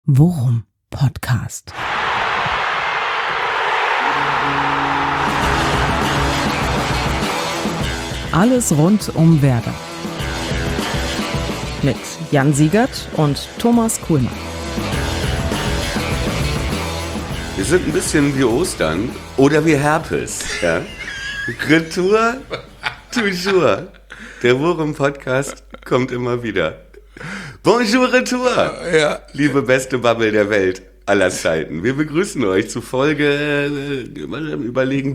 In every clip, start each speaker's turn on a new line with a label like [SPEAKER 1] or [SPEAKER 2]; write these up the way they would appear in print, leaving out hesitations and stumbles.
[SPEAKER 1] Worum Podcast. Alles rund um Werder. Mit Jan Siegert und Thomas Kuhlmann.
[SPEAKER 2] Wir sind ein bisschen wie Ostern oder wie Herpes. Ja? Retour, toujours. Der Worum-Podcast kommt immer wieder. Bonjour, Retour.
[SPEAKER 3] Ja.
[SPEAKER 2] Liebe beste Bubble der Welt aller Zeiten. Wir begrüßen euch zu Folge, überlegen,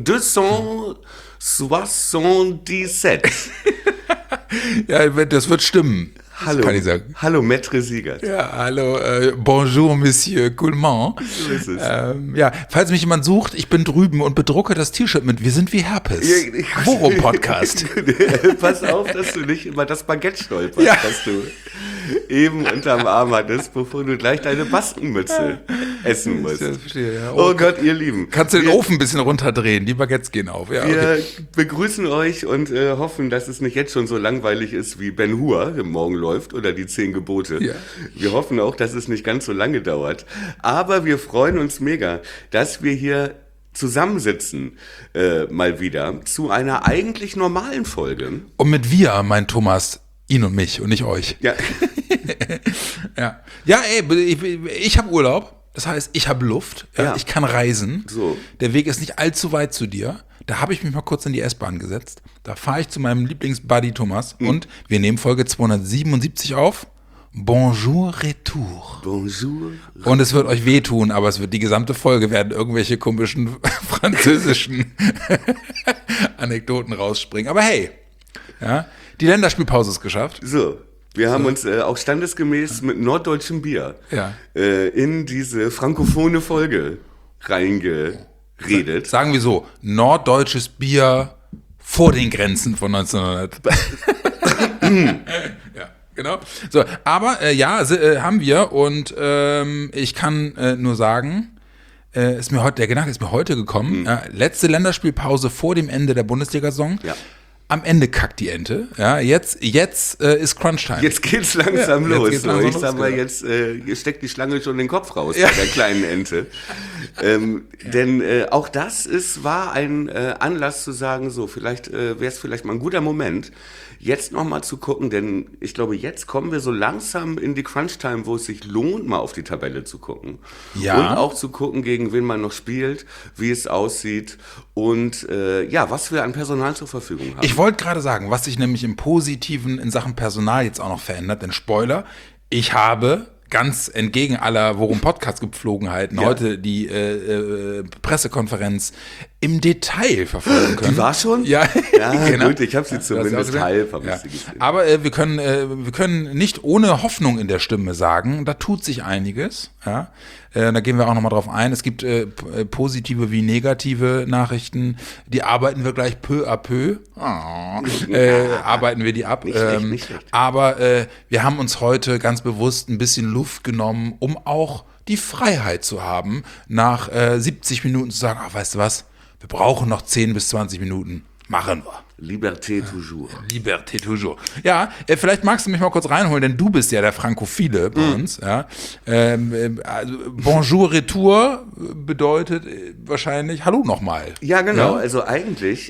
[SPEAKER 2] 277.
[SPEAKER 3] Ja, das wird stimmen.
[SPEAKER 2] Hallo,
[SPEAKER 3] kann ich sagen.
[SPEAKER 2] Hallo, Maître Siegert.
[SPEAKER 3] Ja, hallo, bonjour, Monsieur Kuhlmann.
[SPEAKER 2] So ist es.
[SPEAKER 3] Ja, falls mich jemand sucht, ich bin drüben und bedrucke das T-Shirt mit Wir sind wie Herpes. Worum Podcast.
[SPEAKER 2] Pass auf, dass du nicht über das Baguette stolperst,
[SPEAKER 3] Ja.
[SPEAKER 2] das du eben unterm Arm hattest, bevor du gleich deine Baskenmütze essen musst.
[SPEAKER 3] Das verstehe, ja.
[SPEAKER 2] Oh Gott, ihr Lieben.
[SPEAKER 3] Kannst du den Ofen ein bisschen runterdrehen, die Baguettes gehen auf. Ja,
[SPEAKER 2] Wir
[SPEAKER 3] okay.
[SPEAKER 2] begrüßen euch und hoffen, dass es nicht jetzt schon so langweilig ist, wie Ben Hur im Morgen läuft oder die 10 Gebote.
[SPEAKER 3] Ja.
[SPEAKER 2] Wir hoffen auch, dass es nicht ganz so lange dauert. Aber wir freuen uns mega, dass wir hier zusammensitzen, mal wieder, zu einer eigentlich normalen Folge.
[SPEAKER 3] Und mit wir meint Thomas ihn und mich und nicht euch.
[SPEAKER 2] Ja.
[SPEAKER 3] Ja, ja, ey, ich habe Urlaub. Das heißt, ich habe Luft, ja.
[SPEAKER 2] Ja.
[SPEAKER 3] Ich kann reisen.
[SPEAKER 2] So.
[SPEAKER 3] Der Weg ist nicht allzu weit zu dir. Da habe ich mich mal kurz in die S-Bahn gesetzt. Da fahre ich zu meinem Lieblingsbuddy Thomas und wir nehmen Folge 277 auf. Bonjour, Retour.
[SPEAKER 2] Bonjour.
[SPEAKER 3] Und es wird euch wehtun, aber es wird die gesamte Folge werden irgendwelche komischen französischen Anekdoten rausspringen. Aber hey, ja, die Länderspielpause ist geschafft.
[SPEAKER 2] So. Wir haben uns auch standesgemäß mit norddeutschem Bier
[SPEAKER 3] Ja.
[SPEAKER 2] in diese frankophone Folge reingeredet.
[SPEAKER 3] Sagen wir so, norddeutsches Bier vor den Grenzen von 1900. Ja, genau. So, aber haben wir und ich kann nur sagen, der Gedanke ist mir heute gekommen. Letzte Länderspielpause vor dem Ende der Bundesliga-Saison.
[SPEAKER 2] Ja.
[SPEAKER 3] Am Ende kackt die Ente. Ja, jetzt ist Crunch-Time.
[SPEAKER 2] Jetzt geht's langsam
[SPEAKER 3] Ja,
[SPEAKER 2] los.
[SPEAKER 3] jetzt geht's langsam
[SPEAKER 2] Ich
[SPEAKER 3] los,
[SPEAKER 2] sag mal,
[SPEAKER 3] genau.
[SPEAKER 2] jetzt steckt die Schlange schon den Kopf raus
[SPEAKER 3] Ja.
[SPEAKER 2] bei der kleinen Ente. Denn auch das war ein Anlass zu sagen, so, vielleicht wäre es vielleicht mal ein guter Moment, jetzt nochmal zu gucken, denn ich glaube, jetzt kommen wir so langsam in die Crunch-Time, wo es sich lohnt, mal auf die Tabelle zu gucken.
[SPEAKER 3] Ja.
[SPEAKER 2] Und auch zu gucken, gegen wen man noch spielt, wie es aussieht und was wir an Personal zur Verfügung haben.
[SPEAKER 3] Ich wollte gerade sagen, was sich nämlich im Positiven in Sachen Personal jetzt auch noch verändert, denn Spoiler, ich habe ganz entgegen aller Worum-Podcast-Gepflogenheiten heute die Pressekonferenz im Detail verfolgen können.
[SPEAKER 2] Die war schon?
[SPEAKER 3] Ja,
[SPEAKER 2] Ja,
[SPEAKER 3] genau.
[SPEAKER 2] gut, ich habe sie zumindest
[SPEAKER 3] Ja.
[SPEAKER 2] halb.
[SPEAKER 3] Ja. Aber wir können nicht ohne Hoffnung in der Stimme sagen, da tut sich einiges. Ja. Da gehen wir auch nochmal drauf ein. Es gibt positive wie negative Nachrichten. Die arbeiten wir gleich peu à peu. Arbeiten wir die ab.
[SPEAKER 2] Nicht schlecht.
[SPEAKER 3] Aber wir haben uns heute ganz bewusst ein bisschen Luft genommen, um auch die Freiheit zu haben, nach 70 Minuten zu sagen, ach, weißt du was, wir brauchen noch 10 bis 20 Minuten. Machen wir.
[SPEAKER 2] Liberté toujours.
[SPEAKER 3] Liberté toujours. Ja, vielleicht magst du mich mal kurz reinholen, denn du bist ja der Frankophile bei uns. Ja. Also Bonjour Retour bedeutet wahrscheinlich Hallo nochmal.
[SPEAKER 2] Ja, genau.
[SPEAKER 3] Ja?
[SPEAKER 2] Also eigentlich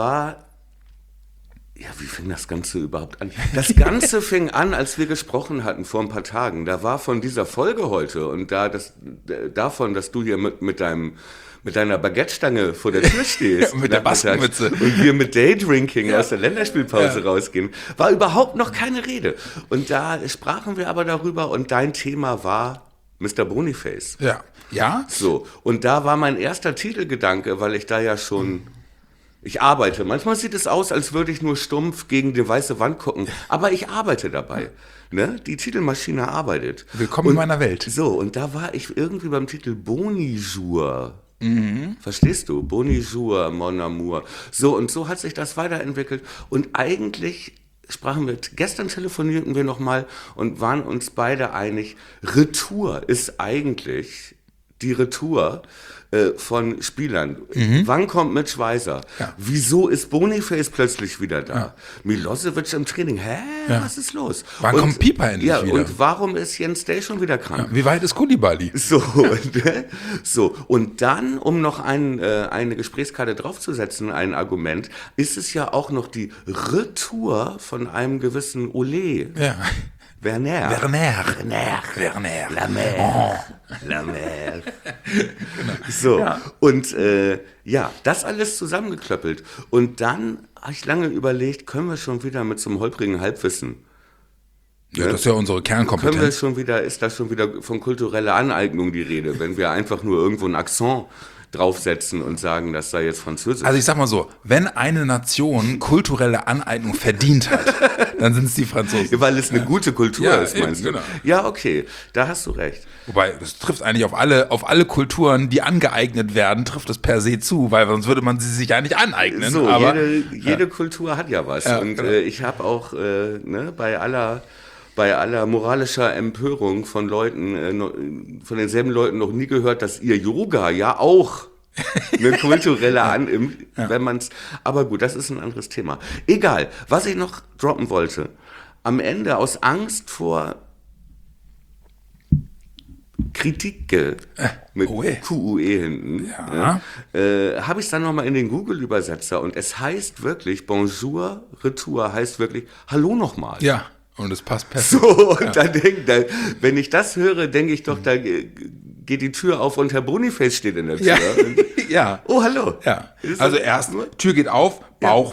[SPEAKER 2] wie fing das Ganze überhaupt an? Das Ganze fing an, als wir gesprochen hatten vor ein paar Tagen. Da war von dieser Folge heute und davon, dass du hier mit deiner Baguette-Stange vor der Tür stehst.
[SPEAKER 3] Mit der
[SPEAKER 2] nachmittags
[SPEAKER 3] Baskenmütze.
[SPEAKER 2] Und wir mit Daydrinking aus der Länderspielpause rausgehen, war überhaupt noch keine Rede. Und da sprachen wir aber darüber und dein Thema war Mr. Boniface.
[SPEAKER 3] Ja. Ja?
[SPEAKER 2] So, und da war mein erster Titelgedanke, weil ich da ja schon, ich arbeite. Manchmal sieht es aus, als würde ich nur stumpf gegen die weiße Wand gucken, aber ich arbeite dabei. Ne? Die Titelmaschine arbeitet.
[SPEAKER 3] Willkommen in meiner Welt.
[SPEAKER 2] So, und da war ich irgendwie beim Titel Bonjour. Verstehst du? Bonjour, mon amour. So, und so hat sich das weiterentwickelt. Und eigentlich gestern telefonierten wir nochmal und waren uns beide einig, Retour ist eigentlich die Retour von Spielern. Wann kommt Mitch Weiser?
[SPEAKER 3] Ja.
[SPEAKER 2] Wieso ist Boniface plötzlich wieder da? Milosevic im Training. Hä? Was ist los?
[SPEAKER 3] Wann kommt Pieper endlich wieder?
[SPEAKER 2] Und warum ist Jens Day schon wieder krank?
[SPEAKER 3] Wie weit ist Koulibaly?
[SPEAKER 2] So, und dann, um noch eine Gesprächskarte draufzusetzen, ein Argument, ist es ja auch noch die Retour von einem gewissen Ole.
[SPEAKER 3] Ja.
[SPEAKER 2] Werner. Lamer. Genau. So, und das alles zusammengeklöppelt. Und dann habe ich lange überlegt, können wir schon wieder mit so einem holprigen Halbwissen.
[SPEAKER 3] Ja, das ist ja unsere Kernkompetenz.
[SPEAKER 2] Ist da schon wieder von kultureller Aneignung die Rede, wenn wir einfach nur irgendwo einen Akzent draufsetzen und sagen, das sei jetzt Französisch.
[SPEAKER 3] Also ich sag mal so, wenn eine Nation kulturelle Aneignung verdient hat, dann sind es die Franzosen.
[SPEAKER 2] Weil es eine gute Kultur ist, meinst du?
[SPEAKER 3] Genau.
[SPEAKER 2] Ja, okay, da hast du recht.
[SPEAKER 3] Wobei, das trifft eigentlich auf alle Kulturen, die angeeignet werden, trifft es per se zu, weil sonst würde man sie sich ja nicht aneignen.
[SPEAKER 2] So,
[SPEAKER 3] aber
[SPEAKER 2] jede Kultur hat ja was.
[SPEAKER 3] Ja,
[SPEAKER 2] und
[SPEAKER 3] genau.
[SPEAKER 2] Ich habe auch bei aller moralischer Empörung von Leuten, von denselben Leuten noch nie gehört, dass ihr Yoga ja auch eine kulturelle wenn man's, aber gut, das ist ein anderes Thema. Egal, was ich noch droppen wollte. Am Ende aus Angst vor Kritik mit QUE hinten, habe ich es dann nochmal in den Google-Übersetzer und es heißt wirklich, Bonjour, Retour heißt wirklich, hallo nochmal.
[SPEAKER 3] Ja. Und es passt perfekt.
[SPEAKER 2] So, und wenn ich das höre, denke ich doch, da geht die Tür auf und Herr Boniface steht in der Tür.
[SPEAKER 3] Ja.
[SPEAKER 2] Oh, hallo.
[SPEAKER 3] Ja. Also erst, Tür geht auf, Bauch.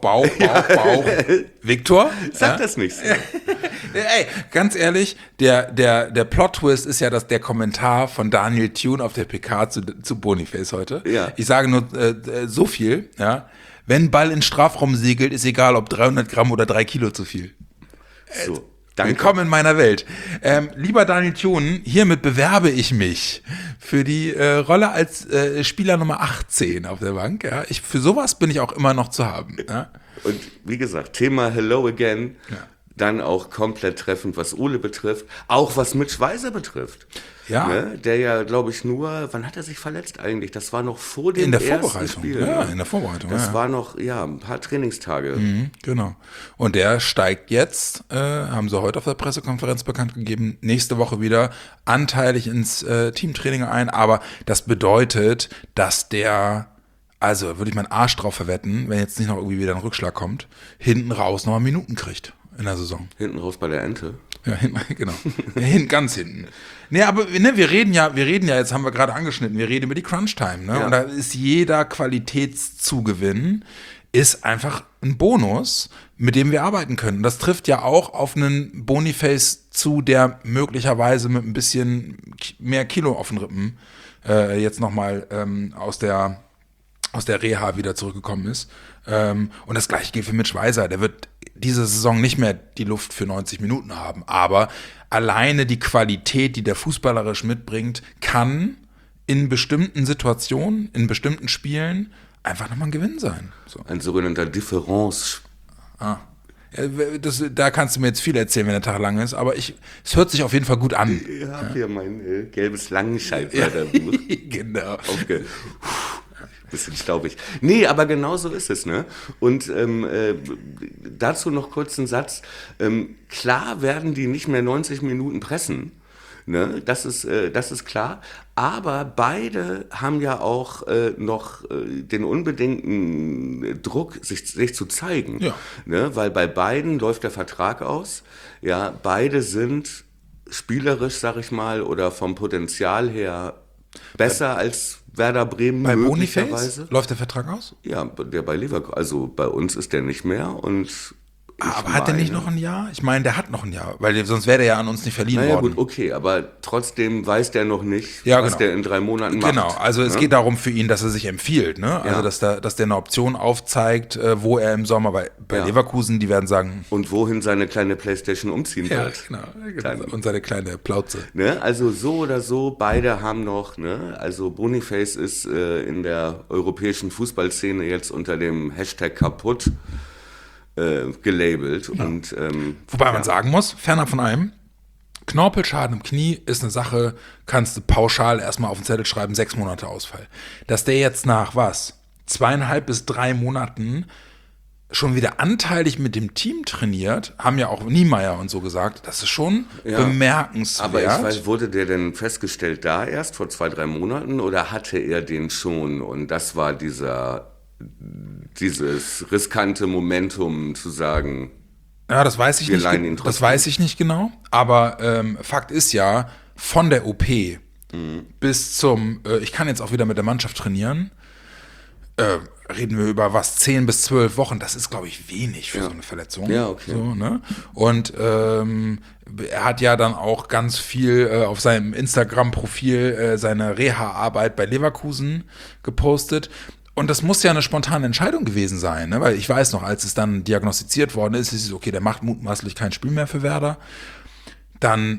[SPEAKER 3] Viktor?
[SPEAKER 2] Sag das nicht so.
[SPEAKER 3] Ey, ganz ehrlich, der Plot-Twist ist ja der Kommentar von Daniel Thune auf der PK zu Boniface heute.
[SPEAKER 2] Ja.
[SPEAKER 3] Ich sage nur so viel, wenn Ball in Strafraum segelt, ist egal, ob 300 Gramm oder 3 Kilo zu viel.
[SPEAKER 2] So, danke.
[SPEAKER 3] Willkommen in meiner Welt. Lieber Daniel Thune, hiermit bewerbe ich mich für die Rolle als Spieler Nummer 18 auf der Bank. Ja. Für sowas bin ich auch immer noch zu haben. Ja.
[SPEAKER 2] Und wie gesagt, Thema Hello Again, dann auch komplett treffend, was Ole betrifft, auch was Mitch Weiser betrifft.
[SPEAKER 3] Ja.
[SPEAKER 2] Ne? Der ja, glaube ich, wann hat er sich verletzt eigentlich? Das war noch vor dem ersten Spiel.
[SPEAKER 3] Ja, in der Vorbereitung.
[SPEAKER 2] Das war noch, ein paar Trainingstage.
[SPEAKER 3] Genau. Und der steigt jetzt, haben sie heute auf der Pressekonferenz bekannt gegeben, nächste Woche wieder anteilig ins Teamtraining ein. Aber das bedeutet, dass also würde ich meinen Arsch drauf verwetten, wenn jetzt nicht noch irgendwie wieder ein Rückschlag kommt, hinten raus nochmal Minuten kriegt in der Saison.
[SPEAKER 2] Hinten raus bei der Ente.
[SPEAKER 3] Ja, genau. Ganz hinten. Nee, aber wir reden ja, jetzt haben wir gerade angeschnitten, wir reden über die Crunch-Time, ne?
[SPEAKER 2] Ja.
[SPEAKER 3] Und da ist jeder Qualitätszugewinn ist einfach ein Bonus, mit dem wir arbeiten können. Das trifft ja auch auf einen Boniface zu, der möglicherweise mit ein bisschen mehr Kilo auf den Rippen jetzt nochmal aus der Reha wieder zurückgekommen ist. Und das gleiche gilt für Mitch Weiser. Der wird diese Saison nicht mehr die Luft für 90 Minuten haben. Aber alleine die Qualität, die der fußballerisch mitbringt, kann in bestimmten Situationen, in bestimmten Spielen einfach nochmal ein Gewinn sein. So.
[SPEAKER 2] Ein sogenannter Difference.
[SPEAKER 3] Da kannst du mir jetzt viel erzählen, wenn der Tag lang ist, aber es hört sich auf jeden Fall gut an.
[SPEAKER 2] Ich habe hier mein gelbes Langenscheidwörterbuch.
[SPEAKER 3] Genau.
[SPEAKER 2] Bisschen staubig. Nee, aber genau so ist es, ne? Und dazu noch kurz einen Satz. Klar werden die nicht mehr 90 Minuten pressen, ne? Das ist klar. Aber beide haben ja auch noch den unbedingten Druck, sich zu zeigen. Ja. Ne? Weil bei beiden läuft der Vertrag aus. Ja, beide sind spielerisch, sag ich mal, oder vom Potenzial her besser als Werder Bremen
[SPEAKER 3] bei
[SPEAKER 2] möglicherweise.
[SPEAKER 3] Boniface läuft der Vertrag aus?
[SPEAKER 2] Ja, der bei Leverkusen, also bei uns ist der nicht mehr und
[SPEAKER 3] aber hat der nicht noch ein Jahr? Ich meine, der hat noch ein Jahr, weil sonst wäre der ja an uns nicht verliehen worden.
[SPEAKER 2] Ja gut, okay, aber trotzdem weiß der noch nicht, was der in 3 Monaten macht.
[SPEAKER 3] Genau, also es geht darum für ihn, dass er sich empfiehlt, ne? Also dass der eine Option aufzeigt, wo er im Sommer bei Leverkusen, die werden sagen.
[SPEAKER 2] Und wohin seine kleine Playstation umziehen wird.
[SPEAKER 3] Genau. Und seine kleine Plauze.
[SPEAKER 2] Ne? Also so oder so, beide haben noch, ne? Also Boniface ist in der europäischen Fußballszene jetzt unter dem Hashtag kaputt gelabelt. Ja. Und,
[SPEAKER 3] wobei man sagen muss, fernab von allem, Knorpelschaden im Knie ist eine Sache, kannst du pauschal erstmal auf den Zettel schreiben, 6 Monate Ausfall. Dass der jetzt nach 2,5 bis 3 Monaten schon wieder anteilig mit dem Team trainiert, haben ja auch Niemeyer und so gesagt, das ist schon bemerkenswert.
[SPEAKER 2] Aber ich weiß, wurde der denn festgestellt da erst vor 2-3 Monaten oder hatte er den schon und das war dieses riskante Momentum zu sagen,
[SPEAKER 3] ja, das weiß ich
[SPEAKER 2] wir
[SPEAKER 3] nicht.
[SPEAKER 2] leihen ihn
[SPEAKER 3] Das
[SPEAKER 2] trotzdem.
[SPEAKER 3] weiß ich nicht genau. Aber Fakt ist ja, von der OP bis zum, ich kann jetzt auch wieder mit der Mannschaft trainieren, reden wir über 10 bis 12 Wochen. Das ist, glaube ich, wenig für so eine Verletzung.
[SPEAKER 2] Ja, okay.
[SPEAKER 3] So, ne? Und er hat ja dann auch ganz viel auf seinem Instagram-Profil seine Reha-Arbeit bei Leverkusen gepostet. Und das muss ja eine spontane Entscheidung gewesen sein, ne? Weil ich weiß noch, als es dann diagnostiziert worden ist, es okay, der macht mutmaßlich kein Spiel mehr für Werder. Dann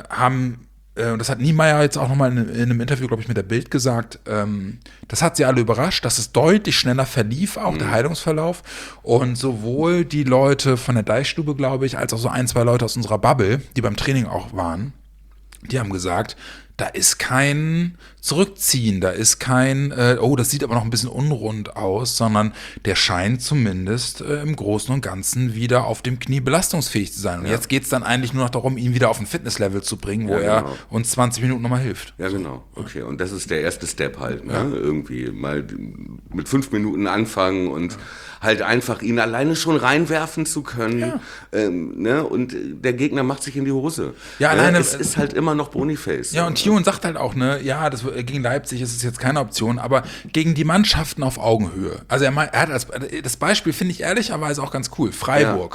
[SPEAKER 3] und das hat Niemeyer jetzt auch nochmal in einem Interview, glaube ich, mit der Bild gesagt, das hat sie alle überrascht, dass es deutlich schneller verlief, auch der Heilungsverlauf. Und sowohl die Leute von der Deichstube, glaube ich, als auch so 1-2 Leute aus unserer Bubble, die beim Training auch waren, die haben gesagt, da ist kein Zurückziehen, da ist kein, das sieht aber noch ein bisschen unrund aus, sondern der scheint zumindest im Großen und Ganzen wieder auf dem Knie belastungsfähig zu sein. Und jetzt geht es dann eigentlich nur noch darum, ihn wieder auf ein Fitnesslevel zu bringen, wo er uns 20 Minuten nochmal hilft.
[SPEAKER 2] Ja, genau. Okay, und das ist der erste Step halt, ne? Irgendwie mal mit 5 Minuten anfangen und halt einfach ihn alleine schon reinwerfen zu können. Ne? Und der Gegner macht sich in die Hose.
[SPEAKER 3] Ja, alleine.
[SPEAKER 2] Es ist halt immer noch Boniface.
[SPEAKER 3] Ja, und Tune sagt halt auch, ne, ja, das gegen Leipzig ist es jetzt keine Option, aber gegen die Mannschaften auf Augenhöhe. Also er hat das Beispiel finde ich ehrlicherweise auch ganz cool. Freiburg,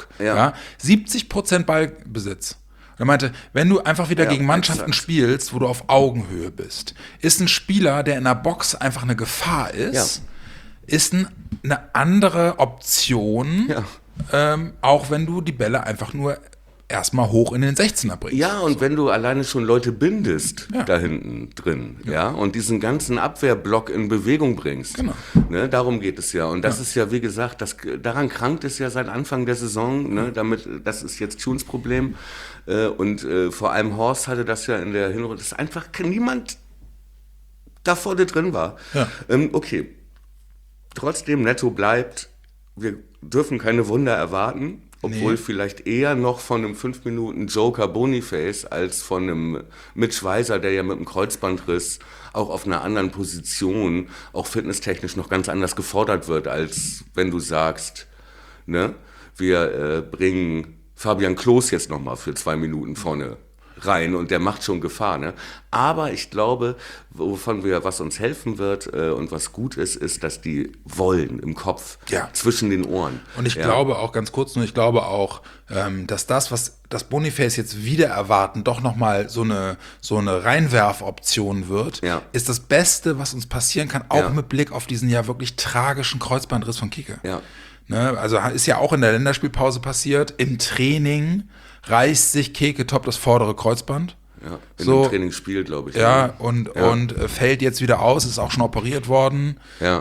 [SPEAKER 3] 70% Ballbesitz. Und er meinte, wenn du einfach wieder gegen Mannschaften spielst, wo du auf Augenhöhe bist, ist ein Spieler, der in der Box einfach eine Gefahr ist, ist eine andere Option, auch wenn du die Bälle einfach nur erstmal hoch in den 16er bringst.
[SPEAKER 2] Ja, und wenn du alleine schon Leute bindest, da hinten drin, und diesen ganzen Abwehrblock in Bewegung bringst, ne, darum geht es ja. Und das ist ja, wie gesagt, daran krankt es ja seit Anfang der Saison, ne, das ist jetzt Tunes Problem. Und vor allem Horst hatte das ja in der Hinrunde, dass einfach niemand da vorne drin war. Ja. Okay, trotzdem Netto bleibt, wir dürfen keine Wunder erwarten. Obwohl vielleicht eher noch von einem 5 Minuten Joker Boniface als von einem Mitch Weiser, der ja mit dem Kreuzbandriss auch auf einer anderen Position, auch fitnesstechnisch noch ganz anders gefordert wird, als wenn du sagst, ne, wir bringen Fabian Klos jetzt nochmal für 2 Minuten vorne rein und der macht schon Gefahr, ne? Aber ich glaube, was uns helfen wird und was gut ist, ist, dass die wollen im Kopf, zwischen den Ohren.
[SPEAKER 3] Und ich glaube auch, ganz kurz nur, ich glaube auch, dass was das Boniface jetzt wieder erwarten, doch nochmal so eine Reinwerfoption wird, ist das Beste, was uns passieren kann, auch mit Blick auf diesen ja wirklich tragischen Kreuzbandriss von Kicke. Ja. Ne? Also ist ja auch in der Länderspielpause passiert, im Training reißt sich Keke Top das vordere Kreuzband.
[SPEAKER 2] Ja, in dem Trainingsspiel, glaube ich.
[SPEAKER 3] Ja, und fällt jetzt wieder aus, ist auch schon operiert worden. Ja.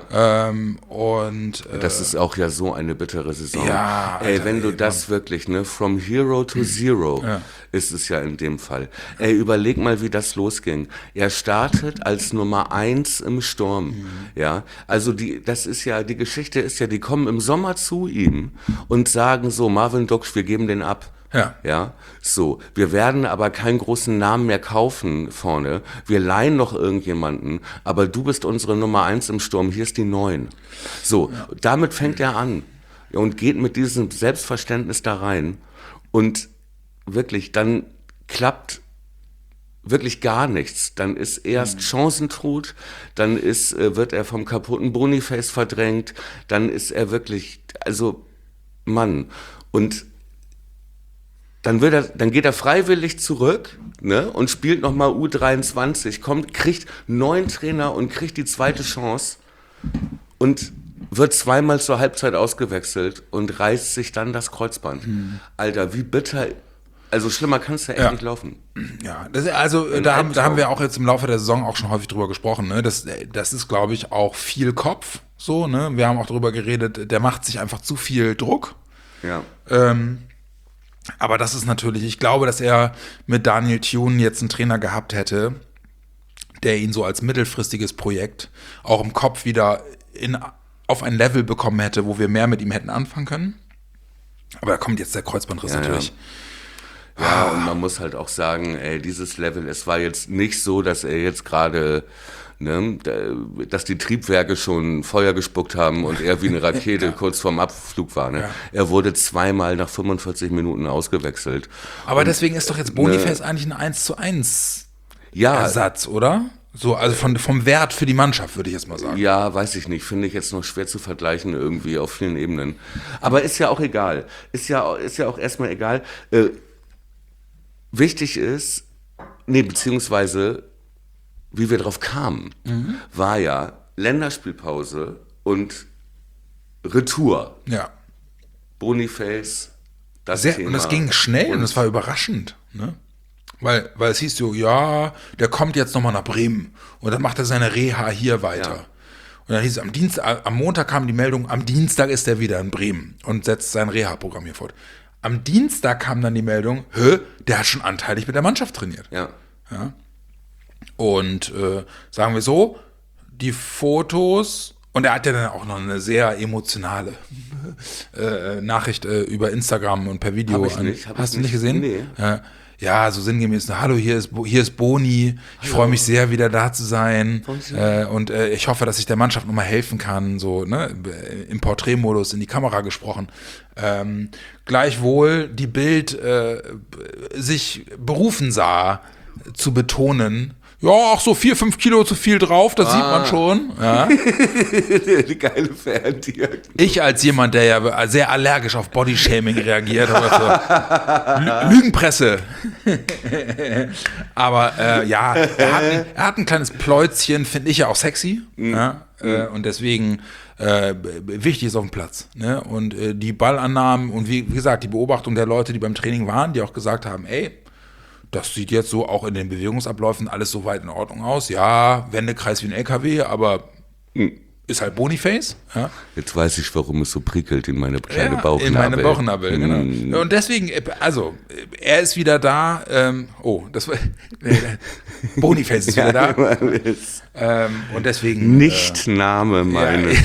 [SPEAKER 3] Das ist auch ja so eine bittere Saison. Ja,
[SPEAKER 2] Alter, wenn du das wirklich, ne, from hero to zero ist es ja in dem Fall. Überleg mal, wie das losging. Er startet als Nummer 1 im Sturm. Ja, also die Geschichte ist ja, die kommen im Sommer zu ihm und sagen so, Marvin Duksch, wir geben den ab. Ja, so. Wir werden aber keinen großen Namen mehr kaufen vorne. Wir leihen noch irgendjemanden, aber du bist unsere Nummer 1 im Sturm, hier ist die 9. So, damit fängt er an und geht mit diesem Selbstverständnis da rein und wirklich, dann klappt wirklich gar nichts. Dann ist erst Chancentod, dann wird er vom kaputten Boniface verdrängt, dann ist er wirklich, also Mann, und dann geht er freiwillig zurück, ne, und spielt nochmal U23, kriegt 9 Trainer und kriegt die zweite Chance und wird zweimal zur Halbzeit ausgewechselt und reißt sich dann das Kreuzband. Alter, wie bitter, also schlimmer kann es ja echt nicht laufen.
[SPEAKER 3] Ja, da haben wir auch jetzt im Laufe der Saison auch schon häufig drüber gesprochen, ne, das ist, glaube ich, auch viel Kopf, so, ne, wir haben auch drüber geredet, der macht sich einfach zu viel Druck. Ja. Aber das ist natürlich, ich glaube, dass er mit Daniel Thune jetzt einen Trainer gehabt hätte, der ihn so als mittelfristiges Projekt auch im Kopf wieder auf ein Level bekommen hätte, wo wir mehr mit ihm hätten anfangen können. Aber da kommt jetzt der Kreuzbandriss natürlich.
[SPEAKER 2] Ja, und man muss halt auch sagen, ey, dieses Level, es war jetzt nicht so, dass er jetzt gerade, ne, dass die Triebwerke schon Feuer gespuckt haben und er wie eine Rakete kurz vorm Abflug war. Ne? Ja. Er wurde zweimal nach 45 Minuten ausgewechselt.
[SPEAKER 3] Aber deswegen ist doch jetzt Boniface eigentlich ein 1:1 Ersatz, oder? So, also vom Wert für die Mannschaft, würde ich jetzt mal sagen.
[SPEAKER 2] Ja, weiß ich nicht. Finde ich jetzt noch schwer zu vergleichen irgendwie auf vielen Ebenen. Aber ist ja auch egal. Ist ja auch erstmal egal. Wichtig ist, beziehungsweise, wie wir drauf kamen, war ja Länderspielpause und Retour.
[SPEAKER 3] Ja.
[SPEAKER 2] Boniface, das Thema.
[SPEAKER 3] Und das ging schnell und es war überraschend, ne? Weil es hieß so, ja, der kommt jetzt nochmal nach Bremen und dann macht er seine Reha hier weiter. Ja. Und dann hieß es, am Montag kam die Meldung, am Dienstag ist er wieder in Bremen und setzt sein Reha-Programm hier fort. Am Dienstag kam dann die Meldung, der hat schon anteilig mit der Mannschaft trainiert.
[SPEAKER 2] Ja.
[SPEAKER 3] Und sagen wir so, die Fotos, und er hat ja dann auch noch eine sehr emotionale Nachricht über Instagram und per Video. Hast du nicht gesehen?
[SPEAKER 2] Nee.
[SPEAKER 3] Ja, so sinngemäß, hallo, hier ist Boni, ich freue mich sehr, wieder da zu sein und ich hoffe, dass ich der Mannschaft nochmal helfen kann, so, ne, im Porträtmodus in die Kamera gesprochen. Gleichwohl die Bild sich berufen sah, zu betonen, ja, auch so 4-5 Kilo zu viel drauf, das sieht man schon. Ja.
[SPEAKER 2] Die geile Ferndiagnose.
[SPEAKER 3] Ich als jemand, der ja sehr allergisch auf Bodyshaming reagiert, oder so. Lügenpresse. Aber er hat ein kleines Pläuzchen, finde ich ja auch sexy. Ja? Und deswegen wichtig ist auf dem Platz. Ne? Und die Ballannahmen und wie gesagt, die Beobachtung der Leute, die beim Training waren, die auch gesagt haben, ey, das sieht jetzt so auch in den Bewegungsabläufen alles soweit in Ordnung aus. Ja, Wendekreis wie ein LKW, aber ist halt Boniface. Ja.
[SPEAKER 2] Jetzt weiß ich, warum es so prickelt in meine kleine Bauchnabel.
[SPEAKER 3] In meine Bauchnabel, genau. Und deswegen, also, er ist wieder da. Boniface ist wieder da. Und deswegen.
[SPEAKER 2] Nicht Name meines.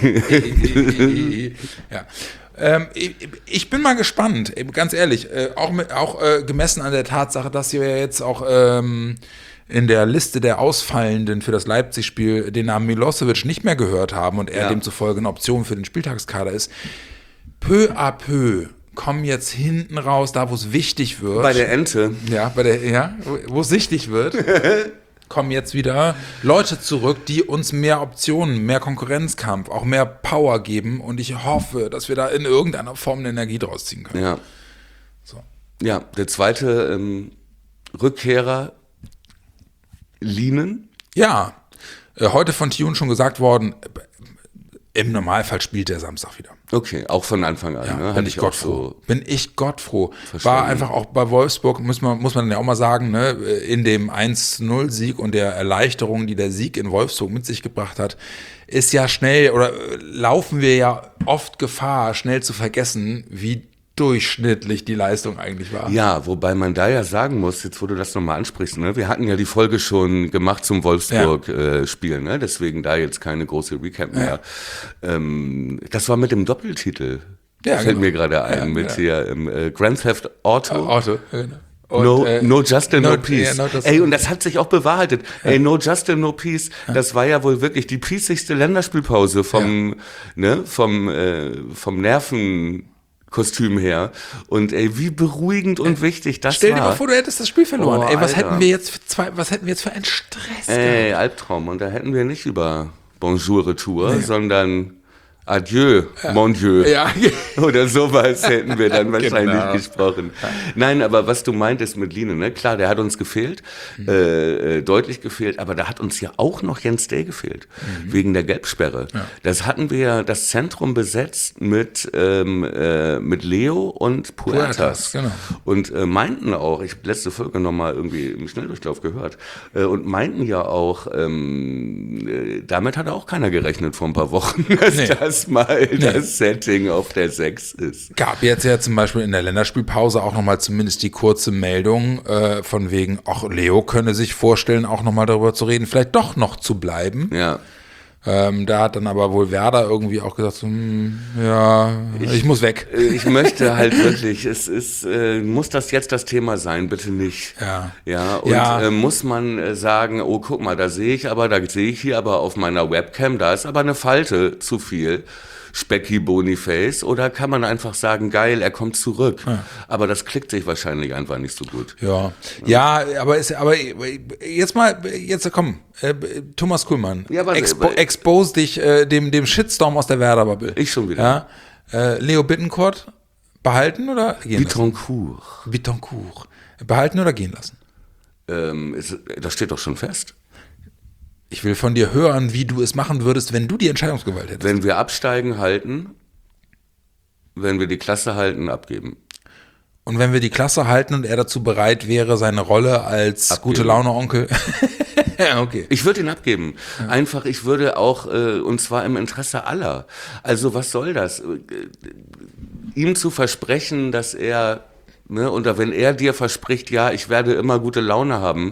[SPEAKER 3] Ja. Ich bin mal gespannt, ganz ehrlich, auch gemessen an der Tatsache, dass wir jetzt auch in der Liste der Ausfallenden für das Leipzig-Spiel den Namen Milosevic nicht mehr gehört haben und er demzufolge eine Option für den Spieltagskader ist. Peu à peu kommen jetzt hinten raus, da wo es wichtig wird.
[SPEAKER 2] Bei der Ente.
[SPEAKER 3] Ja, wo es wichtig wird. Kommen jetzt wieder Leute zurück, die uns mehr Optionen, mehr Konkurrenzkampf, auch mehr Power geben und ich hoffe, dass wir da in irgendeiner Form eine Energie draus ziehen können.
[SPEAKER 2] Ja.
[SPEAKER 3] So.
[SPEAKER 2] Ja, der zweite Rückkehrer, Lienen.
[SPEAKER 3] Ja, heute von Thune schon gesagt worden, im Normalfall spielt der Samstag wieder.
[SPEAKER 2] Okay, auch von Anfang an.
[SPEAKER 3] Ja,
[SPEAKER 2] ne?
[SPEAKER 3] bin ich gottfroh. War einfach auch bei Wolfsburg, muss man dann ja auch mal sagen, ne, in dem 1-0-Sieg und der Erleichterung, die der Sieg in Wolfsburg mit sich gebracht hat, ist ja schnell, oder laufen wir ja oft Gefahr, schnell zu vergessen, wie durchschnittlich die Leistung eigentlich war.
[SPEAKER 2] Ja, wobei man da ja sagen muss, jetzt wo du das nochmal ansprichst, ne, wir hatten ja die Folge schon gemacht zum Wolfsburg-Spiel, ne, deswegen da jetzt keine große Recap mehr. Das war mit dem Doppeltitel, fällt mir gerade ein, mit hier Grand Theft Auto. Genau. No Justice, no Peace. Ey, und das hat sich auch bewahrheitet. Ja. Ey, No Justice, no Peace, das war ja wohl wirklich die peacigste Länderspielpause vom Nervenkostüm her. Und ey, wie beruhigend und wichtig das war.
[SPEAKER 3] Stell dir mal vor, du hättest das Spiel verloren. Ey, was hätten wir jetzt für einen Stress
[SPEAKER 2] gehabt? Albtraum. Und da hätten wir nicht über Bonjour Retour, sondern Adieu, mon Dieu. Ja. Oder sowas hätten wir dann wahrscheinlich gesprochen. Nein, aber was du meintest mit Line, ne? Klar, der hat uns gefehlt, deutlich gefehlt, aber da hat uns ja auch noch Jens Day gefehlt, wegen der Gelbsperre. Ja. Das hatten wir, das Zentrum besetzt mit Leo und Puertas. Genau. Und meinten auch, ich habe letzte Folge nochmal irgendwie im Schnelldurchlauf gehört, und meinten ja auch, damit hat auch keiner gerechnet vor ein paar Wochen, dass erstmal das Setting auf der 6 ist.
[SPEAKER 3] Gab jetzt ja zum Beispiel in der Länderspielpause auch nochmal zumindest die kurze Meldung von wegen, auch Leo könne sich vorstellen, auch nochmal darüber zu reden, vielleicht doch noch zu bleiben.
[SPEAKER 2] Ja.
[SPEAKER 3] Da hat dann aber wohl Werder irgendwie auch gesagt, so, ich muss weg.
[SPEAKER 2] Ich möchte halt wirklich, muss das jetzt das Thema sein, bitte nicht. Und muss man sagen, oh guck mal, da sehe ich hier aber auf meiner Webcam, da ist aber eine Falte zu viel. Specky Boniface, oder kann man einfach sagen, geil, er kommt zurück. Ja. Aber das klickt sich wahrscheinlich einfach nicht so gut.
[SPEAKER 3] Ja, aber jetzt komm, Thomas Kuhlmann, expose dich dem Shitstorm aus der Werder-Bubble.
[SPEAKER 2] Ich schon wieder.
[SPEAKER 3] Ja? Leo Bittencourt behalten oder gehen lassen? Bittencourt. Behalten oder gehen lassen?
[SPEAKER 2] Das steht doch schon fest.
[SPEAKER 3] Ich will von dir hören, wie du es machen würdest, wenn du die Entscheidungsgewalt hättest.
[SPEAKER 2] Wenn wir absteigen, halten. Wenn wir die Klasse halten, abgeben.
[SPEAKER 3] Und wenn wir die Klasse halten und er dazu bereit wäre, seine Rolle als Gute-Laune-Onkel. Okay.
[SPEAKER 2] Ich würde ihn abgeben. Ja. Einfach, ich würde auch, und zwar im Interesse aller. Also was soll das? Ihm zu versprechen, dass er, oder wenn er dir verspricht, ja, ich werde immer gute Laune haben,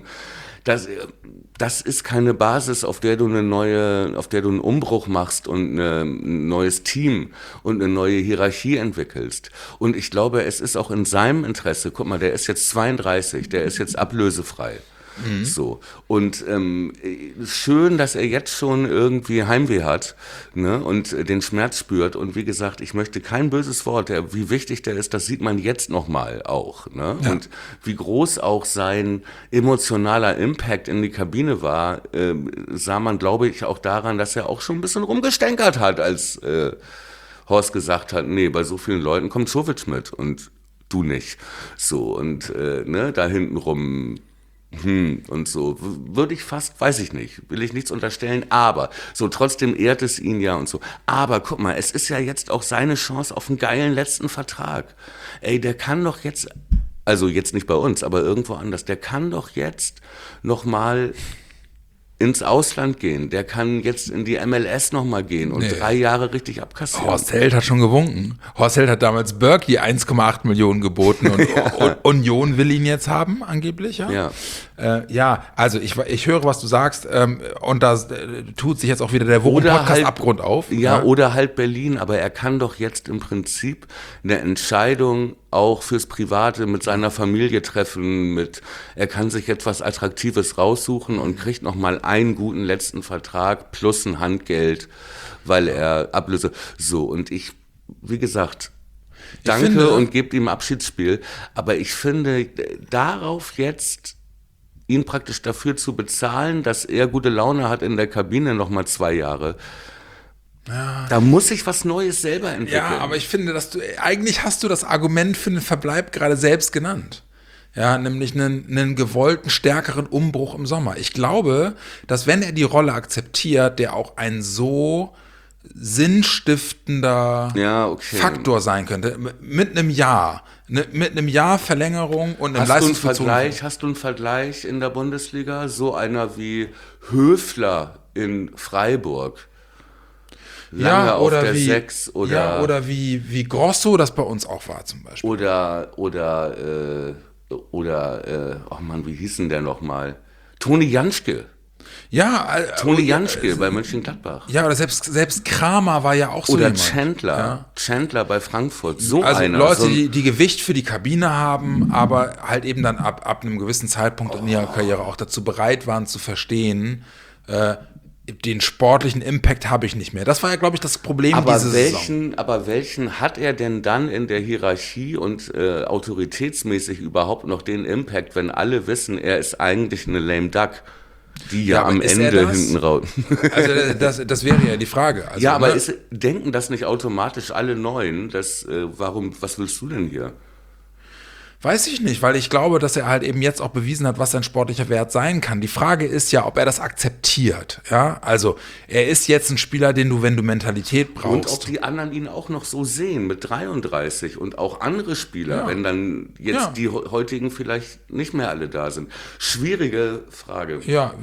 [SPEAKER 2] das ist keine Basis, auf der du einen Umbruch machst und ein neues Team und eine neue Hierarchie entwickelst. Und ich glaube, es ist auch in seinem Interesse, guck mal, der ist jetzt 32, der ist jetzt ablösefrei. Mhm. So. Und schön, dass er jetzt schon irgendwie Heimweh hat, und den Schmerz spürt. Und wie gesagt, ich möchte kein böses Wort, wie wichtig der ist, das sieht man jetzt nochmal auch. Ne? Ja. Und wie groß auch sein emotionaler Impact in die Kabine war, sah man, glaube ich, auch daran, dass er auch schon ein bisschen rumgestänkert hat, als Horst gesagt hat, nee, bei so vielen Leuten kommt Czovic mit und du nicht. So, und da hinten rum und so, würde ich fast, weiß ich nicht, will ich nichts unterstellen, aber so, trotzdem ehrt es ihn ja und so. Aber guck mal, es ist ja jetzt auch seine Chance auf einen geilen letzten Vertrag. Ey, der kann doch jetzt, also jetzt nicht bei uns, aber irgendwo anders, der kann doch jetzt nochmal ins Ausland gehen. Der kann jetzt in die MLS nochmal gehen und 3 Jahre richtig abkassieren.
[SPEAKER 3] Horst Held hat schon gewunken. Horst Held hat damals Berkey 1,8 Millionen geboten und Union will ihn jetzt haben, angeblich. Ja, also ich höre, was du sagst, und da tut sich jetzt auch wieder der Wochen-Podcast-Abgrund auf.
[SPEAKER 2] Ja, oder halt Berlin, aber er kann doch jetzt im Prinzip eine Entscheidung auch fürs Private mit seiner Familie treffen, er kann sich etwas Attraktives raussuchen und kriegt nochmal einen guten letzten Vertrag plus ein Handgeld, weil er Ablöse, so, und ich, wie gesagt, danke und gebt ihm Abschiedsspiel, aber ich finde, darauf jetzt ihn praktisch dafür zu bezahlen, dass er gute Laune hat in der Kabine nochmal 2 Jahre, da muss ich was Neues selber entwickeln.
[SPEAKER 3] Ja, aber ich finde, eigentlich hast du das Argument für den Verbleib gerade selbst genannt. Ja, nämlich einen gewollten, stärkeren Umbruch im Sommer. Ich glaube, dass wenn er die Rolle akzeptiert, der auch ein so sinnstiftender Faktor sein könnte, mit einem Jahr. Mit einem Jahr Verlängerung und einem Leistungsbezug.
[SPEAKER 2] Hast du einen Vergleich in der Bundesliga? So einer wie Höfler in Freiburg. Lange auf der 6 oder.
[SPEAKER 3] Ja, oder wie Grosso das bei uns auch war zum Beispiel.
[SPEAKER 2] Oder oh Mann, wie hieß denn der nochmal? Toni Janschke.
[SPEAKER 3] Ja,
[SPEAKER 2] Toni Janschke bei Mönchengladbach.
[SPEAKER 3] Ja, oder selbst Kramer war ja auch so
[SPEAKER 2] oder
[SPEAKER 3] jemand.
[SPEAKER 2] Chandler bei Frankfurt.
[SPEAKER 3] Leute, die Gewicht für die Kabine haben, aber halt eben dann ab einem gewissen Zeitpunkt in ihrer Karriere auch dazu bereit waren zu verstehen, den sportlichen Impact habe ich nicht mehr. Das war ja, glaube ich, das Problem dieser Saison.
[SPEAKER 2] Aber welchen hat er denn dann in der Hierarchie und autoritätsmäßig überhaupt noch den Impact, wenn alle wissen, er ist eigentlich eine lame duck, die ja am Ende hinten raus.
[SPEAKER 3] Also das wäre ja die Frage. Also,
[SPEAKER 2] aber denken das nicht automatisch alle Neuen? Was willst du denn hier?
[SPEAKER 3] Weiß ich nicht, weil ich glaube, dass er halt eben jetzt auch bewiesen hat, was sein sportlicher Wert sein kann. Die Frage ist ja, ob er das akzeptiert. Ja, also er ist jetzt ein Spieler, den du, wenn du Mentalität brauchst.
[SPEAKER 2] Und ob die anderen ihn auch noch so sehen mit 33 und auch andere Spieler, wenn dann jetzt die heutigen vielleicht nicht mehr alle da sind. Schwierige Frage.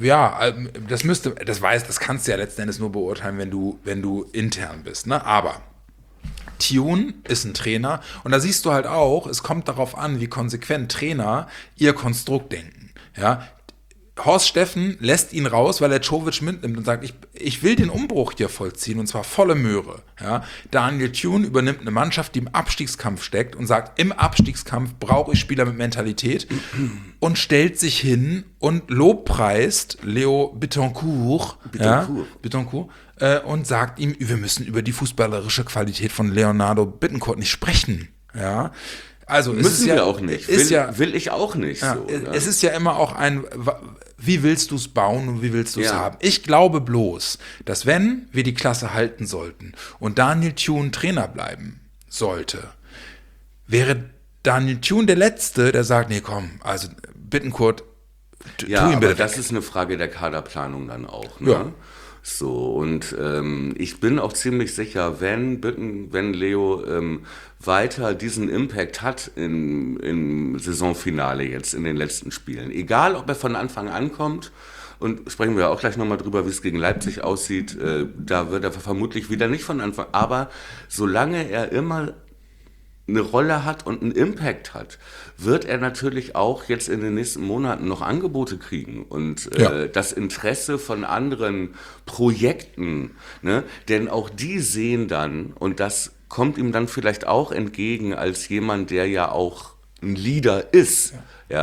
[SPEAKER 2] Das kannst du ja letzten Endes nur beurteilen, wenn du intern bist, ne? Aber Thioune ist ein Trainer und da siehst du halt auch, es kommt darauf an, wie konsequent Trainer ihr Konstrukt denken. Ja? Horst Steffen lässt ihn raus, weil er Czovic mitnimmt und sagt, ich will den Umbruch hier vollziehen und zwar volle Möhre. Ja? Daniel Thioune übernimmt eine Mannschaft, die im Abstiegskampf steckt und sagt, im Abstiegskampf brauche ich Spieler mit Mentalität und stellt sich hin und lobpreist Leo Bittencourt. Und sagt ihm, wir müssen über die fußballerische Qualität von Leonardo Bittencourt nicht sprechen. Ja, also müssen wir auch nicht. Will ich auch nicht.
[SPEAKER 3] Ja,
[SPEAKER 2] so,
[SPEAKER 3] es ist ja immer auch wie willst du es bauen und wie willst du es haben? Ich glaube bloß, dass wenn wir die Klasse halten sollten und Daniel Thioune Trainer bleiben sollte, wäre Daniel Thioune der Letzte, der sagt, nee komm, also Bittencourt, tu ihn bitte weg.
[SPEAKER 2] Das ist eine Frage der Kaderplanung dann auch. Ne? Ja. So, und ich bin auch ziemlich sicher, wenn Leo weiter diesen Impact hat im Saisonfinale jetzt in den letzten Spielen, egal ob er von Anfang an kommt, und sprechen wir auch gleich nochmal drüber, wie es gegen Leipzig aussieht, da wird er vermutlich wieder nicht von Anfang, aber solange er immer eine Rolle hat und einen Impact hat, wird er natürlich auch jetzt in den nächsten Monaten noch Angebote kriegen und das Interesse von anderen Projekten, ne? Denn auch die sehen dann, und das kommt ihm dann vielleicht auch entgegen als jemand, der ja auch ein Leader ist,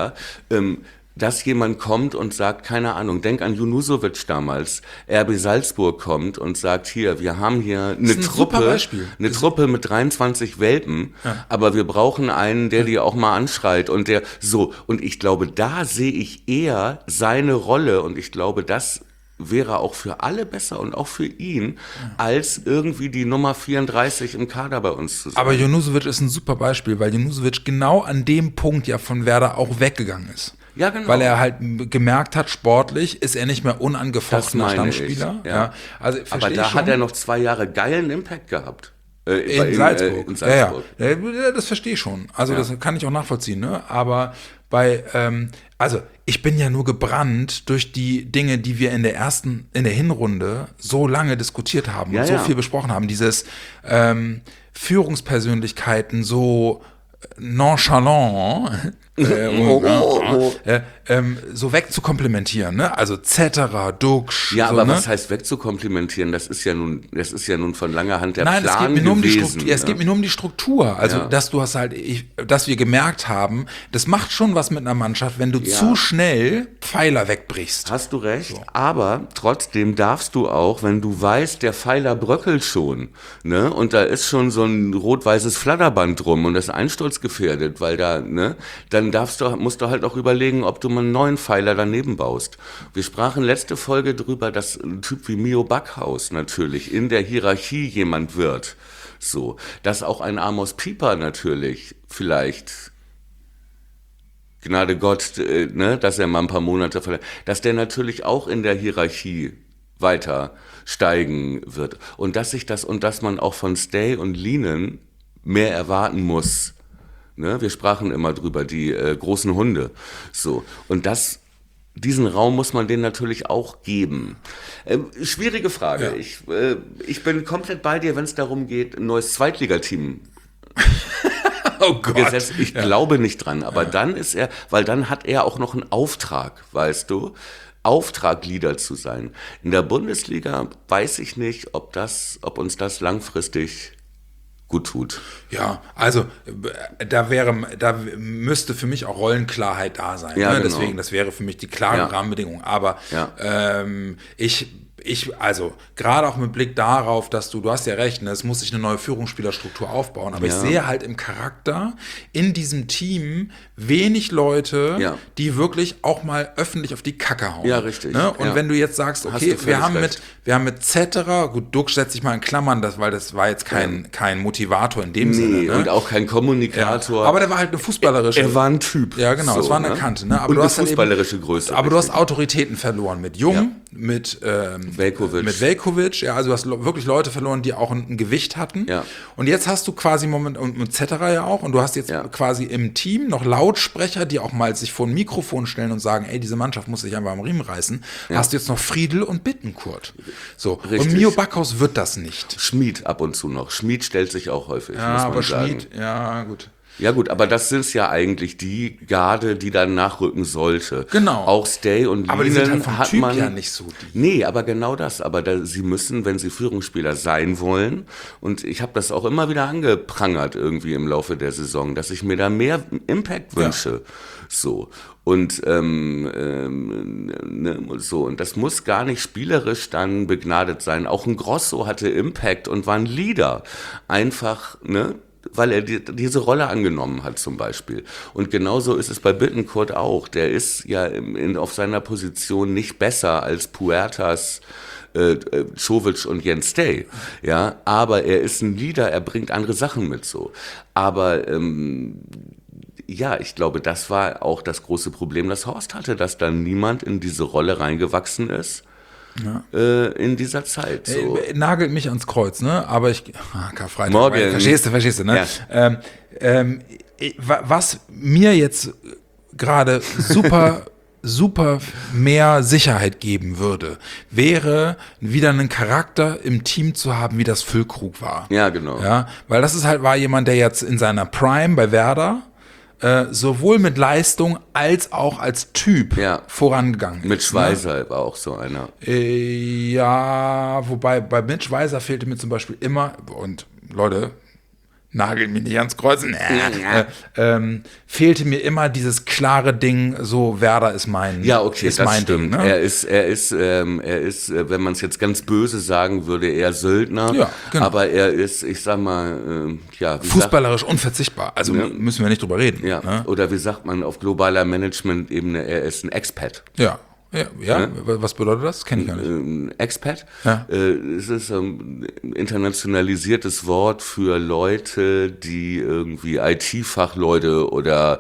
[SPEAKER 2] dass jemand kommt und sagt, keine Ahnung, denk an Junusovic damals, RB Salzburg kommt und sagt, hier, wir haben hier eine Truppe mit 23 Welpen, aber wir brauchen einen, der die auch mal anschreit und der so. Und ich glaube, da sehe ich eher seine Rolle und ich glaube, das wäre auch für alle besser und auch für ihn, als irgendwie die Nummer 34 im Kader bei uns zu sein.
[SPEAKER 3] Aber Junusovic ist ein super Beispiel, weil Junusovic genau an dem Punkt ja von Werder auch weggegangen ist.
[SPEAKER 2] Ja, genau.
[SPEAKER 3] Weil er halt gemerkt hat, sportlich ist er nicht mehr unangefochtener Stammspieler.
[SPEAKER 2] Ja. Also, aber da hat er noch 2 Jahre geilen Impact gehabt.
[SPEAKER 3] In Salzburg. Ja. Das verstehe ich schon. Also das kann ich auch nachvollziehen. Ne? Aber ich bin ja nur gebrannt durch die Dinge, die wir in der Hinrunde so lange diskutiert haben und so viel besprochen haben. Dieses Führungspersönlichkeiten so nonchalant so wegzukomplimentieren, ne? Also Cetera, Duxch.
[SPEAKER 2] Ja, aber
[SPEAKER 3] so,
[SPEAKER 2] was heißt wegzukomplimentieren? Das ist ja nun von langer Hand der
[SPEAKER 3] Plan
[SPEAKER 2] gewesen.
[SPEAKER 3] Es geht mir nur um die Struktur. Also, dass wir gemerkt haben, das macht schon was mit einer Mannschaft, wenn du zu schnell Pfeiler wegbrichst.
[SPEAKER 2] Hast du recht, aber trotzdem darfst du auch, wenn du weißt, der Pfeiler bröckelt schon, ne? Und da ist schon so ein rot-weißes Flatterband drum und das ist einsturzgefährdet, weil da, ne? Dann musst du halt auch überlegen, ob du mal einen neuen Pfeiler daneben baust. Wir sprachen letzte Folge drüber, dass ein Typ wie Mio Backhaus natürlich in der Hierarchie jemand wird. So, dass auch ein Amos Pieper natürlich vielleicht, Gnade Gott, ne, dass er mal ein paar Monate verlässt, dass der natürlich auch in der Hierarchie weiter steigen wird. Und dass man auch von Stay und Lienen mehr erwarten muss. Ne, wir sprachen immer drüber, die großen Hunde. So. Und diesen Raum muss man denen natürlich auch geben. Schwierige Frage. Ja. Ich bin komplett bei dir, wenn es darum geht, ein neues Zweitligateam gesetzt. Ich glaube nicht dran. Aber dann dann hat er auch noch einen Auftrag, weißt du? Auftragleader zu sein. In der Bundesliga weiß ich nicht, ob uns das langfristig gut tut.
[SPEAKER 3] Ja, also da müsste für mich auch Rollenklarheit da sein.
[SPEAKER 2] Ja,
[SPEAKER 3] ne?
[SPEAKER 2] genau.
[SPEAKER 3] Deswegen, das wäre für mich die klare Rahmenbedingung. Aber ich Also gerade auch mit Blick darauf, dass du hast ja recht, ne, es muss sich eine neue Führungsspielerstruktur aufbauen, aber ich sehe halt im Charakter in diesem Team wenig Leute, die wirklich auch mal öffentlich auf die Kacke hauen.
[SPEAKER 2] Ja, richtig.
[SPEAKER 3] Ne? Und wenn du jetzt sagst, okay, wir haben mit Cetera, gut, Duck setze ich mal in Klammern, weil das war jetzt kein Motivator in dem Sinne. Ne?
[SPEAKER 2] Und auch kein Kommunikator.
[SPEAKER 3] Ja, aber der war halt eine fußballerische.
[SPEAKER 2] Er war ein Typ.
[SPEAKER 3] Ja, genau,
[SPEAKER 2] so,
[SPEAKER 3] es war eine Kante. Ne? Aber
[SPEAKER 2] und
[SPEAKER 3] du
[SPEAKER 2] eine
[SPEAKER 3] hast
[SPEAKER 2] fußballerische Größe.
[SPEAKER 3] Aber du hast Autoritäten verloren mit Jung, mit Veljkovic, ja, also du hast wirklich Leute verloren, die auch ein Gewicht hatten. Ja. Und jetzt hast du quasi und mit Cetera ja auch, und du hast jetzt quasi im Team noch Lautsprecher, die auch mal sich vor ein Mikrofon stellen und sagen, ey, diese Mannschaft muss sich einfach am Riemen reißen. Hast du jetzt noch Friedl und Bittencourt. So.
[SPEAKER 2] Richtig.
[SPEAKER 3] Und Mio Backhaus wird das nicht.
[SPEAKER 2] Schmid ab und zu noch. Schmid stellt sich auch häufig, muss man
[SPEAKER 3] aber
[SPEAKER 2] sagen.
[SPEAKER 3] Schmid, ja, gut.
[SPEAKER 2] Ja gut, aber das sind ja eigentlich die Garde, die dann nachrücken sollte.
[SPEAKER 3] Genau.
[SPEAKER 2] Auch Stay und
[SPEAKER 3] aber die sind halt vom
[SPEAKER 2] hat
[SPEAKER 3] Typ
[SPEAKER 2] man
[SPEAKER 3] ja nicht so.
[SPEAKER 2] Nee, aber genau das. Aber sie müssen, wenn sie Führungsspieler sein wollen, und ich habe das auch immer wieder angeprangert irgendwie im Laufe der Saison, dass ich mir da mehr Impact wünsche. So. Und so, und das muss gar nicht spielerisch dann begnadet sein. Auch ein Grosso hatte Impact und war ein Leader. Einfach, ne? Weil er diese Rolle angenommen hat zum Beispiel. Und genauso ist es bei Bittencourt auch. Der ist ja auf seiner Position nicht besser als Puertas, Czovic und Jens Stay. Ja, aber er ist ein Leader, er bringt andere Sachen mit so. Aber ich glaube, das war auch das große Problem, das Horst hatte, dass da niemand in diese Rolle reingewachsen ist. Ja. In dieser Zeit. So.
[SPEAKER 3] Nagelt mich ans Kreuz, ne? Aber Karfreitag.
[SPEAKER 2] Morgen.
[SPEAKER 3] Verstehst du, ne? Ja. Was mir jetzt gerade super mehr Sicherheit geben würde, wäre wieder einen Charakter im Team zu haben, wie das Füllkrug war.
[SPEAKER 2] Ja, genau.
[SPEAKER 3] Ja, weil das war jemand, der jetzt in seiner Prime bei Werder sowohl mit Leistung als auch als Typ vorangegangen ist.
[SPEAKER 2] Mit Schweizer war auch so einer.
[SPEAKER 3] Wobei bei Mitch Weiser fehlte mir zum Beispiel immer, und Leute, nageln mich nicht ans Kreuz, fehlte mir immer dieses klare Ding, so Werder ist mein
[SPEAKER 2] das
[SPEAKER 3] mein
[SPEAKER 2] stimmt.
[SPEAKER 3] Ding. Ne?
[SPEAKER 2] Er ist, wenn man es jetzt ganz böse sagen würde, eher Söldner,
[SPEAKER 3] genau.
[SPEAKER 2] Aber er ist, ich sag mal,
[SPEAKER 3] fußballerisch unverzichtbar, also müssen wir nicht drüber reden.
[SPEAKER 2] Ja.
[SPEAKER 3] Ne?
[SPEAKER 2] Oder wie sagt man auf globaler Management-Ebene, er ist ein Expat.
[SPEAKER 3] Ja, was bedeutet das? Kenne ich gar nicht.
[SPEAKER 2] Expat. Ja. Es ist ein internationalisiertes Wort für Leute, die irgendwie IT-Fachleute oder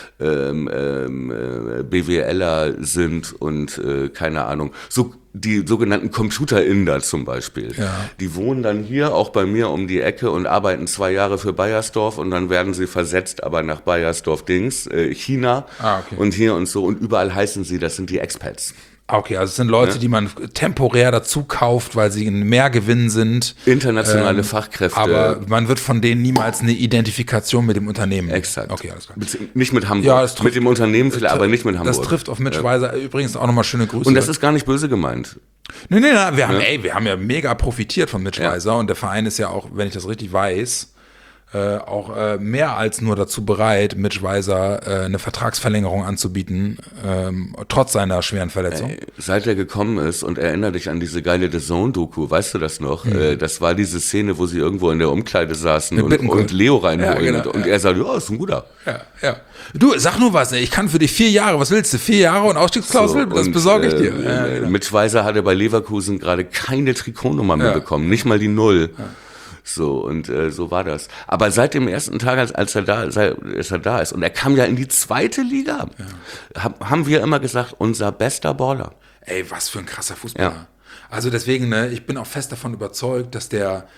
[SPEAKER 2] BWLer sind und keine Ahnung. So die sogenannten Computer-Inder zum Beispiel. Ja. Die wohnen dann hier auch bei mir um die Ecke und arbeiten 2 Jahre für Bayersdorf und dann werden sie versetzt, aber nach Bayersdorf-Dings, China und hier und so. Und überall heißen sie, das sind die Expats.
[SPEAKER 3] Okay, also es sind Leute, die man temporär dazu kauft, weil sie ein Mehrgewinn sind.
[SPEAKER 2] Internationale Fachkräfte.
[SPEAKER 3] Aber man wird von denen niemals eine Identifikation mit dem Unternehmen.
[SPEAKER 2] Exakt.
[SPEAKER 3] Okay, alles klar.
[SPEAKER 2] Nicht mit Hamburg. Mit dem Unternehmen vielleicht, aber nicht mit Hamburg.
[SPEAKER 3] Das trifft auf Mitch Weiser. Übrigens auch nochmal schöne Grüße.
[SPEAKER 2] Und das ist gar nicht böse gemeint.
[SPEAKER 3] Nee, wir haben ja mega profitiert von Mitch Weiser und der Verein ist ja auch, wenn ich das richtig weiß, auch mehr als nur dazu bereit, Mitch Weiser eine Vertragsverlängerung anzubieten, trotz seiner schweren Verletzung.
[SPEAKER 2] Seit er gekommen ist, und erinnere dich an diese geile The Zone-Doku, weißt du das noch? Das war diese Szene, wo sie irgendwo in der Umkleide saßen und Leo reinholen. Genau, und er sagt, ist ein guter.
[SPEAKER 3] Ja. Du, sag nur was, ich kann für dich 4 Jahre, was willst du? 4 Jahre und Ausstiegsklausel, das besorge ich dir.
[SPEAKER 2] Genau. Mitch Weiser hatte bei Leverkusen gerade keine Trikotnummer mehr bekommen, nicht mal die 0. Ja. So, und so war das. Aber seit dem ersten Tag, als er da ist, und er kam ja in die 2. Liga, haben wir immer gesagt, unser bester Baller.
[SPEAKER 3] Ey, was für ein krasser Fußballer. Ja. Also deswegen, ich bin auch fest davon überzeugt, dass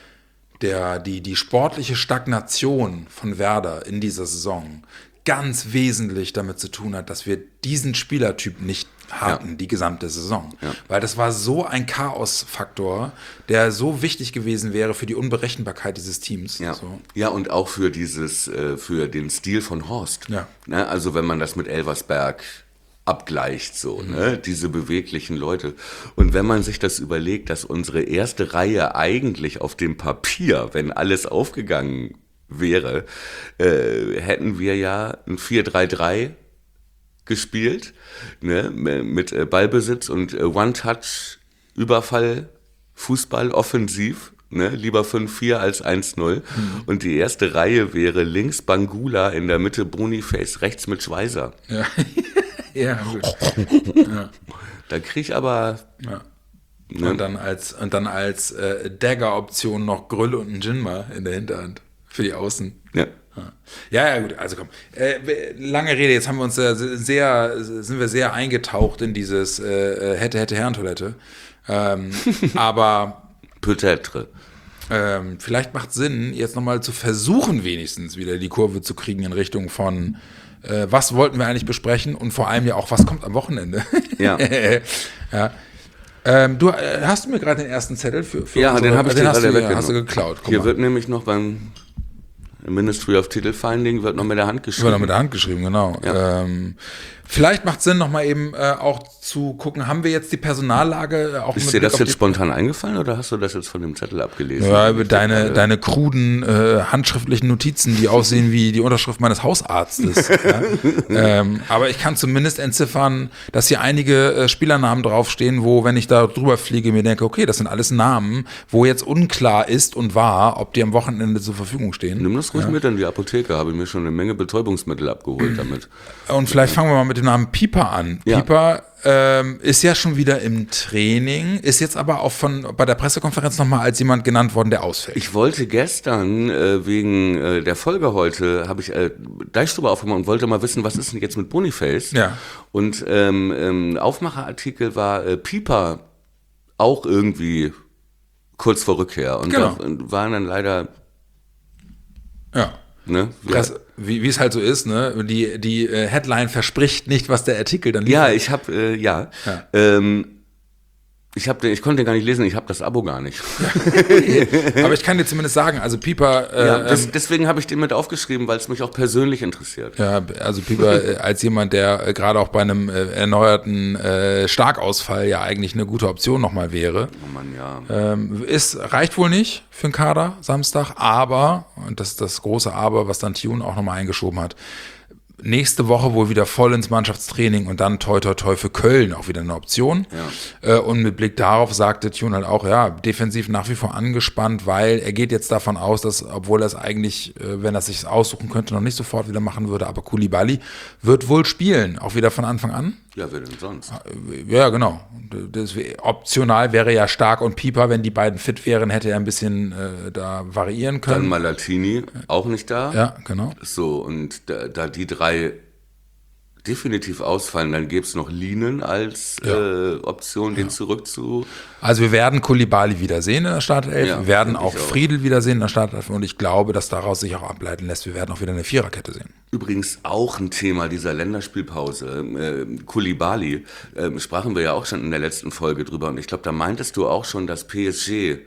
[SPEAKER 3] die sportliche Stagnation von Werder in dieser Saison ganz wesentlich damit zu tun hat, dass wir diesen Spielertyp nicht hatten, die gesamte Saison. Ja. Weil das war so ein Chaosfaktor, der so wichtig gewesen wäre für die Unberechenbarkeit dieses Teams.
[SPEAKER 2] Ja,
[SPEAKER 3] so.
[SPEAKER 2] Ja, und auch für für den Stil von Horst. Ja. Ne? Also wenn man das mit Elversberg abgleicht, so, ne? Diese beweglichen Leute. Und wenn man sich das überlegt, dass unsere erste Reihe eigentlich auf dem Papier, wenn alles aufgegangen wäre, hätten wir ja ein 4-3-3 gespielt, ne, mit Ballbesitz und One-Touch Überfall, Fußball, offensiv. Ne, lieber 5-4 als 1-0. Und die erste Reihe wäre links Bangula, in der Mitte Boniface, rechts mit Schweizer.
[SPEAKER 3] Ja, ja gut. Ja.
[SPEAKER 2] Da krieg ich aber...
[SPEAKER 3] Ja.
[SPEAKER 2] Ne?
[SPEAKER 3] Und dann als Dagger-Option noch Grüll und ein Jinma in der Hinterhand für die Außen.
[SPEAKER 2] Ja.
[SPEAKER 3] Ja, gut, also komm. Lange Rede, jetzt haben wir uns sind wir sehr eingetaucht in dieses hätte Herrentoilette. Aber
[SPEAKER 2] Peut-être.
[SPEAKER 3] vielleicht macht es Sinn, jetzt nochmal zu versuchen, wenigstens wieder die Kurve zu kriegen in Richtung von was wollten wir eigentlich besprechen und vor allem ja auch, was kommt am Wochenende.
[SPEAKER 2] Ja.
[SPEAKER 3] Ja. Hast du mir gerade den ersten Zettel für
[SPEAKER 2] Ja,
[SPEAKER 3] unsere,
[SPEAKER 2] den habe ich dir gerade weggenommen.
[SPEAKER 3] Hast du geklaut. Guck
[SPEAKER 2] Hier
[SPEAKER 3] mal.
[SPEAKER 2] wird nämlich noch beim Ministry of Title Finding wird noch mit der Hand geschrieben.
[SPEAKER 3] Wird noch mit der Hand geschrieben, genau.
[SPEAKER 2] Ja.
[SPEAKER 3] Vielleicht macht es Sinn, nochmal eben auch zu gucken, haben wir jetzt die Personallage auch
[SPEAKER 2] Ist
[SPEAKER 3] mit
[SPEAKER 2] dir
[SPEAKER 3] Blick
[SPEAKER 2] das
[SPEAKER 3] auf
[SPEAKER 2] jetzt
[SPEAKER 3] die
[SPEAKER 2] spontan eingefallen oder hast du das jetzt von dem Zettel abgelesen?
[SPEAKER 3] Ja, über deine kruden handschriftlichen Notizen, die aussehen wie die Unterschrift meines Hausarztes. Ja. Aber ich kann zumindest entziffern, dass hier einige Spielernamen draufstehen, wo, wenn ich da drüber fliege, mir denke, okay, das sind alles Namen, wo jetzt unklar ist und war, ob die am Wochenende zur Verfügung stehen.
[SPEAKER 2] Nimm das ruhig mit in die Apotheke, habe ich mir schon eine Menge Betäubungsmittel abgeholt damit.
[SPEAKER 3] Und vielleicht fangen wir mal mit dem Namen Pieper an.
[SPEAKER 2] Ja.
[SPEAKER 3] Pieper ist ja schon wieder im Training, ist jetzt aber auch bei der Pressekonferenz nochmal als jemand genannt worden, der ausfällt.
[SPEAKER 2] Ich wollte gestern wegen der Folge heute, habe ich Deichstube aufgemacht und wollte mal wissen, was ist denn jetzt mit Boniface?
[SPEAKER 3] Ja.
[SPEAKER 2] Und Aufmacherartikel war Pieper auch irgendwie kurz vor Rückkehr. Und
[SPEAKER 3] Genau.
[SPEAKER 2] da waren dann leider...
[SPEAKER 3] Ja.
[SPEAKER 2] Ne,
[SPEAKER 3] Wie es halt so ist, ne? Die Headline verspricht nicht, was der Artikel dann liefert.
[SPEAKER 2] ja, ich habe ich konnte den gar nicht lesen, ich habe das Abo gar nicht.
[SPEAKER 3] Aber ich kann dir zumindest sagen, also Pieper,
[SPEAKER 2] Deswegen habe ich den mit aufgeschrieben, weil es mich auch persönlich interessiert.
[SPEAKER 3] ja, also Pieper als jemand, der gerade auch bei einem erneuerten Starkausfall ja eigentlich eine gute Option nochmal wäre.
[SPEAKER 2] Oh Mann, ja.
[SPEAKER 3] Reicht wohl nicht für den Kader Samstag, aber, und das ist das große Aber, was dann Tune auch nochmal eingeschoben hat, nächste Woche wohl wieder voll ins Mannschaftstraining und dann toi toi toi für Köln auch wieder eine Option.
[SPEAKER 2] Ja.
[SPEAKER 3] Und mit Blick darauf sagte Tune halt auch, ja, defensiv nach wie vor angespannt, weil er geht jetzt davon aus, dass, obwohl er es eigentlich, wenn er es sich aussuchen könnte, noch nicht sofort wieder machen würde, aber Koulibaly wird wohl spielen, auch wieder von Anfang an.
[SPEAKER 2] Ja, wer denn sonst?
[SPEAKER 3] Ja, genau. Optional wäre ja Stark und Pieper, wenn die beiden fit wären, hätte er ein bisschen da variieren können.
[SPEAKER 2] Dann Malatini, auch nicht da.
[SPEAKER 3] Ja, genau.
[SPEAKER 2] So, und da die drei definitiv ausfallen, dann gäbe es noch Linen als Option, den zurückzu...
[SPEAKER 3] Also wir werden Koulibaly wiedersehen in der Startelf,
[SPEAKER 2] Ja,
[SPEAKER 3] wir werden
[SPEAKER 2] denke
[SPEAKER 3] auch
[SPEAKER 2] ich auch.
[SPEAKER 3] Friedl wiedersehen in der Startelf und ich glaube, dass daraus sich auch ableiten lässt, wir werden auch wieder eine Viererkette sehen.
[SPEAKER 2] Übrigens auch ein Thema dieser Länderspielpause. Koulibaly, sprachen wir ja auch schon in der letzten Folge drüber und ich glaube, da meintest du auch schon, dass PSG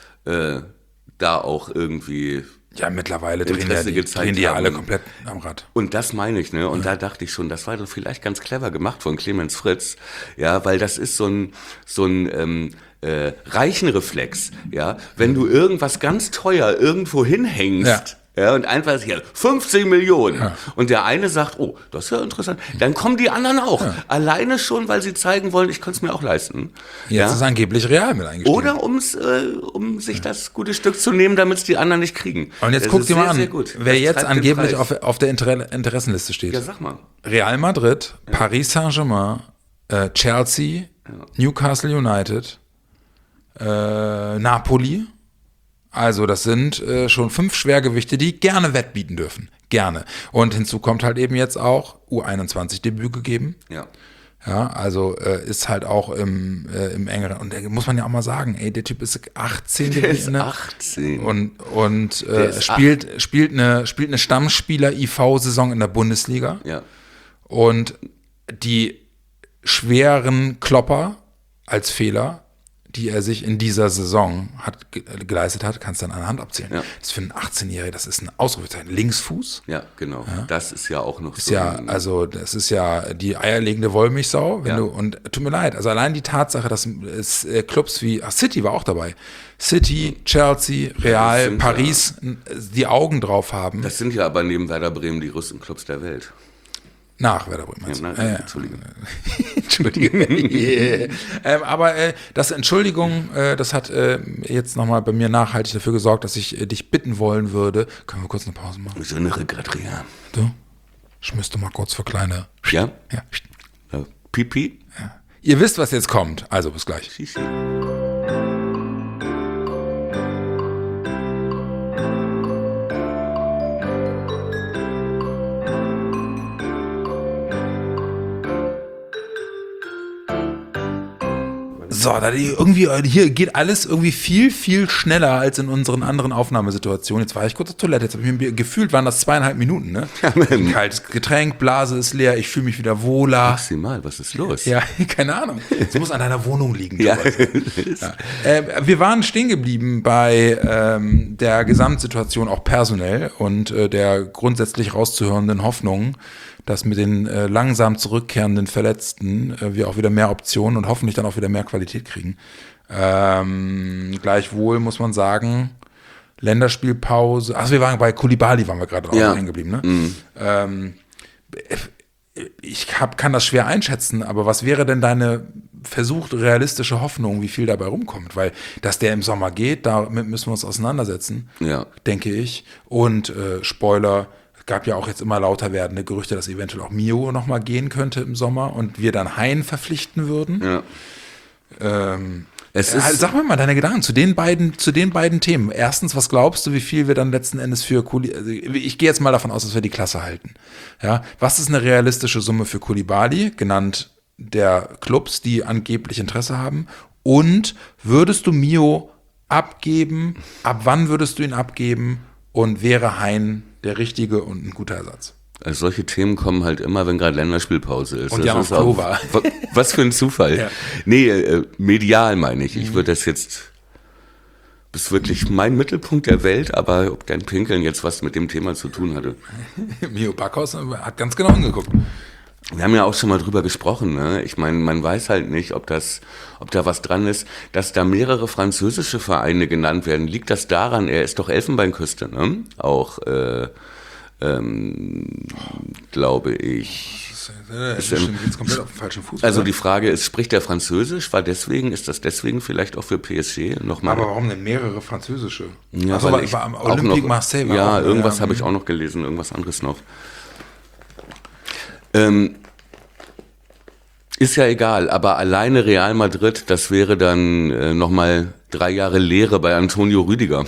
[SPEAKER 2] da auch irgendwie...
[SPEAKER 3] Ja, mittlerweile
[SPEAKER 2] Interesse gezeigt
[SPEAKER 3] drehen die ja alle
[SPEAKER 2] haben.
[SPEAKER 3] komplett am Rad.
[SPEAKER 2] Und das meine ich, ne? Und da dachte ich schon, das war doch vielleicht ganz clever gemacht von Clemens Fritz, ja, weil das ist so ein Reichenreflex, ja. Wenn du irgendwas ganz teuer irgendwo hinhängst, ja, und einfach hier 50 Millionen. Ja. Und der eine sagt, oh, das ist ja interessant. Dann kommen die anderen auch. Ja. Alleine schon, weil sie zeigen wollen, ich könnte es mir auch leisten.
[SPEAKER 3] Jetzt ist angeblich Real mit eingestiegen.
[SPEAKER 2] Oder um sich das gute Stück zu nehmen, damit es die anderen nicht kriegen.
[SPEAKER 3] Und jetzt
[SPEAKER 2] das
[SPEAKER 3] guck dir mal an, wer
[SPEAKER 2] das
[SPEAKER 3] jetzt angeblich
[SPEAKER 2] auf
[SPEAKER 3] auf der Interessenliste steht.
[SPEAKER 2] Ja, sag mal.
[SPEAKER 3] Real Madrid, Paris Saint-Germain, Chelsea, Newcastle United, Napoli. Also das sind schon 5 Schwergewichte, die gerne wettbieten dürfen. Gerne. Und hinzu kommt halt eben jetzt auch U21-Debüt gegeben.
[SPEAKER 2] Ja.
[SPEAKER 3] Ja, also ist halt auch im engeren. Und da muss man ja auch mal sagen, ey, der Typ ist 18
[SPEAKER 2] Der ist
[SPEAKER 3] gewesen.
[SPEAKER 2] 18.
[SPEAKER 3] Und spielt eine Stammspieler-IV-Saison in der Bundesliga.
[SPEAKER 2] Ja.
[SPEAKER 3] Und die schweren Klopper als Fehler, die er sich in dieser Saison geleistet hat, kannst du dann an der Hand abzählen. Ja. Das ist für einen 18-Jährigen, das ist ein Ausrufezeichen. Linksfuß.
[SPEAKER 2] Ja, genau. Ja. Das ist ja auch noch
[SPEAKER 3] ist
[SPEAKER 2] so.
[SPEAKER 3] Ja, also das ist ja die eierlegende Wollmilchsau. Und tut mir leid, also allein die Tatsache, dass es Clubs wie City war auch dabei. City, Chelsea, Real, Paris die Augen drauf haben.
[SPEAKER 2] Das sind ja aber neben Werder Bremen die größten Clubs der Welt.
[SPEAKER 3] Nach Werder Bremen.
[SPEAKER 2] Entschuldige.
[SPEAKER 3] Entschuldige. Aber das Entschuldigung, das hat jetzt nochmal bei mir nachhaltig dafür gesorgt, dass ich dich bitten wollen würde. Können wir kurz eine Pause machen?
[SPEAKER 2] So eine Regatria.
[SPEAKER 3] Du? Ich müsste mal kurz für kleine...
[SPEAKER 2] Ja?
[SPEAKER 3] Ja.
[SPEAKER 2] Pipi?
[SPEAKER 3] Ja. Ihr wisst, was jetzt kommt. Also, bis gleich.
[SPEAKER 2] Sisi.
[SPEAKER 3] So, hier geht alles irgendwie viel, viel schneller als in unseren anderen Aufnahmesituationen. Jetzt war ich kurz auf Toilette, jetzt habe ich mir gefühlt, waren das 2,5 Minuten, ne? Ein kaltes Getränk, Blase ist leer, ich fühle mich wieder wohler.
[SPEAKER 2] Maximal, was ist los?
[SPEAKER 3] Ja, keine Ahnung. Es muss an deiner Wohnung liegen.
[SPEAKER 2] Ja.
[SPEAKER 3] Wir waren stehen geblieben bei der Gesamtsituation auch personell und der grundsätzlich rauszuhörenden Hoffnung, dass mit den langsam zurückkehrenden Verletzten wir auch wieder mehr Optionen und hoffentlich dann auch wieder mehr Qualität kriegen. Gleichwohl muss man sagen, Länderspielpause, wir waren bei Koulibaly, waren wir gerade drauf hängen geblieben, ne? Mhm. Ich kann das schwer einschätzen, aber was wäre denn deine versucht realistische Hoffnung, wie viel dabei rumkommt? Weil, dass der im Sommer geht, damit müssen wir uns auseinandersetzen, denke ich. Und Spoiler, gab ja auch jetzt immer lauter werdende Gerüchte, dass eventuell auch Mio nochmal gehen könnte im Sommer und wir dann Hein verpflichten würden. Ja. Sag mir mal deine Gedanken zu den beiden Themen. Erstens, was glaubst du, wie viel wir dann letzten Endes für Koulibaly, ich gehe jetzt mal davon aus, dass wir die Klasse halten. Ja, was ist eine realistische Summe für Koulibaly, genannt der Clubs, die angeblich Interesse haben? Und würdest du Mio abgeben? Ab wann würdest du ihn abgeben? Und wäre Hein der richtige und ein guter Ersatz?
[SPEAKER 2] Also solche Themen kommen halt immer, wenn gerade Länderspielpause ist.
[SPEAKER 3] Und Jan Klova.
[SPEAKER 2] Was für ein Zufall. Ja. Nee, medial meine ich. Ich würde das jetzt, ist wirklich mein Mittelpunkt der Welt, aber ob dein Pinkeln jetzt was mit dem Thema zu tun hatte.
[SPEAKER 3] Mio Backhaus hat ganz genau hingeguckt.
[SPEAKER 2] Wir haben ja auch schon mal drüber gesprochen, ne? Ich meine, man weiß halt nicht, ob da was dran ist, dass da mehrere französische Vereine genannt werden. Liegt das daran, er ist doch Elfenbeinküste, ne? Auch, glaube ich.
[SPEAKER 3] Ist jetzt komplett auf den falschen Fuß.
[SPEAKER 2] Also die Frage ist, spricht er Französisch? Ist das deswegen vielleicht auch für PSG nochmal?
[SPEAKER 3] Aber warum denn mehrere französische?
[SPEAKER 2] Ja,
[SPEAKER 3] also
[SPEAKER 2] weil
[SPEAKER 3] am Olympique Marseille war
[SPEAKER 2] ja,
[SPEAKER 3] auch,
[SPEAKER 2] irgendwas habe ich auch noch gelesen, irgendwas anderes noch. Ist ja egal, aber alleine Real Madrid, das wäre dann nochmal 3 Jahre Lehre bei Antonio Rüdiger.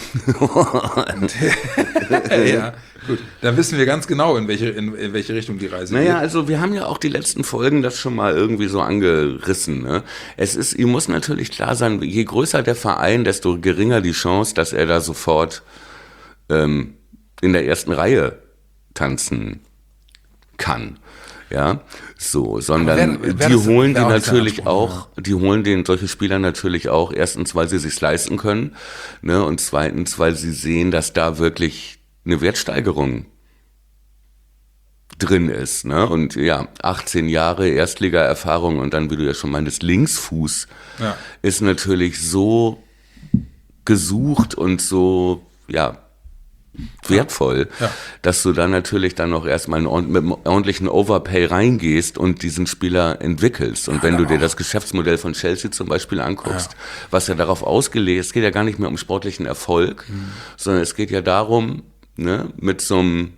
[SPEAKER 3] Ja, gut. Dann wissen wir ganz genau, in welche Richtung die Reise geht.
[SPEAKER 2] Naja, also wir haben ja auch die letzten Folgen das schon mal irgendwie so angerissen. Ne? Ihm muss natürlich klar sein, je größer der Verein, desto geringer die Chance, dass er da sofort in der ersten Reihe tanzen kann. Ja, so, sondern die holen die natürlich auch, die holen solche Spieler natürlich auch, erstens, weil sie sich's leisten können, ne, und zweitens, weil sie sehen, dass da wirklich eine Wertsteigerung drin ist, ne, und ja, 18 Jahre Erstliga-Erfahrung und dann, wie du ja schon meintest, Linksfuß ist natürlich so gesucht und so, ja, wertvoll, dass du dann natürlich dann noch erstmal mit einem ordentlichen Overpay reingehst und diesen Spieler entwickelst. Und wenn du dir das Geschäftsmodell von Chelsea zum Beispiel anguckst, was ja darauf ausgelegt ist, es geht ja gar nicht mehr um sportlichen Erfolg, sondern es geht ja darum, ne, mit so einem,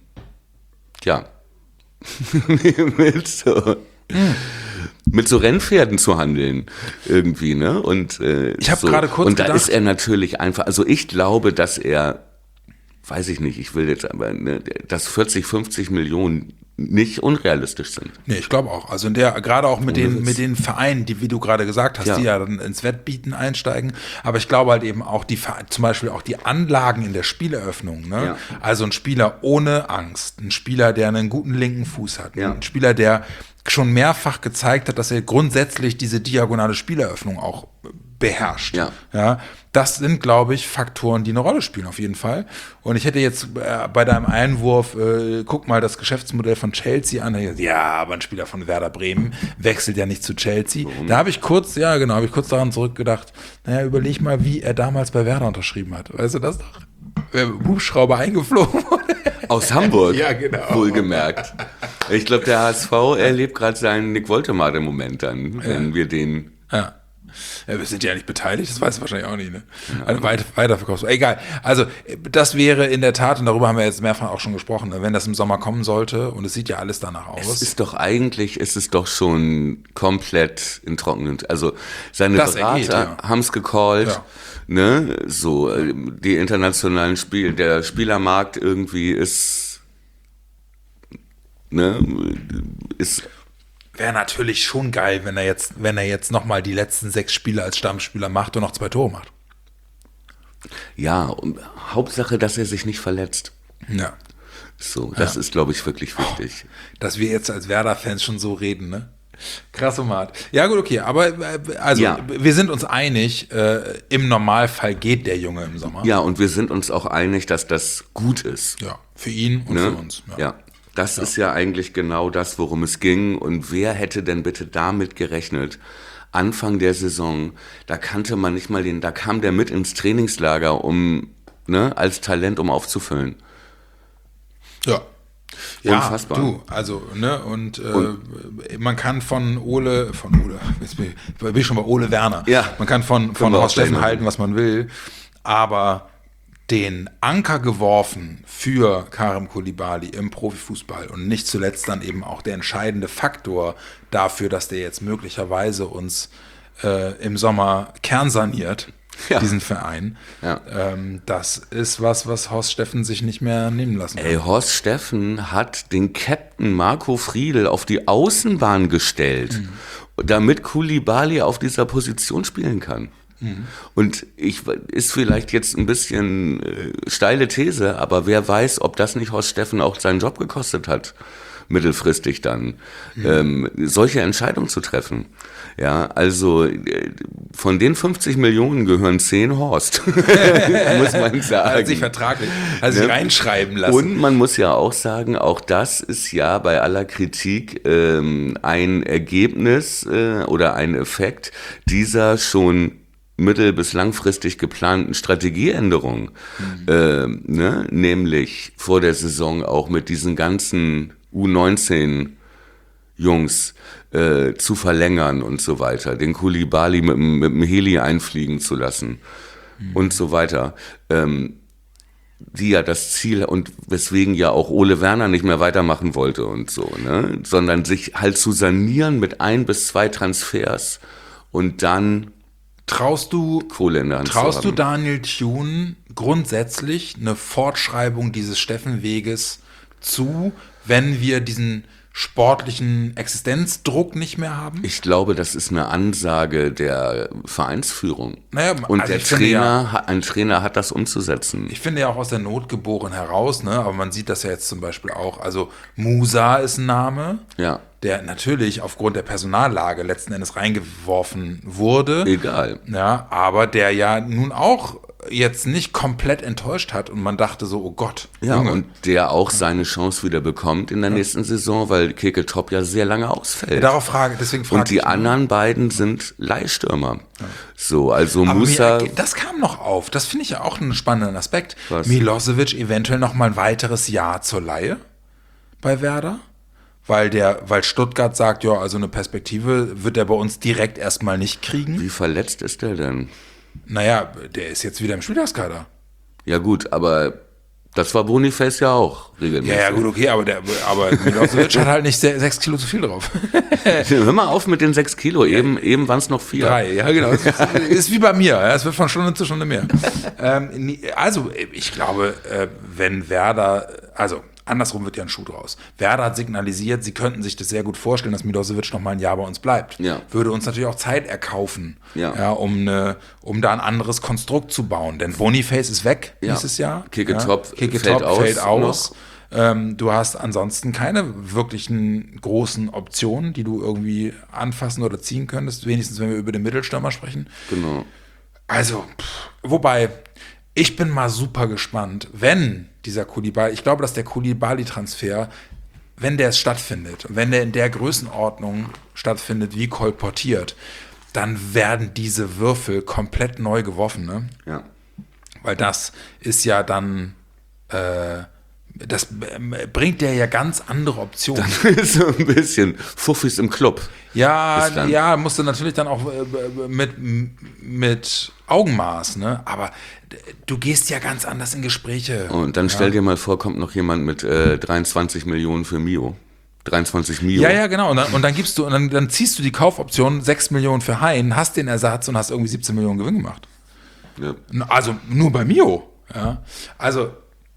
[SPEAKER 2] mit so Rennpferden zu handeln irgendwie, ne? Und
[SPEAKER 3] ich habe gerade kurz
[SPEAKER 2] und da
[SPEAKER 3] gedacht,
[SPEAKER 2] ist er natürlich einfach, also ich glaube, dass er, weiß ich nicht, ich will jetzt aber, ne, dass 40, 50 Millionen nicht unrealistisch sind.
[SPEAKER 3] Nee, ich glaube auch. Also gerade auch mit den Vereinen, die, wie du gerade gesagt hast, die ja dann ins Wettbieten einsteigen. Aber ich glaube halt eben auch zum Beispiel auch die Anlagen in der Spieleröffnung. Ne? Ja. Also ein Spieler ohne Angst, ein Spieler, der einen guten linken Fuß hat, ein Spieler, der schon mehrfach gezeigt hat, dass er grundsätzlich diese diagonale Spieleröffnung auch beherrscht. Ja, das sind, glaube ich, Faktoren, die eine Rolle spielen, auf jeden Fall. Und ich hätte jetzt bei deinem Einwurf, guck mal das Geschäftsmodell von Chelsea an. Ja, aber ein Spieler von Werder Bremen wechselt ja nicht zu Chelsea. Warum? Da habe ich kurz daran zurückgedacht, überleg mal, wie er damals bei Werder unterschrieben hat. Weißt du das doch? Hubschrauber eingeflogen wurde.
[SPEAKER 2] Aus Hamburg,
[SPEAKER 3] Ja, genau.
[SPEAKER 2] wohlgemerkt. Ich glaube, der HSV erlebt gerade seinen Nick Woltemade-Moment dann, wenn wir den...
[SPEAKER 3] Ja. Ja, wir sind ja nicht beteiligt, das weißt du wahrscheinlich auch nicht, ne? Also weiterverkaufst. Egal. Also, das wäre in der Tat, und darüber haben wir jetzt mehrfach auch schon gesprochen, wenn das im Sommer kommen sollte, und es sieht ja alles danach aus.
[SPEAKER 2] Ist es doch schon komplett in trockenen, also seine
[SPEAKER 3] Das
[SPEAKER 2] Berater
[SPEAKER 3] ergeht, ja.
[SPEAKER 2] haben es gecallt,
[SPEAKER 3] Ja.
[SPEAKER 2] ne, so, die internationalen der Spielermarkt irgendwie ist, ne, ist...
[SPEAKER 3] Wäre natürlich schon geil, wenn er jetzt nochmal die letzten 6 Spiele als Stammspieler macht und noch 2 Tore macht.
[SPEAKER 2] Ja, und Hauptsache, dass er sich nicht verletzt.
[SPEAKER 3] Ja.
[SPEAKER 2] So, das ist, glaube ich, wirklich wichtig.
[SPEAKER 3] Dass wir jetzt als Werder-Fans schon so reden, ne? Krassomat. Ja gut, okay, aber also
[SPEAKER 2] Ja.
[SPEAKER 3] wir sind uns einig, im Normalfall geht der Junge im Sommer.
[SPEAKER 2] Ja, und wir sind uns auch einig, dass das gut ist.
[SPEAKER 3] Ja, für ihn und
[SPEAKER 2] Ne?
[SPEAKER 3] für uns.
[SPEAKER 2] Ja. Das ist ja eigentlich genau das, worum es ging. Und wer hätte denn bitte damit gerechnet? Anfang der Saison, da kannte man nicht mal da kam der mit ins Trainingslager, als Talent, um aufzufüllen.
[SPEAKER 3] Ja. Ja,
[SPEAKER 2] Unfassbar.
[SPEAKER 3] du, also, ne, und man kann von Ole, jetzt bin ich schon bei Ole Werner,
[SPEAKER 2] Ja.
[SPEAKER 3] man kann von
[SPEAKER 2] Können wir auch
[SPEAKER 3] Horst Steffen
[SPEAKER 2] gleich
[SPEAKER 3] halten, was man will, aber den Anker geworfen für Karim Koulibaly im Profifußball und nicht zuletzt dann eben auch der entscheidende Faktor dafür, dass der jetzt möglicherweise uns im Sommer kernsaniert,
[SPEAKER 2] Ja.
[SPEAKER 3] diesen Verein.
[SPEAKER 2] Ja.
[SPEAKER 3] Das ist was Horst Steffen sich nicht mehr nehmen lassen kann.
[SPEAKER 2] Ey, Horst Steffen hat den Captain Marco Friedl auf die Außenbahn gestellt, damit Koulibaly auf dieser Position spielen kann. Und ist vielleicht jetzt ein bisschen steile These, aber wer weiß, ob das nicht Horst Steffen auch seinen Job gekostet hat, mittelfristig dann, solche Entscheidungen zu treffen. Ja, also von den 50 Millionen gehören 10 Horst, muss man sagen.
[SPEAKER 3] Hat sich vertraglich, sich reinschreiben lassen.
[SPEAKER 2] Und man muss ja auch sagen, auch das ist ja bei aller Kritik ein Ergebnis oder ein Effekt dieser schon mittel- bis langfristig geplanten Strategieänderung, nämlich vor der Saison auch mit diesen ganzen U19-Jungs zu verlängern und so weiter, den Koulibaly mit dem Heli einfliegen zu lassen und so weiter, die ja das Ziel und weswegen ja auch Ole Werner nicht mehr weitermachen wollte und so, ne, sondern sich halt zu sanieren mit 1 bis 2 Transfers und dann
[SPEAKER 3] Traust du
[SPEAKER 2] Kohle in der Hand zu haben.
[SPEAKER 3] Daniel Thune grundsätzlich eine Fortschreibung dieses Steffenweges zu, wenn wir diesen sportlichen Existenzdruck nicht mehr haben?
[SPEAKER 2] Ich glaube, das ist eine Ansage der Vereinsführung.
[SPEAKER 3] Naja,
[SPEAKER 2] und
[SPEAKER 3] also
[SPEAKER 2] der
[SPEAKER 3] ich finde
[SPEAKER 2] ein Trainer hat das umzusetzen.
[SPEAKER 3] Ich finde ja auch aus der Not geboren heraus, ne? Aber man sieht das ja jetzt zum Beispiel auch. Also Musa ist ein Name,
[SPEAKER 2] Ja.
[SPEAKER 3] der natürlich aufgrund der Personallage letzten Endes reingeworfen wurde.
[SPEAKER 2] Egal.
[SPEAKER 3] Ja, aber der ja nun auch jetzt nicht komplett enttäuscht hat und man dachte so, oh Gott,
[SPEAKER 2] Ja,
[SPEAKER 3] Junge.
[SPEAKER 2] und der auch seine Chance wieder bekommt in der nächsten Saison, weil Keke Top ja sehr lange ausfällt.
[SPEAKER 3] Deswegen frage
[SPEAKER 2] Und die
[SPEAKER 3] ich,
[SPEAKER 2] anderen beiden sind Leihstürmer. So, also
[SPEAKER 3] aber
[SPEAKER 2] Musa.
[SPEAKER 3] das kam noch auf. Das finde ich ja auch einen spannenden Aspekt.
[SPEAKER 2] Was?
[SPEAKER 3] Milosevic eventuell noch mal ein weiteres Jahr zur Leihe bei Werder? Weil Stuttgart sagt, ja, also eine Perspektive wird er bei uns direkt erstmal nicht kriegen.
[SPEAKER 2] Wie verletzt ist der denn?
[SPEAKER 3] Naja, der ist jetzt wieder im Spieltagskader.
[SPEAKER 2] Ja gut, aber das war Boniface ja auch regelmäßig.
[SPEAKER 3] Ja, gut, okay, aber Milosevic hat halt nicht 6 Kilo zu viel drauf.
[SPEAKER 2] Hör mal auf mit den 6 Kilo, eben waren es noch 4.
[SPEAKER 3] 3, ja genau. Ist wie bei mir, ja, es wird von Stunde zu Stunde mehr. Also, ich glaube, wenn Werder, also andersrum wird ja ein Schuh draus. Werder hat signalisiert, sie könnten sich das sehr gut vorstellen, dass Milosevic noch mal ein Jahr bei uns bleibt.
[SPEAKER 2] Ja.
[SPEAKER 3] Würde uns natürlich auch Zeit erkaufen,
[SPEAKER 2] Ja.
[SPEAKER 3] um da ein anderes Konstrukt zu bauen. Denn Boniface ist weg nächstes Jahr.
[SPEAKER 2] Keke Top
[SPEAKER 3] Keke
[SPEAKER 2] fällt
[SPEAKER 3] Top fällt
[SPEAKER 2] aus
[SPEAKER 3] aus. Du hast ansonsten keine wirklichen großen Optionen, die du irgendwie anfassen oder ziehen könntest, wenigstens wenn wir über den Mittelstürmer sprechen.
[SPEAKER 2] Genau.
[SPEAKER 3] Also, wobei, ich bin mal super gespannt, wenn dieser Koulibaly, ich glaube, dass der Koulibaly-Transfer, wenn der stattfindet, wenn der in der Größenordnung stattfindet, wie kolportiert, dann werden diese Würfel komplett neu geworfen, ne?
[SPEAKER 2] Ja.
[SPEAKER 3] Weil das ist ja dann das bringt dir ja ganz andere Optionen.
[SPEAKER 2] So ein bisschen Fuffis im Club.
[SPEAKER 3] Ja, musst du natürlich dann auch mit Augenmaß, ne? Aber du gehst ja ganz anders in Gespräche.
[SPEAKER 2] Und dann stell dir mal vor, kommt noch jemand mit 23 Millionen für Mio. 23 Mio.
[SPEAKER 3] Ja, genau. Und dann gibst du, und dann ziehst du die Kaufoption 6 Millionen für Hein, hast den Ersatz und hast irgendwie 17 Millionen Gewinn gemacht.
[SPEAKER 2] Ja.
[SPEAKER 3] Also nur bei Mio. Ja. Also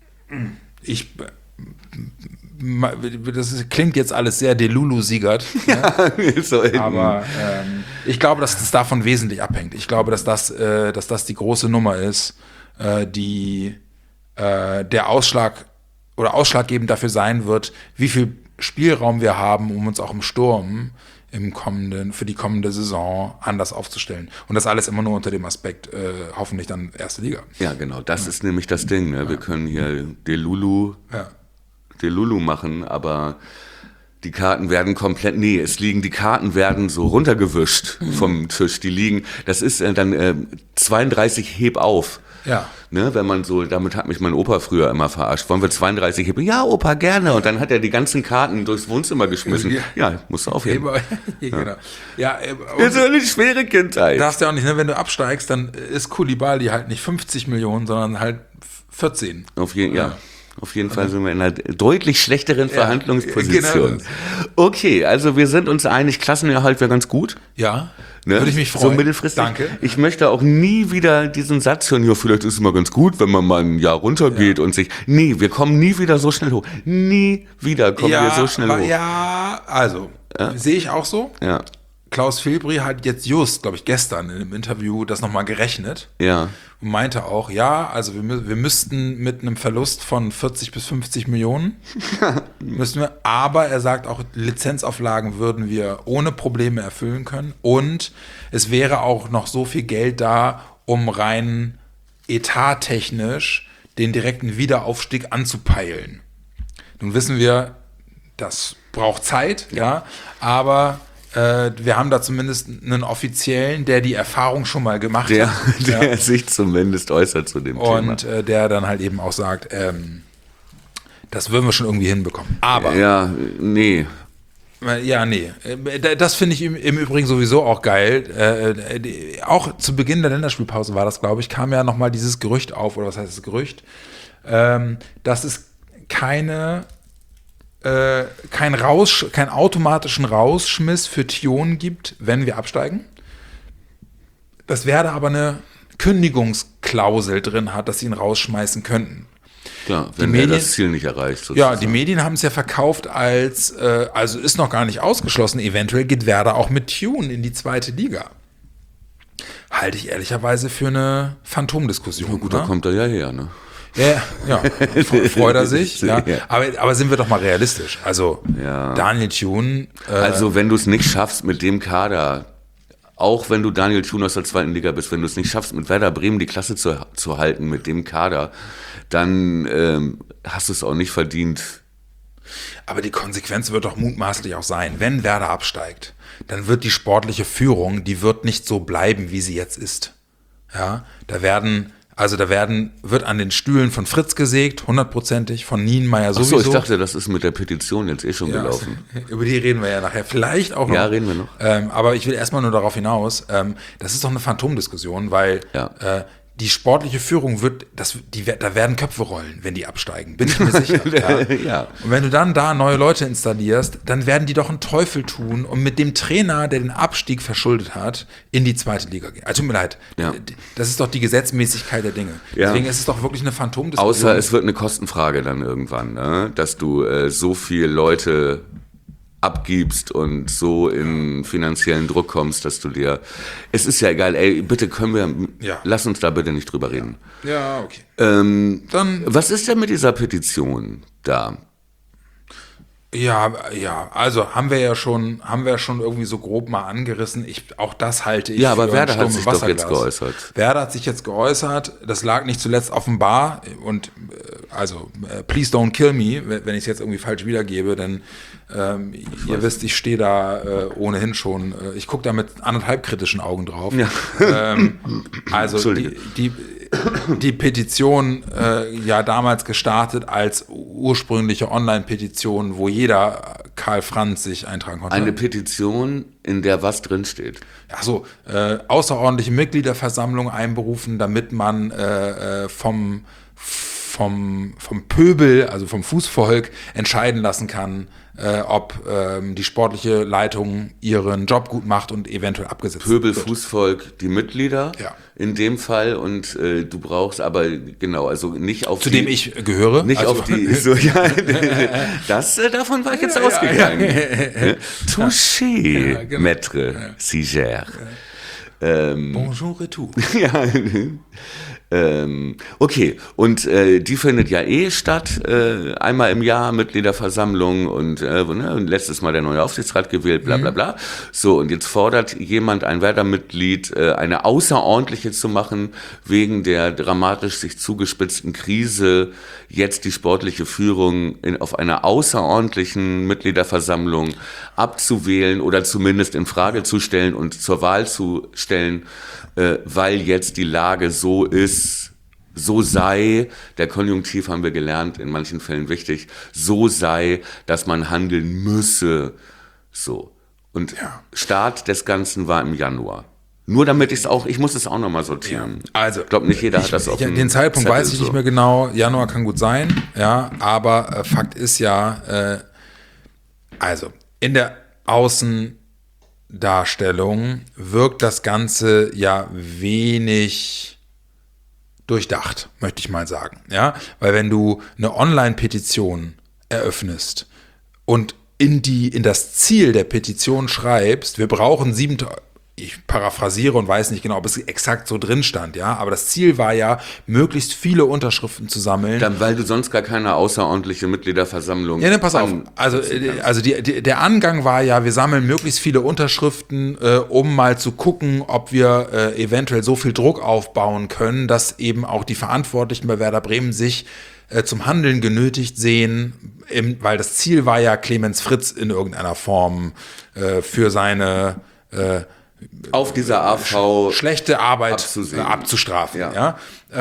[SPEAKER 3] klingt jetzt alles sehr Delulu-Siegert.
[SPEAKER 2] Ja, so
[SPEAKER 3] aber ich glaube, dass das davon wesentlich abhängt. Ich glaube, dass das die große Nummer ist, die der Ausschlag oder ausschlaggebend dafür sein wird, wie viel Spielraum wir haben, um uns auch im Sturm für die kommende Saison anders aufzustellen. Und das alles immer nur unter dem Aspekt, hoffentlich dann erste Liga.
[SPEAKER 2] Ja, genau, das ist nämlich das Ding. Ne? Wir können hier Delulu machen, aber die Karten werden die Karten werden so runtergewischt vom Tisch. Die liegen, das ist dann 32 heb auf.
[SPEAKER 3] Ja.
[SPEAKER 2] Ne, wenn man so, damit hat mich mein Opa früher immer verarscht. Wollen wir 32 heben? Ja, Opa, gerne. Und dann hat er die ganzen Karten durchs Wohnzimmer geschmissen. Ja, musst du aufheben.
[SPEAKER 3] Genau. Ja,
[SPEAKER 2] das ist eine schwere Kindheit.
[SPEAKER 3] Darfst ja auch nicht, ne? Wenn du absteigst, dann ist Koulibaly halt nicht 50 Millionen, sondern halt 14.
[SPEAKER 2] Auf jeden Fall sind wir in einer deutlich schlechteren Verhandlungsposition.
[SPEAKER 3] Genau.
[SPEAKER 2] Okay, also wir sind uns einig, Klassenerhalt wäre ganz gut.
[SPEAKER 3] Ja,
[SPEAKER 2] ne?
[SPEAKER 3] Würde ich mich freuen.
[SPEAKER 2] So mittelfristig.
[SPEAKER 3] Danke.
[SPEAKER 2] Ich möchte auch nie wieder diesen Satz hören, ja, vielleicht ist es mal ganz gut, wenn man mal ein Jahr runtergeht und sich, nee, wir kommen nie wieder so schnell hoch. Nie wieder kommen wir so schnell hoch.
[SPEAKER 3] Ja, also, sehe ich auch so.
[SPEAKER 2] Ja.
[SPEAKER 3] Klaus Filbri hat jetzt glaube ich, gestern in einem Interview das nochmal gerechnet.
[SPEAKER 2] Ja.
[SPEAKER 3] Und meinte auch, also wir müssten mit einem Verlust von 40 bis 50 Millionen, aber er sagt auch, Lizenzauflagen würden wir ohne Probleme erfüllen können und es wäre auch noch so viel Geld da, um rein etattechnisch den direkten Wiederaufstieg anzupeilen. Nun wissen wir, das braucht Zeit, ja, aber wir haben da zumindest einen Offiziellen, der die Erfahrung schon mal gemacht hat.
[SPEAKER 2] Der sich zumindest äußert zu dem Thema.
[SPEAKER 3] Und der dann halt eben auch sagt, das würden wir schon irgendwie hinbekommen. Aber.
[SPEAKER 2] Ja, nee.
[SPEAKER 3] Ja, nee. Das finde ich im Übrigen sowieso auch geil. Auch zu Beginn der Länderspielpause war das, glaube ich, kam ja nochmal dieses Gerücht auf, oder was heißt das Gerücht, dass es keinen automatischen Rausschmiss für Thion gibt, wenn wir absteigen. Das Werder aber eine Kündigungsklausel drin hat, dass sie ihn rausschmeißen könnten.
[SPEAKER 2] Ja, wenn er das Ziel nicht erreicht. Sozusagen.
[SPEAKER 3] Ja, die Medien haben es ja verkauft als, also ist noch gar nicht ausgeschlossen, eventuell geht Werder auch mit Thion in die zweite Liga. Halte ich ehrlicherweise für eine Phantomdiskussion.
[SPEAKER 2] Ja, gut, da kommt er ja her, ne?
[SPEAKER 3] Ja, freut er sich. Ja. Aber sind wir doch mal realistisch. Also Daniel Thun.
[SPEAKER 2] Also wenn du es nicht schaffst mit dem Kader, auch wenn du Daniel Thun aus der zweiten Liga bist, wenn du es nicht schaffst, mit Werder Bremen die Klasse zu halten mit dem Kader, dann hast du es auch nicht verdient.
[SPEAKER 3] Aber die Konsequenz wird doch mutmaßlich auch sein, wenn Werder absteigt, dann wird die sportliche Führung, die wird nicht so bleiben, wie sie jetzt ist. Ja, wird an den Stühlen von Fritz gesägt, 100%ig, von Nienmeyer sowieso.
[SPEAKER 2] Achso, ich dachte, das ist mit der Petition jetzt schon gelaufen.
[SPEAKER 3] Über die reden wir ja nachher vielleicht auch noch.
[SPEAKER 2] Ja, reden wir noch.
[SPEAKER 3] Aber ich will erstmal nur darauf hinaus, das ist doch eine Phantomdiskussion, weil die sportliche Führung da werden Köpfe rollen, wenn die absteigen, bin ich mir sicher.
[SPEAKER 2] Ja.
[SPEAKER 3] Und wenn du dann da neue Leute installierst, dann werden die doch einen Teufel tun und mit dem Trainer, der den Abstieg verschuldet hat, in die zweite Liga gehen. Also tut mir leid, das ist doch die Gesetzmäßigkeit der Dinge.
[SPEAKER 2] Ja.
[SPEAKER 3] Deswegen ist es doch wirklich eine Phantomdiskussion.
[SPEAKER 2] Außer es wird eine Kostenfrage dann irgendwann, ne? Dass du so viele Leute abgibst und so in finanziellen Druck kommst, dass du es ist ja egal, bitte lass uns da bitte nicht drüber reden.
[SPEAKER 3] Ja, okay.
[SPEAKER 2] Dann, was ist denn mit dieser Petition da?
[SPEAKER 3] Ja, also haben wir ja schon irgendwie so grob mal angerissen. Auch das halte ich
[SPEAKER 2] für
[SPEAKER 3] aber
[SPEAKER 2] Werder hat sich doch jetzt geäußert.
[SPEAKER 3] Werder hat sich jetzt geäußert. Das lag nicht zuletzt offenbar und please don't kill me, wenn ich es jetzt irgendwie falsch wiedergebe, denn ihr wisst, ich stehe da ohnehin schon, ich gucke da mit 1,5 kritischen Augen drauf.
[SPEAKER 2] Ja.
[SPEAKER 3] Also die Petition ja damals gestartet als ursprüngliche Online-Petition, wo jeder Karl Franz sich eintragen konnte.
[SPEAKER 2] Eine Petition, in der was drinsteht?
[SPEAKER 3] Ja, so, außerordentliche Mitgliederversammlung einberufen, damit man vom Pöbel, also vom Fußvolk, entscheiden lassen kann, ob die sportliche Leitung ihren Job gut macht und eventuell abgesetzt
[SPEAKER 2] Pöbel,
[SPEAKER 3] wird.
[SPEAKER 2] Fußvolk, die Mitglieder
[SPEAKER 3] Ja.
[SPEAKER 2] in dem Fall und du brauchst aber, genau, also nicht auf
[SPEAKER 3] Zu dem ich gehöre.
[SPEAKER 2] nicht
[SPEAKER 3] also,
[SPEAKER 2] auf die, so, ja, davon war ich jetzt ausgegangen. Touché,
[SPEAKER 3] Ja, genau.
[SPEAKER 2] Maître Siger.
[SPEAKER 3] Bonjour et tout.
[SPEAKER 2] Ja, okay, und die findet ja statt, einmal im Jahr Mitgliederversammlung und letztes Mal der neue Aufsichtsrat gewählt, bla bla bla. So, und jetzt fordert jemand, ein Werder-Mitglied, eine außerordentliche zu machen, wegen der dramatisch sich zugespitzten Krise, jetzt die sportliche Führung auf einer außerordentlichen Mitgliederversammlung abzuwählen oder zumindest in Frage zu stellen und zur Wahl zu stellen, weil jetzt die Lage so ist, so sei, der Konjunktiv haben wir gelernt, in manchen Fällen wichtig, so sei, dass man handeln müsse. So. Und Start des Ganzen war im Januar. Nur damit ich muss es auch nochmal sortieren.
[SPEAKER 3] Ja. Also,
[SPEAKER 2] ich glaube, nicht jeder hat das auf dem
[SPEAKER 3] den Zeitpunkt
[SPEAKER 2] Zettel
[SPEAKER 3] weiß ich nicht mehr genau. Januar kann gut sein, ja, aber Fakt ist ja, also in der Außendarstellung wirkt das Ganze ja wenig durchdacht, möchte ich mal sagen, ja, weil wenn du eine Online-Petition eröffnest und in das Ziel der Petition schreibst, wir brauchen 7.000, ich paraphrasiere und weiß nicht genau, ob es exakt so drin stand, ja, aber das Ziel war ja, möglichst viele Unterschriften zu sammeln.
[SPEAKER 2] Dann, weil du sonst gar keine außerordentliche Mitgliederversammlung.
[SPEAKER 3] Ja, ne, pass auf. Also der Angang war ja, wir sammeln möglichst viele Unterschriften, um mal zu gucken, ob wir eventuell so viel Druck aufbauen können, dass eben auch die Verantwortlichen bei Werder Bremen sich zum Handeln genötigt sehen, weil das Ziel war ja, Clemens Fritz in irgendeiner Form für seine
[SPEAKER 2] auf dieser AV
[SPEAKER 3] schlechte Arbeit abzustrafen. Ja.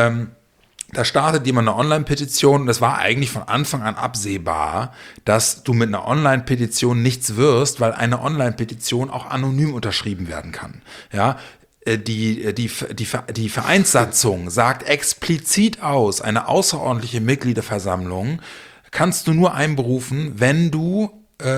[SPEAKER 3] Da startet jemand eine Online-Petition und es war eigentlich von Anfang an absehbar, dass du mit einer Online-Petition nichts wirst, weil eine Online-Petition auch anonym unterschrieben werden kann. Ja. Die Vereinssatzung sagt explizit aus, eine außerordentliche Mitgliederversammlung kannst du nur einberufen, wenn du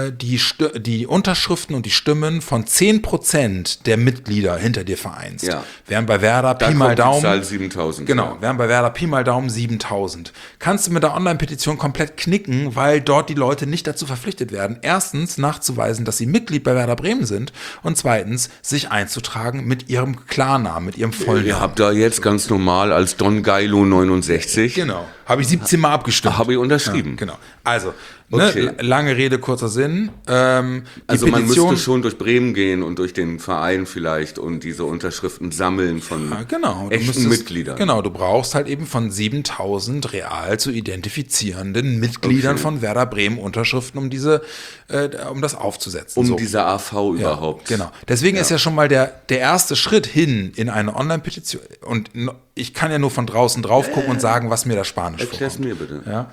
[SPEAKER 3] die Unterschriften und die Stimmen von 10% der Mitglieder hinter dir vereinst.
[SPEAKER 2] Ja.
[SPEAKER 3] Wären bei Werder
[SPEAKER 2] da
[SPEAKER 3] Pi mal Daumen.
[SPEAKER 2] Die Zahl 7.000.
[SPEAKER 3] Genau, wären bei Werder Pi mal Daumen 7.000. Kannst du mit der Online-Petition komplett knicken, weil dort die Leute nicht dazu verpflichtet werden, erstens nachzuweisen, dass sie Mitglied bei Werder Bremen sind und zweitens sich einzutragen mit ihrem Klarnamen, mit ihrem Vollnamen.
[SPEAKER 2] Ihr habt da jetzt ganz normal als Don Geilo 69.
[SPEAKER 3] Genau. Habe ich 17 Mal abgestimmt.
[SPEAKER 2] Habe ich unterschrieben.
[SPEAKER 3] Ja, genau. Also,
[SPEAKER 2] Okay.
[SPEAKER 3] Lange Rede, kurzer Sinn.
[SPEAKER 2] Also man müsste schon durch Bremen gehen und durch den Verein vielleicht und diese Unterschriften sammeln von echten Mitgliedern.
[SPEAKER 3] Genau, du brauchst halt eben von 7.000 real zu identifizierenden Mitgliedern von Werder Bremen Unterschriften, um das aufzusetzen.
[SPEAKER 2] Diese AV überhaupt.
[SPEAKER 3] Genau. Deswegen ist ja schon mal der erste Schritt hin in eine Online-Petition. Und ich kann ja nur von draußen drauf gucken und sagen, was mir da Spanisch vorkommt.
[SPEAKER 2] Erklär's mir bitte.
[SPEAKER 3] Ja?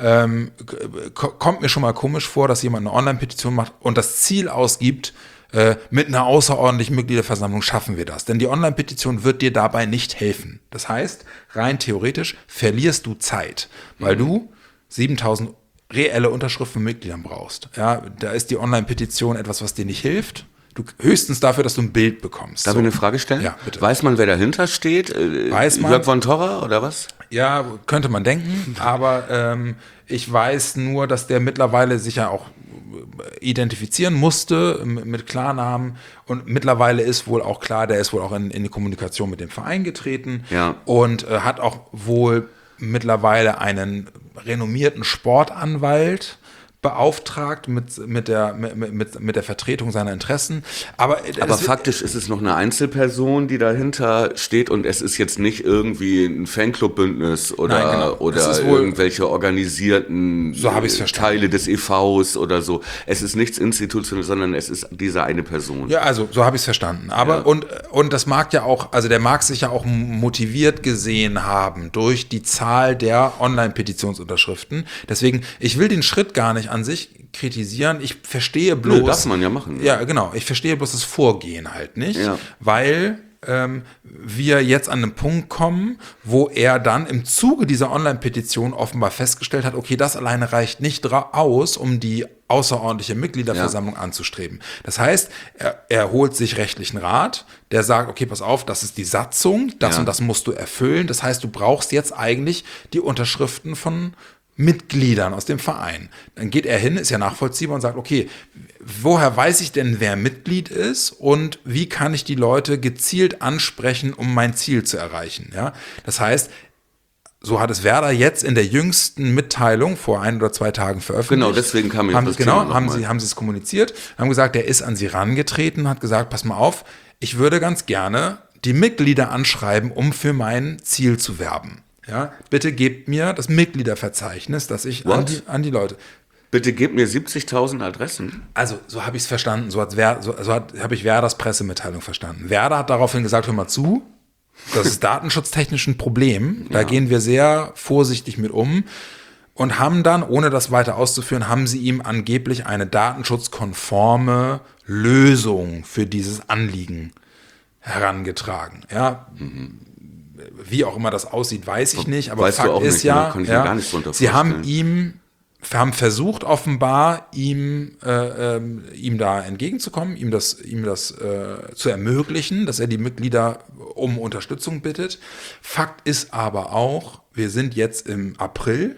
[SPEAKER 3] Kommt mir schon mal komisch vor, dass jemand eine Online-Petition macht und das Ziel ausgibt, mit einer außerordentlichen Mitgliederversammlung schaffen wir das. Denn die Online-Petition wird dir dabei nicht helfen. Das heißt, rein theoretisch verlierst du Zeit, weil du 7.000 reelle Unterschriften von Mitgliedern brauchst. Ja, da ist die Online-Petition etwas, was dir nicht hilft. Höchstens dafür, dass du ein Bild bekommst.
[SPEAKER 2] Darf ich eine Frage stellen?
[SPEAKER 3] Ja, bitte.
[SPEAKER 2] Weiß man, wer dahinter steht?
[SPEAKER 3] Weiß man?
[SPEAKER 2] Jörg von Torra oder was?
[SPEAKER 3] Ja, könnte man denken, aber ich weiß nur, dass der mittlerweile sich ja auch identifizieren musste mit Klarnamen und mittlerweile ist wohl auch klar, der ist wohl auch in die Kommunikation mit dem Verein getreten und hat auch wohl mittlerweile einen renommierten Sportanwalt beauftragt mit der Vertretung seiner Interessen. Aber
[SPEAKER 2] faktisch ist es noch eine Einzelperson, die dahinter steht und es ist jetzt nicht irgendwie ein Fanclubbündnis oder,
[SPEAKER 3] Nein, genau.
[SPEAKER 2] oder irgendwelche organisierten
[SPEAKER 3] so habe ich's verstanden.
[SPEAKER 2] Teile des EVs oder so. Es ist nichts institutionelles, sondern es ist diese eine Person.
[SPEAKER 3] Ja, also so habe ich es verstanden. Aber und das mag ja auch, also der mag sich ja auch motiviert gesehen haben durch die Zahl der Online-Petitionsunterschriften. Deswegen, ich will den Schritt gar nicht an sich kritisieren. Ich verstehe bloß.
[SPEAKER 2] Darf man ja machen.
[SPEAKER 3] Ja, genau. Ich verstehe bloß das Vorgehen halt nicht, weil wir jetzt an einen Punkt kommen, wo er dann im Zuge dieser Online-Petition offenbar festgestellt hat, okay, das alleine reicht nicht aus, um die außerordentliche Mitgliederversammlung anzustreben. Das heißt, er holt sich rechtlichen Rat, der sagt, okay, pass auf, das ist die Satzung, das und das musst du erfüllen. Das heißt, du brauchst jetzt eigentlich die Unterschriften von Mitgliedern aus dem Verein. Dann geht er hin, ist ja nachvollziehbar und sagt, okay, woher weiß ich denn, wer Mitglied ist und wie kann ich die Leute gezielt ansprechen, um mein Ziel zu erreichen? Ja? Das heißt, so hat es Werder jetzt in der jüngsten Mitteilung vor 1 oder 2 Tagen veröffentlicht.
[SPEAKER 2] Genau, deswegen kam jetzt das Thema
[SPEAKER 3] haben sie es kommuniziert, haben gesagt, er ist an sie rangetreten, hat gesagt, pass mal auf, ich würde ganz gerne die Mitglieder anschreiben, um für mein Ziel zu werben. Ja, bitte gebt mir das Mitgliederverzeichnis, das ich an die Leute.
[SPEAKER 2] Bitte gebt mir 70.000 Adressen.
[SPEAKER 3] Also, so habe ich es verstanden, so habe ich Werders Pressemitteilung verstanden. Werder hat daraufhin gesagt, hör mal zu, das ist datenschutztechnisch ein Problem, da gehen wir sehr vorsichtig mit um und haben dann, ohne das weiter auszuführen, haben sie ihm angeblich eine datenschutzkonforme Lösung für dieses Anliegen herangetragen. Ja, wie auch immer das aussieht, weiß ich nicht, aber Fakt ist sie haben versucht offenbar ihm da entgegenzukommen, ihm das zu ermöglichen, dass er die Mitglieder um Unterstützung bittet. Fakt ist aber auch, wir sind jetzt im April,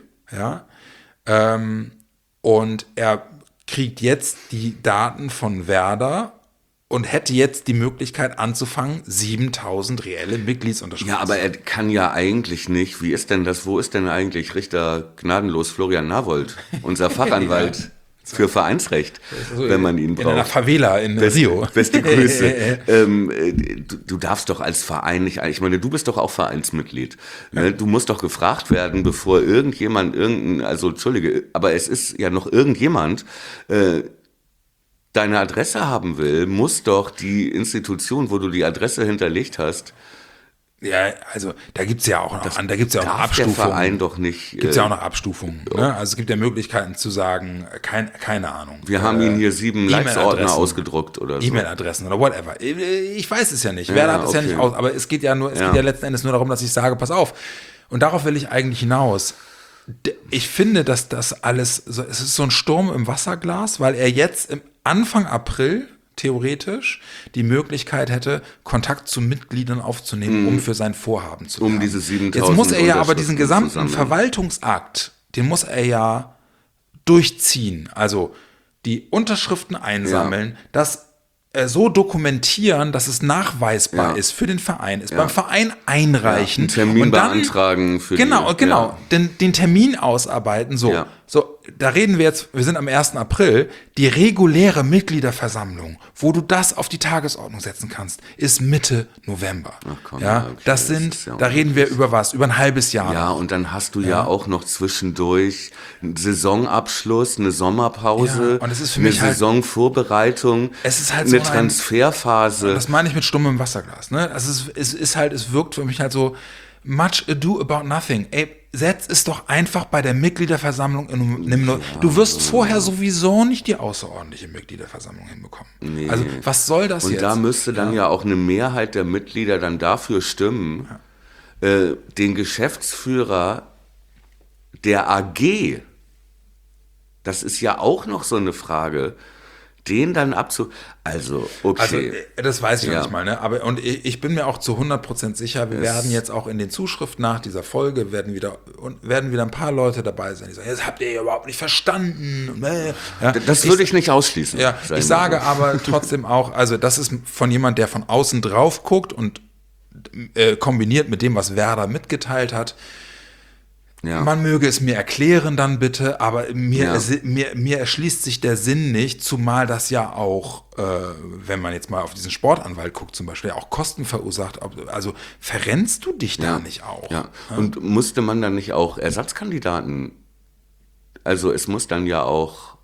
[SPEAKER 3] und er kriegt jetzt die Daten von Werder und hätte jetzt die Möglichkeit anzufangen, 7.000 reelle Mitgliedsunterschriften.
[SPEAKER 2] Ja, aber er kann ja eigentlich nicht. Wie ist denn das? Wo ist denn eigentlich Richter gnadenlos Florian Nawold, unser Fachanwalt für Vereinsrecht, wenn man ihn braucht?
[SPEAKER 3] In einer Favela in Rio.
[SPEAKER 2] Beste Grüße. Du darfst doch als Verein nicht, ich meine, du bist doch auch Vereinsmitglied. Ne? Du musst doch gefragt werden, bevor irgendjemand aber es ist ja noch irgendjemand, deine Adresse haben will, muss doch die Institution, wo du die Adresse hinterlegt hast.
[SPEAKER 3] Ja, also da gibt's ja auch noch Abstufungen.
[SPEAKER 2] Der Verein doch nicht.
[SPEAKER 3] Gibt's ja auch noch Abstufungen. Ne? Also es gibt ja Möglichkeiten zu sagen, keine Ahnung.
[SPEAKER 2] Wir haben Ihnen hier 7 Likes-Ordner ausgedruckt oder so.
[SPEAKER 3] E-Mail-Adressen oder whatever. Ich weiß es ja nicht. Werder hat es ja nicht aus, aber es geht ja letzten Endes nur darum, dass ich sage, pass auf. Und darauf will ich eigentlich hinaus. Ich finde, dass das alles, es ist so ein Sturm im Wasserglas, weil er jetzt Anfang April theoretisch die Möglichkeit hätte, Kontakt zu Mitgliedern aufzunehmen, um für sein Vorhaben zu werben.
[SPEAKER 2] Diese 7.000
[SPEAKER 3] Jetzt muss er ja aber diesen gesamten Verwaltungsakt, den muss er ja durchziehen. Also die Unterschriften einsammeln, das so dokumentieren, dass es nachweisbar ist für den Verein, beim Verein einreichen.
[SPEAKER 2] Einen Termin und dann beantragen für
[SPEAKER 3] den Termin ausarbeiten, so, da reden wir jetzt, wir sind am 1. April, die reguläre Mitgliederversammlung, wo du das auf die Tagesordnung setzen kannst, ist Mitte November. Da reden wir über was, über ein halbes Jahr.
[SPEAKER 2] Ja, und dann hast du ja auch noch zwischendurch einen Saisonabschluss, eine Sommerpause,
[SPEAKER 3] und es ist für mich
[SPEAKER 2] eine Saisonvorbereitung,
[SPEAKER 3] es ist halt
[SPEAKER 2] eine Transferphase.
[SPEAKER 3] Das meine ich mit stummem Wasserglas. Ne? Also es wirkt für mich halt so, much ado about nothing. Ey, setz es doch einfach bei der Mitgliederversammlung du wirst vorher sowieso nicht die außerordentliche Mitgliederversammlung hinbekommen. Nee. Also was soll das jetzt?
[SPEAKER 2] Und da müsste dann ja auch eine Mehrheit der Mitglieder dann dafür stimmen, den Geschäftsführer der AG, das ist ja auch noch so eine Frage, den dann Also,
[SPEAKER 3] das weiß ich noch nicht mal, ne? Aber ich bin mir auch zu 100% sicher, wir werden jetzt auch in den Zuschriften nach dieser Folge werden wieder ein paar Leute dabei sein, die sagen, das habt ihr ja überhaupt nicht verstanden. Ja,
[SPEAKER 2] das würde ich nicht ausschließen.
[SPEAKER 3] Ja, ich sage aber trotzdem auch, also das ist von jemand, der von außen drauf guckt und kombiniert mit dem, was Werder mitgeteilt hat. Man möge es mir erklären dann bitte, aber mir erschließt sich der Sinn nicht, zumal das ja auch, wenn man jetzt mal auf diesen Sportanwalt guckt zum Beispiel, auch Kosten verursacht. Also verrennst du dich da nicht auch?
[SPEAKER 2] Ja. Und musste man dann nicht auch Ersatzkandidaten, also es muss dann ja auch,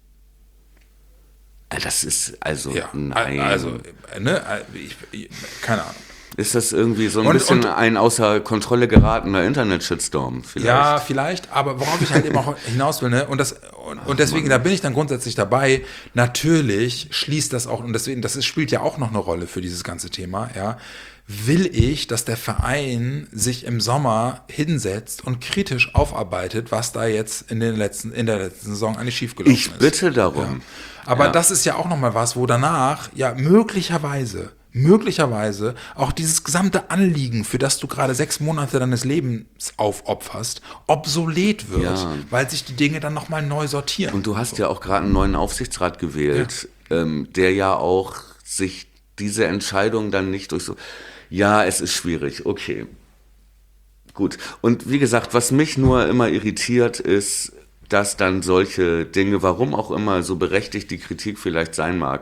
[SPEAKER 2] das ist, also, nein.
[SPEAKER 3] Also, ne, keine Ahnung.
[SPEAKER 2] Ist das irgendwie so ein bisschen ein außer Kontrolle geratener Internet-Shitstorm vielleicht?
[SPEAKER 3] Ja, vielleicht, aber worauf ich halt eben auch hinaus will, ne? Und deswegen, da bin ich dann grundsätzlich dabei. Natürlich schließt das auch, und deswegen, spielt ja auch noch eine Rolle für dieses ganze Thema, ja. Will ich, dass der Verein sich im Sommer hinsetzt und kritisch aufarbeitet, was da jetzt in der letzten Saison eigentlich schiefgelaufen ist?
[SPEAKER 2] Ich bitte darum.
[SPEAKER 3] Ja. Aber das ist ja auch nochmal was, wo danach ja möglicherweise auch dieses gesamte Anliegen, für das du gerade 6 Monate deines Lebens aufopferst, obsolet wird, weil sich die Dinge dann nochmal neu sortieren.
[SPEAKER 2] Und du hast ja auch gerade einen neuen Aufsichtsrat gewählt, der ja auch sich diese Entscheidung dann nicht durch so... Ja, es ist schwierig, okay. Gut. Und wie gesagt, was mich nur immer irritiert ist, dass dann solche Dinge, warum auch immer, so berechtigt die Kritik vielleicht sein mag,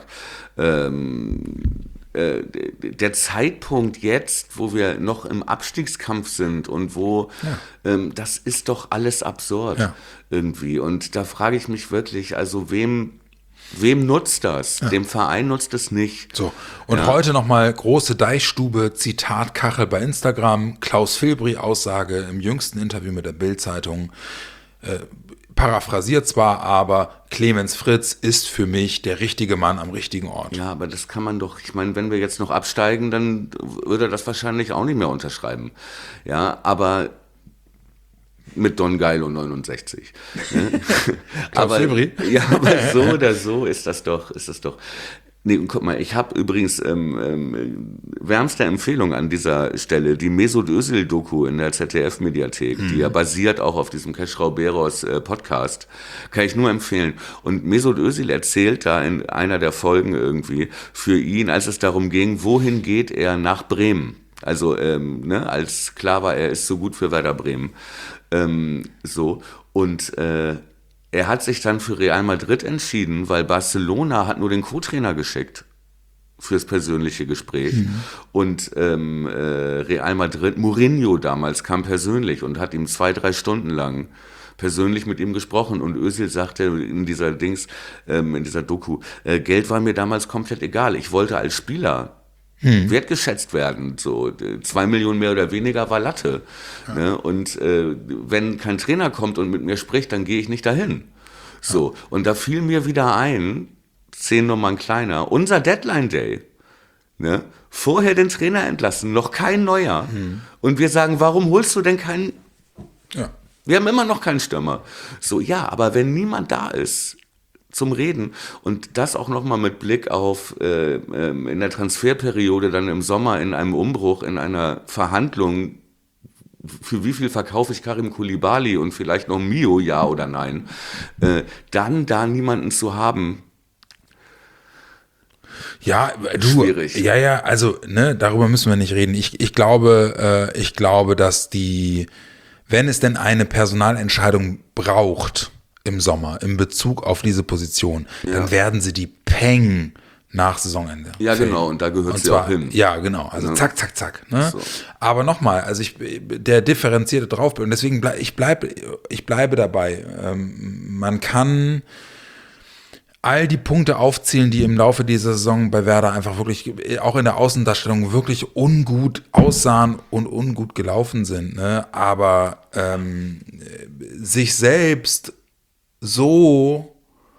[SPEAKER 2] der Zeitpunkt jetzt, wo wir noch im Abstiegskampf sind und wo, das ist doch alles absurd irgendwie. Und da frage ich mich wirklich, also wem nutzt das? Dem Verein nutzt es nicht.
[SPEAKER 3] So, und heute nochmal große Deichstube, Zitat Kachel bei Instagram, Klaus Filbri Aussage im jüngsten Interview mit der Bild-Zeitung, paraphrasiert zwar, aber Clemens Fritz ist für mich der richtige Mann am richtigen Ort.
[SPEAKER 2] Ja, aber das kann man doch, ich meine, wenn wir jetzt noch absteigen, dann würde er das wahrscheinlich auch nicht mehr unterschreiben. Ja, aber mit Don Geilo 69. Ne? aber so oder so ist das doch. Nee, und guck mal, ich habe übrigens wärmste Empfehlung an dieser Stelle, die Mesut Özil-Doku in der ZDF-Mediathek, die ja basiert auch auf diesem Keschrau Beros Podcast, kann ich nur empfehlen. Und Mesut Özil erzählt da in einer der Folgen irgendwie für ihn, als es darum ging, wohin geht er nach Bremen? Also, als klar war, er ist so gut für Werder Bremen. Er hat sich dann für Real Madrid entschieden, weil Barcelona hat nur den Co-Trainer geschickt fürs persönliche Gespräch. Und Real Madrid, Mourinho damals kam persönlich und hat ihm 2-3 Stunden lang persönlich mit ihm gesprochen. Und Özil sagte in dieser Doku, Geld war mir damals komplett egal. Ich wollte als Spieler wertgeschätzt werden. So 2 Millionen mehr oder weniger war Latte. Ja. Ne? Und wenn kein Trainer kommt und mit mir spricht, dann gehe ich nicht dahin. So, und da fiel mir wieder ein, 10 Nummern kleiner, unser Deadline Day. Ne? Vorher den Trainer entlassen, noch kein neuer. Und wir sagen, warum holst du denn keinen? Ja. Wir haben immer noch keinen Stürmer. So, ja, aber wenn niemand da ist zum Reden und das auch nochmal mit Blick auf in der Transferperiode dann im Sommer in einem Umbruch, in einer Verhandlung, für wie viel verkaufe ich Karim Koulibaly und vielleicht noch Mio, ja oder nein, dann da niemanden zu haben.
[SPEAKER 3] Ja,
[SPEAKER 2] schwierig.
[SPEAKER 3] Ja, also darüber müssen wir nicht reden. Ich glaube, dass wenn es denn eine Personalentscheidung braucht im Sommer in Bezug auf diese Position, dann werden sie die Peng nach Saisonende.
[SPEAKER 2] Ja, genau, und da gehört sie auch hin.
[SPEAKER 3] Ja, genau, also zack. Ne? So. Aber nochmal, also der differenzierte Draufblick, und deswegen ich bleibe dabei. Man kann all die Punkte aufzählen, die im Laufe dieser Saison bei Werder einfach wirklich, auch in der Außendarstellung, wirklich ungut aussahen und ungut gelaufen sind. Ne? Aber sich selbst so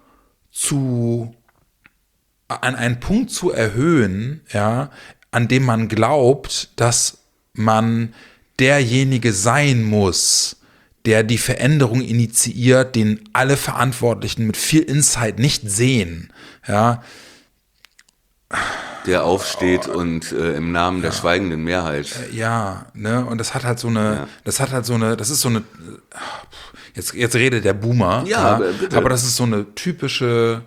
[SPEAKER 3] an einen Punkt zu erhöhen, ja, an dem man glaubt, dass man derjenige sein muss, der die Veränderung initiiert, den alle Verantwortlichen mit viel Insight nicht sehen, ja.
[SPEAKER 2] Der aufsteht und im Namen der schweigenden Mehrheit.
[SPEAKER 3] Und das ist so eine, jetzt redet der Boomer, aber das ist so eine typische,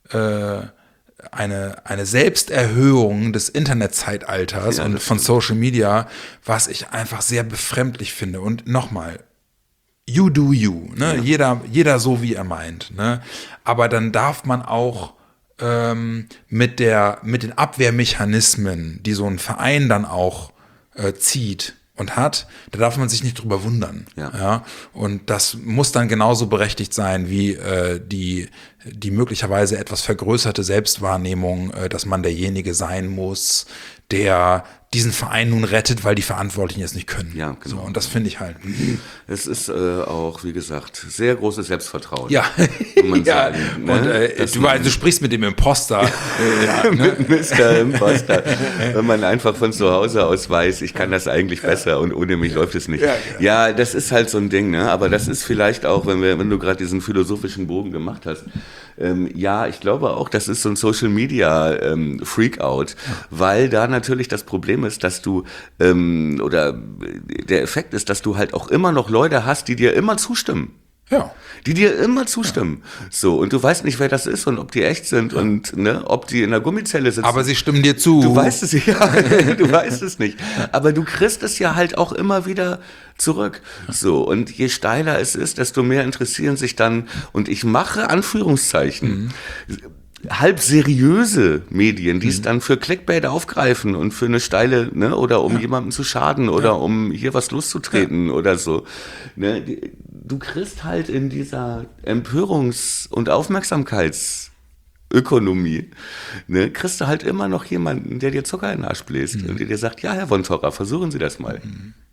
[SPEAKER 3] eine Selbsterhöhung des Internetzeitalters und von Social Media, was ich einfach sehr befremdlich finde. Und nochmal, you do you, ne? Jeder so, wie er meint, ne? Aber dann darf man auch mit den Abwehrmechanismen, die so ein Verein dann auch zieht und hat, da darf man sich nicht drüber wundern. Ja? Und das muss dann genauso berechtigt sein wie die möglicherweise etwas vergrößerte Selbstwahrnehmung, dass man derjenige sein muss, der diesen Verein nun rettet, weil die Verantwortlichen es nicht können.
[SPEAKER 2] Ja, genau.
[SPEAKER 3] So, und das finde ich halt.
[SPEAKER 2] Es ist auch, wie gesagt, sehr großes Selbstvertrauen.
[SPEAKER 3] Ja,
[SPEAKER 2] muss man
[SPEAKER 3] ja.
[SPEAKER 2] sagen, ne?
[SPEAKER 3] Und du sprichst mit dem Imposter.
[SPEAKER 2] Mit Mr. Imposter. Wenn man einfach von zu Hause aus weiß, ich kann das eigentlich besser und ohne mich läuft es nicht. Ja, das ist halt so ein Ding, ne? Aber das ist vielleicht auch, wenn du gerade diesen philosophischen Bogen gemacht hast, ich glaube auch, das ist so ein Social Media Freakout, weil da natürlich das Problem ist, dass du oder der Effekt ist, dass du halt auch immer noch Leute hast, die dir immer zustimmen.
[SPEAKER 3] Ja.
[SPEAKER 2] Die dir immer zustimmen. So, und du weißt nicht, wer das ist und ob die echt sind und ob die in der Gummizelle sitzen.
[SPEAKER 3] Aber sie stimmen dir zu.
[SPEAKER 2] Du weißt es du weißt es nicht. Aber du kriegst es ja halt auch immer wieder zurück. So, und je steiler es ist, desto mehr interessieren sich dann, und ich mache Anführungszeichen, halb seriöse Medien, die es dann für Clickbait aufgreifen und für eine steile, oder um jemandem zu schaden oder um hier was loszutreten oder so. Ne? Du kriegst halt in dieser Empörungs- und Aufmerksamkeitsökonomie, kriegst du halt immer noch jemanden, der dir Zucker in den Arsch bläst und der dir sagt, ja, Herr von Torra, versuchen Sie das mal.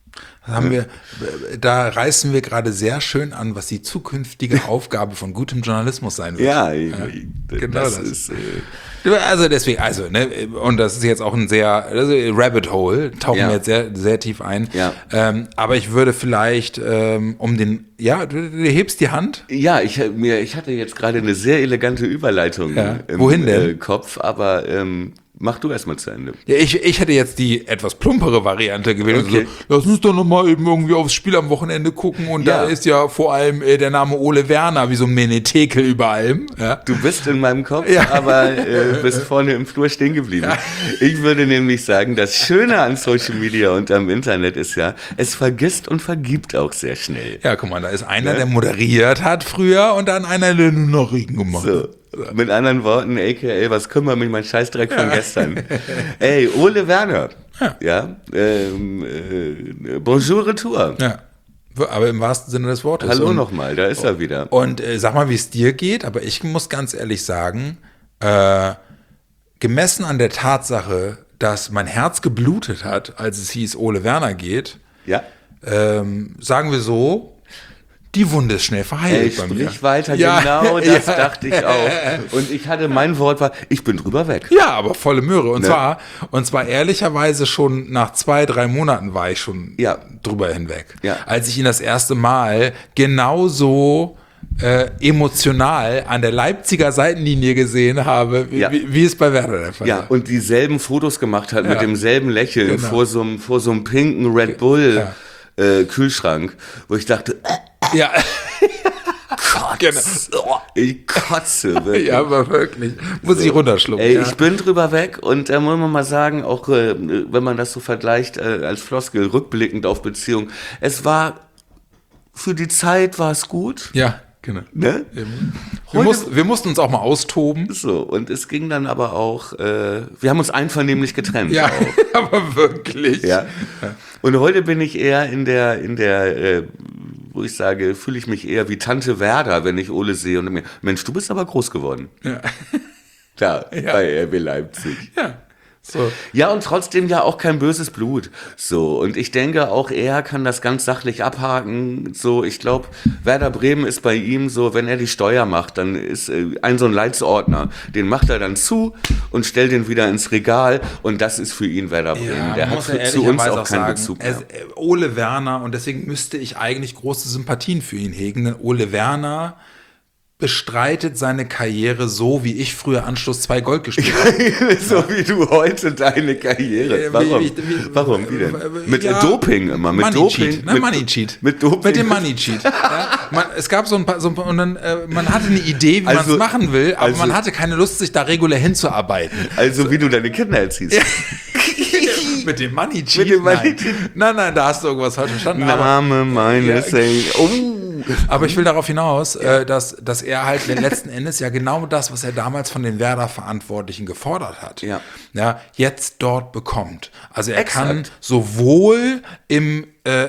[SPEAKER 3] Da reißen wir gerade sehr schön an, was die zukünftige Aufgabe von gutem Journalismus sein wird.
[SPEAKER 2] Ja,
[SPEAKER 3] genau
[SPEAKER 2] das ist...
[SPEAKER 3] Also deswegen, und das ist jetzt auch ein Rabbit Hole, tauchen wir jetzt sehr, sehr tief ein.
[SPEAKER 2] Ja.
[SPEAKER 3] Aber ich würde vielleicht du hebst die Hand.
[SPEAKER 2] Ja, ich hatte jetzt gerade eine sehr elegante Überleitung im Kopf, aber mach du erstmal zu Ende.
[SPEAKER 3] Ja, ich hätte jetzt die etwas plumpere Variante gewählt.
[SPEAKER 2] Okay.
[SPEAKER 3] Also, lass uns doch nochmal eben irgendwie aufs Spiel am Wochenende gucken und da ist ja vor allem der Name Ole Werner wie so ein Menetekel über allem. Ja.
[SPEAKER 2] Du bist in meinem Kopf, aber bist vorne im Flur stehen geblieben. Ja. Ich würde nämlich sagen, das Schöne an Social Media und am Internet ist ja, es vergisst und vergibt auch sehr schnell.
[SPEAKER 3] Ja, guck mal, da ist einer, der moderiert hat früher und dann einer, der nur Nachrichten gemacht hat.
[SPEAKER 2] Mit anderen Worten, aka, was kümmert mich mein Scheißdreck von gestern? Ey, Ole Werner. Bonjour retour. Ja,
[SPEAKER 3] aber im wahrsten Sinne des Wortes.
[SPEAKER 2] Hallo nochmal, da ist er wieder.
[SPEAKER 3] Und sag mal, wie es dir geht, aber ich muss ganz ehrlich sagen, gemessen an der Tatsache, dass mein Herz geblutet hat, als es hieß, Ole Werner geht, sagen wir so, die Wunde ist schnell verheilt bei mir.
[SPEAKER 2] Sprich weiter, genau das dachte ich auch. Und mein Wort war, ich bin drüber weg.
[SPEAKER 3] Ja, aber volle Möhre. Und zwar ehrlicherweise schon nach 2-3 Monaten war ich schon drüber hinweg. Ja. Als ich ihn das erste Mal genauso emotional an der Leipziger Seitenlinie gesehen habe, wie es bei Werder der Fall war.
[SPEAKER 2] Ja, und dieselben Fotos gemacht hat mit demselben Lächeln vor so einem pinken Red Bull Kühlschrank, wo ich dachte,
[SPEAKER 3] ja.
[SPEAKER 2] Genau. Ich kotze wirklich.
[SPEAKER 3] Ja, aber wirklich. Muss ich runterschlucken.
[SPEAKER 2] Ey, ich bin drüber weg und da muss man mal sagen, auch wenn man das so vergleicht als Floskel, rückblickend auf Beziehungen, für die Zeit war es gut.
[SPEAKER 3] Ja, genau.
[SPEAKER 2] Ne?
[SPEAKER 3] Wir mussten uns auch mal austoben.
[SPEAKER 2] So, und es ging dann aber auch, wir haben uns einvernehmlich getrennt.
[SPEAKER 3] Ja, aber wirklich.
[SPEAKER 2] Ja. Und heute bin ich eher in der wo ich sage, fühle ich mich eher wie Tante Werder, wenn ich Ole sehe und mir, Mensch, du bist aber groß geworden. Ja. Da, bei RB Leipzig.
[SPEAKER 3] Ja. So.
[SPEAKER 2] Ja, und trotzdem ja auch kein böses Blut. So, und ich denke, auch er kann das ganz sachlich abhaken. So, ich glaube, Werder Bremen ist bei ihm so, wenn er die Steuer macht, dann ist so ein Leitsordner. Den macht er dann zu und stellt den wieder ins Regal. Und das ist für ihn Werder Bremen.
[SPEAKER 3] Ja,
[SPEAKER 2] der hat zu uns auch keinen Bezug mehr.
[SPEAKER 3] Ole Werner, und deswegen müsste ich eigentlich große Sympathien für ihn hegen. Denn Ole Werner bestreitet seine Karriere so, wie ich früher Anschluss 2 Gold gespielt habe.
[SPEAKER 2] So wie du heute deine Karriere. Warum? Wie denn? Mit Doping immer. Mit
[SPEAKER 3] Money
[SPEAKER 2] Doping.
[SPEAKER 3] Cheat. Money Cheat.
[SPEAKER 2] Mit Doping.
[SPEAKER 3] Mit dem Money Cheat. Es gab so ein paar, und dann, man hatte eine Idee, wie man es machen will, aber man hatte keine Lust, sich da regulär hinzuarbeiten.
[SPEAKER 2] Also wie du deine Kinder erziehst.
[SPEAKER 3] Mit dem Money Cheat? Nein, da hast du irgendwas falsch verstanden.
[SPEAKER 2] Name meines
[SPEAKER 3] Aber ich will darauf hinaus, dass er halt letzten Endes ja genau das, was er damals von den Werder-Verantwortlichen gefordert hat, jetzt dort bekommt. Also er kann sowohl in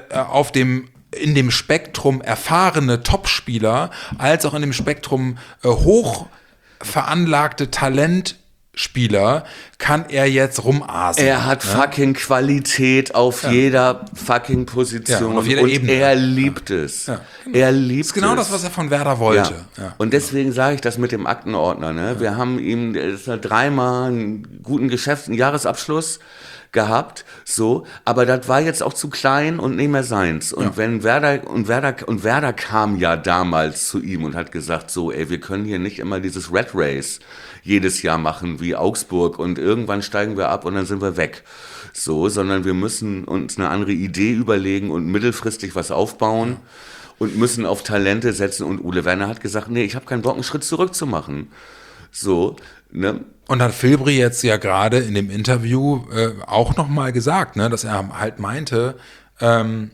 [SPEAKER 3] dem Spektrum erfahrene Topspieler als auch in dem Spektrum hoch veranlagte Talentspieler kann er jetzt rumasen.
[SPEAKER 2] Er hat fucking Qualität auf jeder fucking Position
[SPEAKER 3] und auf jeder Ebene.
[SPEAKER 2] Er liebt es.
[SPEAKER 3] Ja, genau.
[SPEAKER 2] Er liebt es.
[SPEAKER 3] Das ist genau das, was er von Werder wollte.
[SPEAKER 2] Ja. Und deswegen sage ich das mit dem Aktenordner. Ne? Wir haben ihm dreimal einen guten einen Jahresabschluss gehabt, so, aber das war jetzt auch zu klein und nicht mehr seins. Und wenn Werder kam ja damals zu ihm und hat gesagt, so, ey, wir können hier nicht immer dieses Red Race jedes Jahr machen wie Augsburg und irgendwann steigen wir ab und dann sind wir weg. So, sondern wir müssen uns eine andere Idee überlegen und mittelfristig was aufbauen und müssen auf Talente setzen. Und Ole Werner hat gesagt, nee, ich habe keinen Bock, einen Schritt zurück zu machen. So, ne?
[SPEAKER 3] Und hat Filbri jetzt ja gerade in dem Interview auch nochmal gesagt, ne, dass er halt meinte, ist ein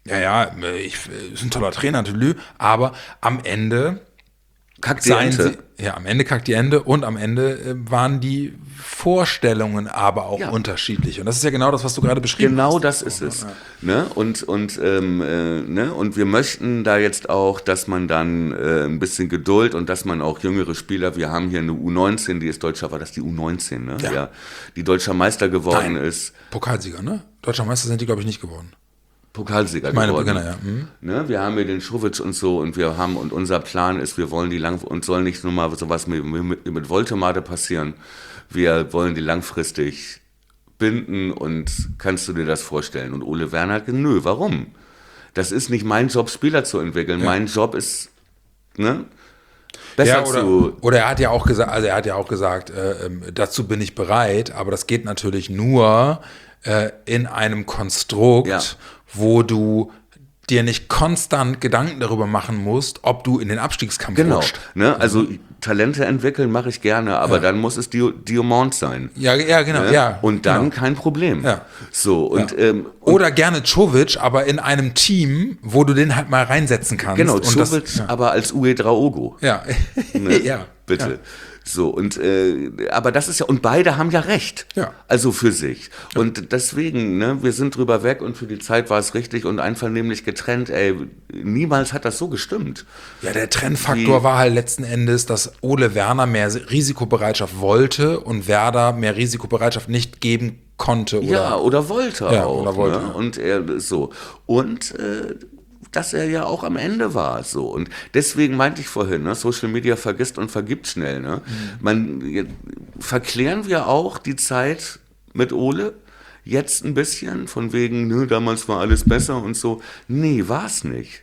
[SPEAKER 3] toller Trainer, aber am Ende
[SPEAKER 2] kackt die Ente.
[SPEAKER 3] Am Ende kackt die Ente und am Ende waren die Vorstellungen aber auch unterschiedlich. Und das ist ja genau das, was du gerade beschrieben hast.
[SPEAKER 2] Genau das ist es. Ja. Ne? Und wir möchten da jetzt auch, dass man dann ein bisschen Geduld und dass man auch jüngere Spieler, wir haben hier eine U19, die ist deutscher, war das die U19, ne? Ja. Die deutscher Meister geworden ist.
[SPEAKER 3] Pokalsieger, ne? Deutscher Meister sind die, glaube ich, nicht geworden.
[SPEAKER 2] Pokalsieger geworden. Ne, wir haben hier den Schowitsch und so und und unser Plan ist, wir wollen und soll nicht nur mal sowas mit Voltemade passieren. Wir wollen die langfristig binden und kannst du dir das vorstellen? Und Ole Werner hat gesagt, nö, warum? Das ist nicht mein Job, Spieler zu entwickeln. Mein Job ist, ne?
[SPEAKER 3] Oder er hat ja auch gesagt, dazu bin ich bereit, aber das geht natürlich nur in einem Konstrukt, wo du dir nicht konstant Gedanken darüber machen musst, ob du in den Abstiegskampf rutscht.
[SPEAKER 2] Ne? Also Talente entwickeln mache ich gerne, aber dann muss es Diamant sein.
[SPEAKER 3] Ja, genau.
[SPEAKER 2] Ne?
[SPEAKER 3] Ja,
[SPEAKER 2] und dann kein Problem.
[SPEAKER 3] Ja.
[SPEAKER 2] So, und,
[SPEAKER 3] oder gerne Čović, aber in einem Team, wo du den halt mal reinsetzen kannst.
[SPEAKER 2] Genau, Čović aber als Uedraogo.
[SPEAKER 3] Ja.
[SPEAKER 2] Ne?
[SPEAKER 3] Ja.
[SPEAKER 2] Bitte.
[SPEAKER 3] Ja.
[SPEAKER 2] So, und aber das ist ja, und beide haben ja recht.
[SPEAKER 3] Ja.
[SPEAKER 2] Also für sich. Ja. Und deswegen, ne, wir sind drüber weg und für die Zeit war es richtig und einvernehmlich getrennt, niemals hat das so gestimmt.
[SPEAKER 3] Ja, der Trennfaktor war halt letzten Endes, dass Ole Werner mehr Risikobereitschaft wollte und Werder mehr Risikobereitschaft nicht geben konnte.
[SPEAKER 2] Oder wollte auch.
[SPEAKER 3] Oder wollte.
[SPEAKER 2] Ne? Und er so. Und dass er ja auch am Ende war. So. Und deswegen meinte ich vorhin, ne, Social Media vergisst und vergibt schnell. Ne? Verklären wir auch die Zeit mit Ole jetzt ein bisschen, von wegen, ne, damals war alles besser und so. Nee, war es nicht.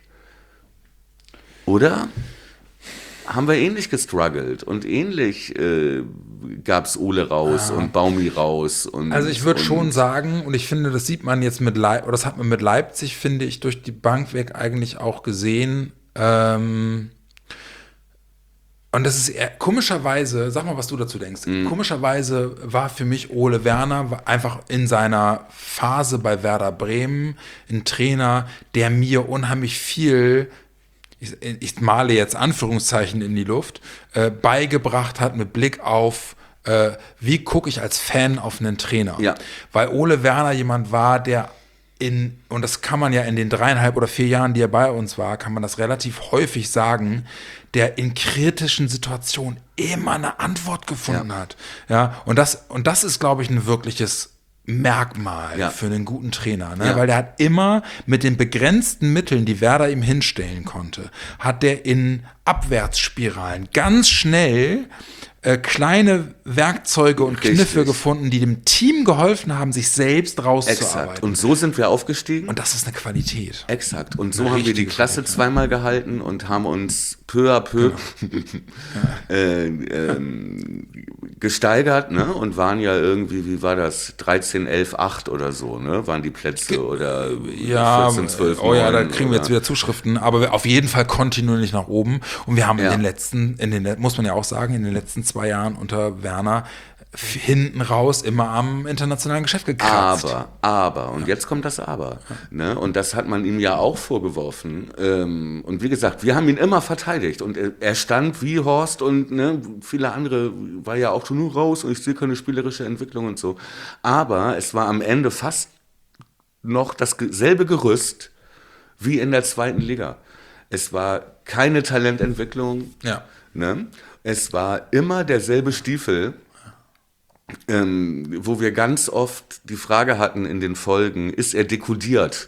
[SPEAKER 2] Oder? Haben wir ähnlich gestruggelt und ähnlich gab es Ole raus und Baumi raus.
[SPEAKER 3] Also ich würde schon sagen, und ich finde, das sieht man jetzt das hat man mit Leipzig, finde ich, durch die Bank weg eigentlich auch gesehen. Und das ist komischerweise, sag mal, was du dazu denkst. Komischerweise war für mich Ole Werner einfach in seiner Phase bei Werder Bremen ein Trainer, der mir unheimlich viel, ich male jetzt Anführungszeichen in die Luft, beigebracht hat mit Blick auf, wie gucke ich als Fan auf einen Trainer.
[SPEAKER 2] Ja.
[SPEAKER 3] Weil Ole Werner jemand war, der und das kann man ja in den 3,5 oder 4 Jahren, die er bei uns war, kann man das relativ häufig sagen, der in kritischen Situationen immer eine Antwort gefunden hat. Ja, und das ist, glaube ich, ein wirkliches Merkmal für einen guten Trainer, ne? Weil der hat immer mit den begrenzten Mitteln, die Werder ihm hinstellen konnte, hat der in Abwärtsspiralen ganz schnell kleine Werkzeuge und Kniffe gefunden, die dem Team geholfen haben, sich selbst rauszuarbeiten.
[SPEAKER 2] Exakt. Und so sind wir aufgestiegen.
[SPEAKER 3] Und das ist eine Qualität.
[SPEAKER 2] Exakt. Und so haben wir die Klasse zweimal gehalten und haben uns peu à peu gesteigert, ne? Und waren ja irgendwie, wie war das, 13, 11, 8 oder so, ne? Waren die Plätze oder 14, 12, 9.
[SPEAKER 3] Oh ja, da kriegen wir jetzt wieder Zuschriften, aber auf jeden Fall kontinuierlich nach oben. Und wir haben muss man ja auch sagen, in den letzten 2 Jahren unter Werner hinten raus immer am internationalen Geschäft gekratzt.
[SPEAKER 2] Aber, und jetzt kommt das Aber. Ne? Und das hat man ihm ja auch vorgeworfen. Und wie gesagt, wir haben ihn immer verteidigt. Und er stand wie Horst und viele andere, war ja auch schon nur raus und ich sehe keine spielerische Entwicklung und so. Aber es war am Ende fast noch dasselbe Gerüst wie in der 2. Liga. Es war keine Talententwicklung.
[SPEAKER 3] Ja.
[SPEAKER 2] Ne? Es war immer derselbe Stiefel. Wo wir ganz oft die Frage hatten in den Folgen, ist er dekodiert?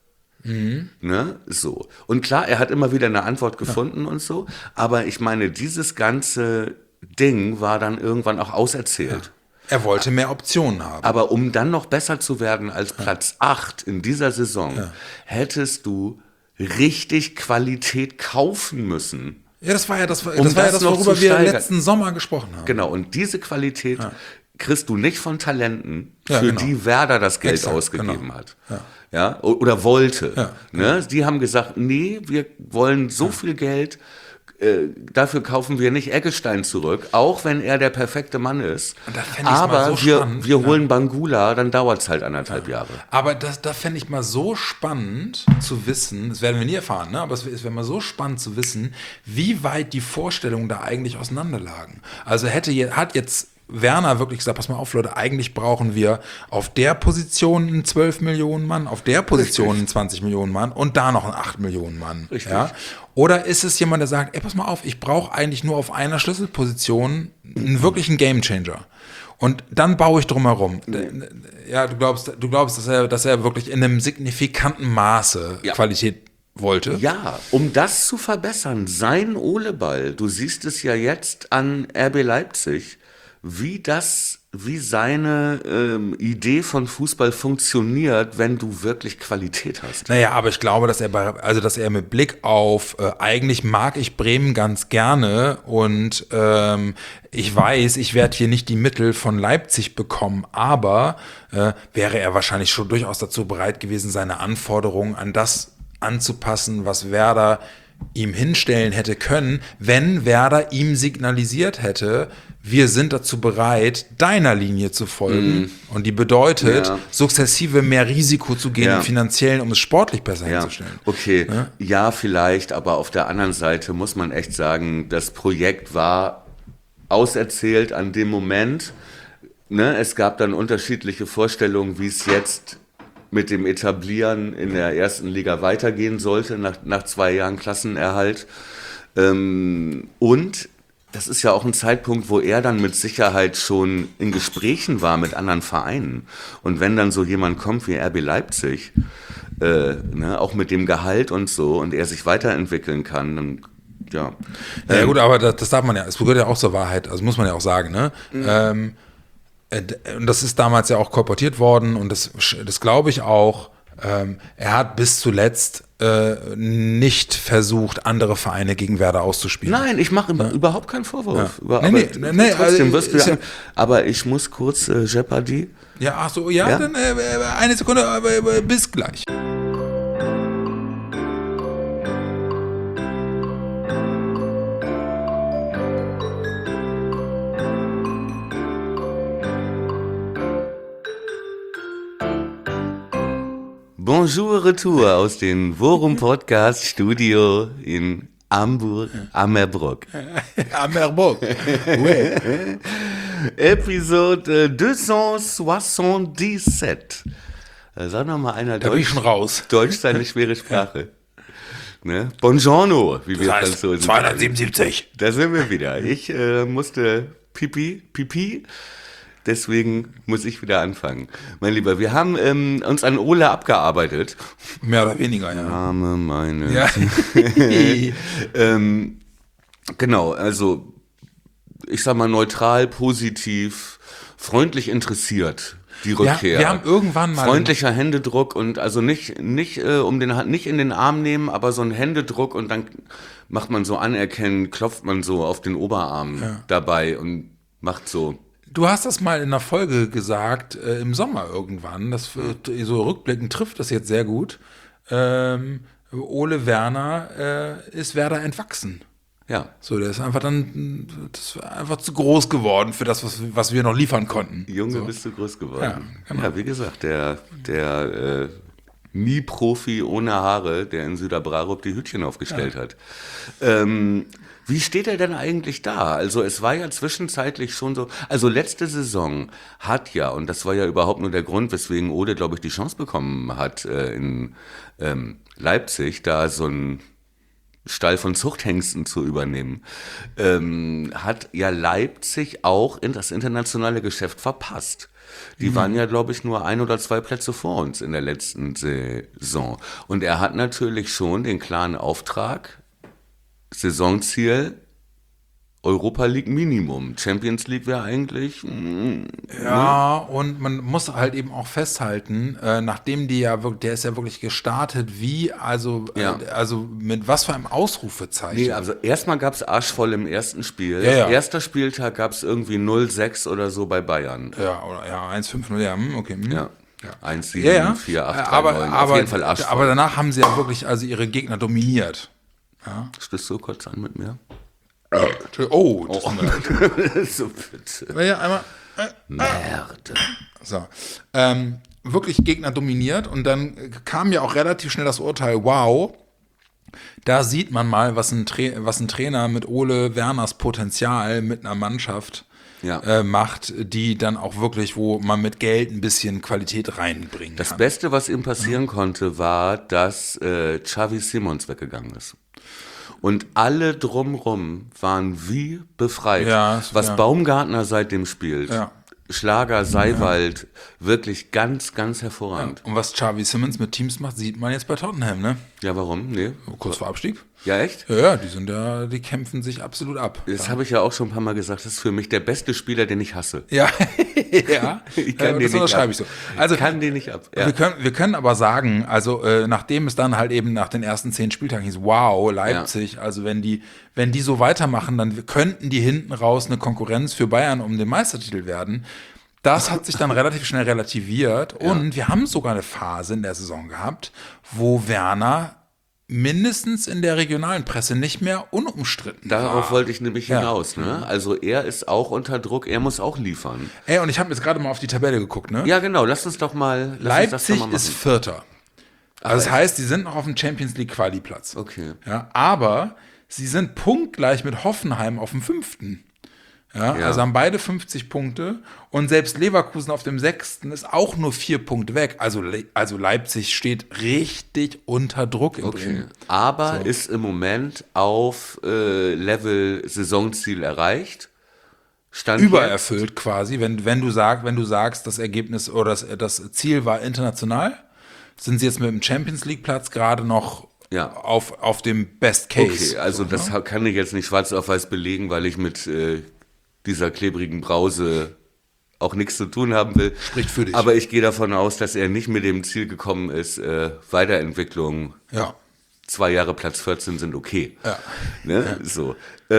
[SPEAKER 2] Ne? So. Und klar, er hat immer wieder eine Antwort gefunden und so, aber ich meine, dieses ganze Ding war dann irgendwann auch auserzählt.
[SPEAKER 3] Er wollte mehr Optionen haben.
[SPEAKER 2] Aber um dann noch besser zu werden als Platz 8 in dieser Saison, hättest du richtig Qualität kaufen müssen.
[SPEAKER 3] Ja, das war ja das, worüber wir letzten Sommer gesprochen haben.
[SPEAKER 2] Genau, und diese Qualität kriegst du nicht von Talenten, für die Werder das Geld ausgegeben hat. Ja, oder wollte. Ja, ne? Die haben gesagt, nee, wir wollen so viel Geld, dafür kaufen wir nicht Eggestein zurück, auch wenn er der perfekte Mann ist.
[SPEAKER 3] Und da fänd ich's mal so spannend.
[SPEAKER 2] Wir holen Bangula, dann dauert es halt 1,5 Jahre.
[SPEAKER 3] Aber da fände ich mal so spannend zu wissen, das werden wir nie erfahren, ne? Aber es wäre mal so spannend zu wissen, wie weit die Vorstellungen da eigentlich auseinanderlagen. Also hat jetzt Werner wirklich gesagt, pass mal auf, Leute, eigentlich brauchen wir auf der Position einen 12 Millionen Mann, auf der Position einen 20 Millionen Mann und da noch einen 8 Millionen Mann.
[SPEAKER 2] Richtig.
[SPEAKER 3] Ja? Oder ist es jemand, der sagt, ey, pass mal auf, ich brauche eigentlich nur auf einer Schlüsselposition einen wirklichen Gamechanger. Und dann baue ich drumherum. Ja, du glaubst, dass er wirklich in einem signifikanten Maße Qualität wollte.
[SPEAKER 2] Ja, um das zu verbessern, sein Ole-Ball, du siehst es ja jetzt an RB Leipzig, wie seine Idee von Fußball funktioniert, wenn du wirklich Qualität hast.
[SPEAKER 3] Naja, aber ich glaube, dass er mit Blick auf, eigentlich mag ich Bremen ganz gerne und ich weiß, ich werde hier nicht die Mittel von Leipzig bekommen, aber wäre er wahrscheinlich schon durchaus dazu bereit gewesen, seine Anforderungen an das anzupassen, was Werder ihm hinstellen hätte können, wenn Werder ihm signalisiert hätte, wir sind dazu bereit, deiner Linie zu folgen. Und die bedeutet, sukzessive mehr Risiko zu gehen im Finanziellen, um es sportlich besser hinzustellen.
[SPEAKER 2] Okay, ja, vielleicht, aber auf der anderen Seite muss man echt sagen, das Projekt war auserzählt an dem Moment. Ne? Es gab dann unterschiedliche Vorstellungen, wie es jetzt mit dem Etablieren in der 1. Liga weitergehen sollte, nach 2 Jahren Klassenerhalt. Und das ist ja auch ein Zeitpunkt, wo er dann mit Sicherheit schon in Gesprächen war mit anderen Vereinen. Und wenn dann so jemand kommt wie RB Leipzig, auch mit dem Gehalt und so, und er sich weiterentwickeln kann, dann
[SPEAKER 3] ja gut, aber das darf man ja, es gehört ja auch zur Wahrheit, also muss man ja auch sagen, ne? Und das ist damals ja auch kolportiert worden und das glaube ich auch. Er hat bis zuletzt nicht versucht, andere Vereine gegen Werder auszuspielen.
[SPEAKER 2] Nein, ich mache überhaupt keinen Vorwurf. Aber ich muss kurz Jeopardy.
[SPEAKER 3] Ja, ach so, ja? Dann eine Sekunde, aber bis gleich.
[SPEAKER 2] Bonjour, retour aus dem Worum Podcast Studio in Hamburg, Ammerbrook.
[SPEAKER 3] Ammerbrook.
[SPEAKER 2] Ouais. Episode 277. Sag noch mal einer
[SPEAKER 3] da bin ich schon raus.
[SPEAKER 2] Deutsch sei eine schwere Sprache. Ne? Buongiorno, wie wir Franzosen sagen.
[SPEAKER 3] 277.
[SPEAKER 2] Da sind wir wieder. Ich musste Pipi. Deswegen muss ich wieder anfangen. Mein Lieber, wir haben uns an Ole abgearbeitet.
[SPEAKER 3] Mehr oder weniger, ja.
[SPEAKER 2] Arme meine.
[SPEAKER 3] Ja.
[SPEAKER 2] Genau, also ich sag mal neutral, positiv, freundlich interessiert. Die Rückkehr.
[SPEAKER 3] Wir haben irgendwann mal
[SPEAKER 2] freundlicher Händedruck und also nicht in den Arm nehmen, aber so ein Händedruck und dann macht man so anerkennen, klopft man so auf den Oberarm dabei und macht so.
[SPEAKER 3] Du hast das mal in einer Folge gesagt, im Sommer irgendwann, so rückblickend trifft das jetzt sehr gut. Ole Werner ist Werder entwachsen.
[SPEAKER 2] Ja.
[SPEAKER 3] So, der ist einfach dann das war einfach zu groß geworden für das, was wir noch liefern konnten.
[SPEAKER 2] Junge,
[SPEAKER 3] so.
[SPEAKER 2] bist du groß geworden.
[SPEAKER 3] Ja, genau.
[SPEAKER 2] Ja, wie gesagt, der Nie-Profi ohne Haare, der in Süderbrarup die Hütchen aufgestellt hat. Wie steht er denn eigentlich da? Also es war ja zwischenzeitlich schon so, also letzte Saison hat ja, und das war ja überhaupt nur der Grund, weswegen Ode, glaube ich, die Chance bekommen hat in Leipzig, da so ein Stall von Zuchthengsten zu übernehmen, hat ja Leipzig auch in das internationale Geschäft verpasst. Die waren ja, glaube ich, nur 1 oder 2 Plätze vor uns in der letzten Saison. Und er hat natürlich schon den klaren Auftrag, Saisonziel, Europa League Minimum. Champions League wäre eigentlich...
[SPEAKER 3] Ja, und man muss halt eben auch festhalten, nachdem der ist ja wirklich gestartet, also mit was für einem Ausrufezeichen.
[SPEAKER 2] Nee, also erstmal gab es arschvoll im ersten Spiel.
[SPEAKER 3] Ja.
[SPEAKER 2] Erster Spieltag gab es irgendwie 0-6 oder so bei Bayern.
[SPEAKER 3] Ja, oder 1-5-0, ja, okay.
[SPEAKER 2] Ja. 1-7,
[SPEAKER 3] Ja.
[SPEAKER 2] 4, 8, 3,
[SPEAKER 3] aber,
[SPEAKER 2] 9.
[SPEAKER 3] aber,
[SPEAKER 2] auf jeden Fall arschvoll.
[SPEAKER 3] aber danach haben sie ja wirklich also ihre Gegner dominiert.
[SPEAKER 2] Stößt du kurz an mit mir?
[SPEAKER 3] Oh, das tut mir leid.
[SPEAKER 2] So bitte.
[SPEAKER 3] Ja, einmal.
[SPEAKER 2] Merde.
[SPEAKER 3] So. Wirklich Gegner dominiert und dann kam ja auch relativ schnell das Urteil, wow, da sieht man mal, was ein Trainer mit Ole Werners Potenzial mit einer Mannschaft macht, die dann auch wirklich, wo man mit Geld ein bisschen Qualität reinbringen kann.
[SPEAKER 2] Das Beste, was ihm passieren konnte, war, dass Xavi Simons weggegangen ist. Und alle drumrum waren wie befreit. Was Baumgartner seitdem spielt.
[SPEAKER 3] Ja.
[SPEAKER 2] Schlager, Seiwald, wirklich ganz, ganz hervorragend.
[SPEAKER 3] Und was Xavi Simons mit Teams macht, sieht man jetzt bei Tottenham, ne?
[SPEAKER 2] Ja, warum? Nee.
[SPEAKER 3] Kurz vor Abstieg.
[SPEAKER 2] Ja, echt?
[SPEAKER 3] Ja, die kämpfen sich absolut ab.
[SPEAKER 2] Das habe ich ja auch schon ein paar Mal gesagt, das ist für mich der beste Spieler, den ich hasse.
[SPEAKER 3] Ja, ja.
[SPEAKER 2] Ich kann den
[SPEAKER 3] das
[SPEAKER 2] nicht
[SPEAKER 3] unterschreibe
[SPEAKER 2] ab.
[SPEAKER 3] ich so. Also,
[SPEAKER 2] ich kann den nicht ab. Ja.
[SPEAKER 3] Wir können aber sagen, also nachdem es dann halt eben nach den ersten 10 Spieltagen hieß, wow, Leipzig, also wenn die so weitermachen, dann könnten die hinten raus eine Konkurrenz für Bayern um den Meistertitel werden. Das hat sich dann relativ schnell relativiert und wir haben sogar eine Phase in der Saison gehabt, wo Werner mindestens in der regionalen Presse nicht mehr unumstritten
[SPEAKER 2] Darauf
[SPEAKER 3] war.
[SPEAKER 2] wollte ich nämlich hinaus. Ne? Also er ist auch unter Druck, er muss auch liefern.
[SPEAKER 3] Ey, und ich habe jetzt gerade mal auf die Tabelle geguckt, ne?
[SPEAKER 2] Ja, genau, lass uns das doch mal
[SPEAKER 3] Leipzig
[SPEAKER 2] machen.
[SPEAKER 3] ist Vierter. Also das heißt, sie sind noch auf dem Champions League Quali-Platz.
[SPEAKER 2] Okay.
[SPEAKER 3] Ja, aber sie sind punktgleich mit Hoffenheim auf dem 5. Ja, also haben beide 50 Punkte und selbst Leverkusen auf dem 6. ist auch nur 4 Punkte weg. Also Leipzig steht richtig unter Druck im Bremen.
[SPEAKER 2] Aber ist im Moment auf Level Saisonziel erreicht. Stand
[SPEAKER 3] Übererfüllt quasi, wenn du sagst, das Ergebnis oder das Ziel war international, sind sie jetzt mit dem Champions League Platz gerade noch auf dem Best Case.
[SPEAKER 2] Okay, also das kann ich jetzt nicht schwarz auf weiß belegen, weil ich mit dieser klebrigen Brause auch nichts zu tun haben will.
[SPEAKER 3] Spricht für dich.
[SPEAKER 2] Aber ich gehe davon aus, dass er nicht mit dem Ziel gekommen ist, Weiterentwicklung. 2 Jahre Platz 14 sind okay.
[SPEAKER 3] Ja.
[SPEAKER 2] Ne? So.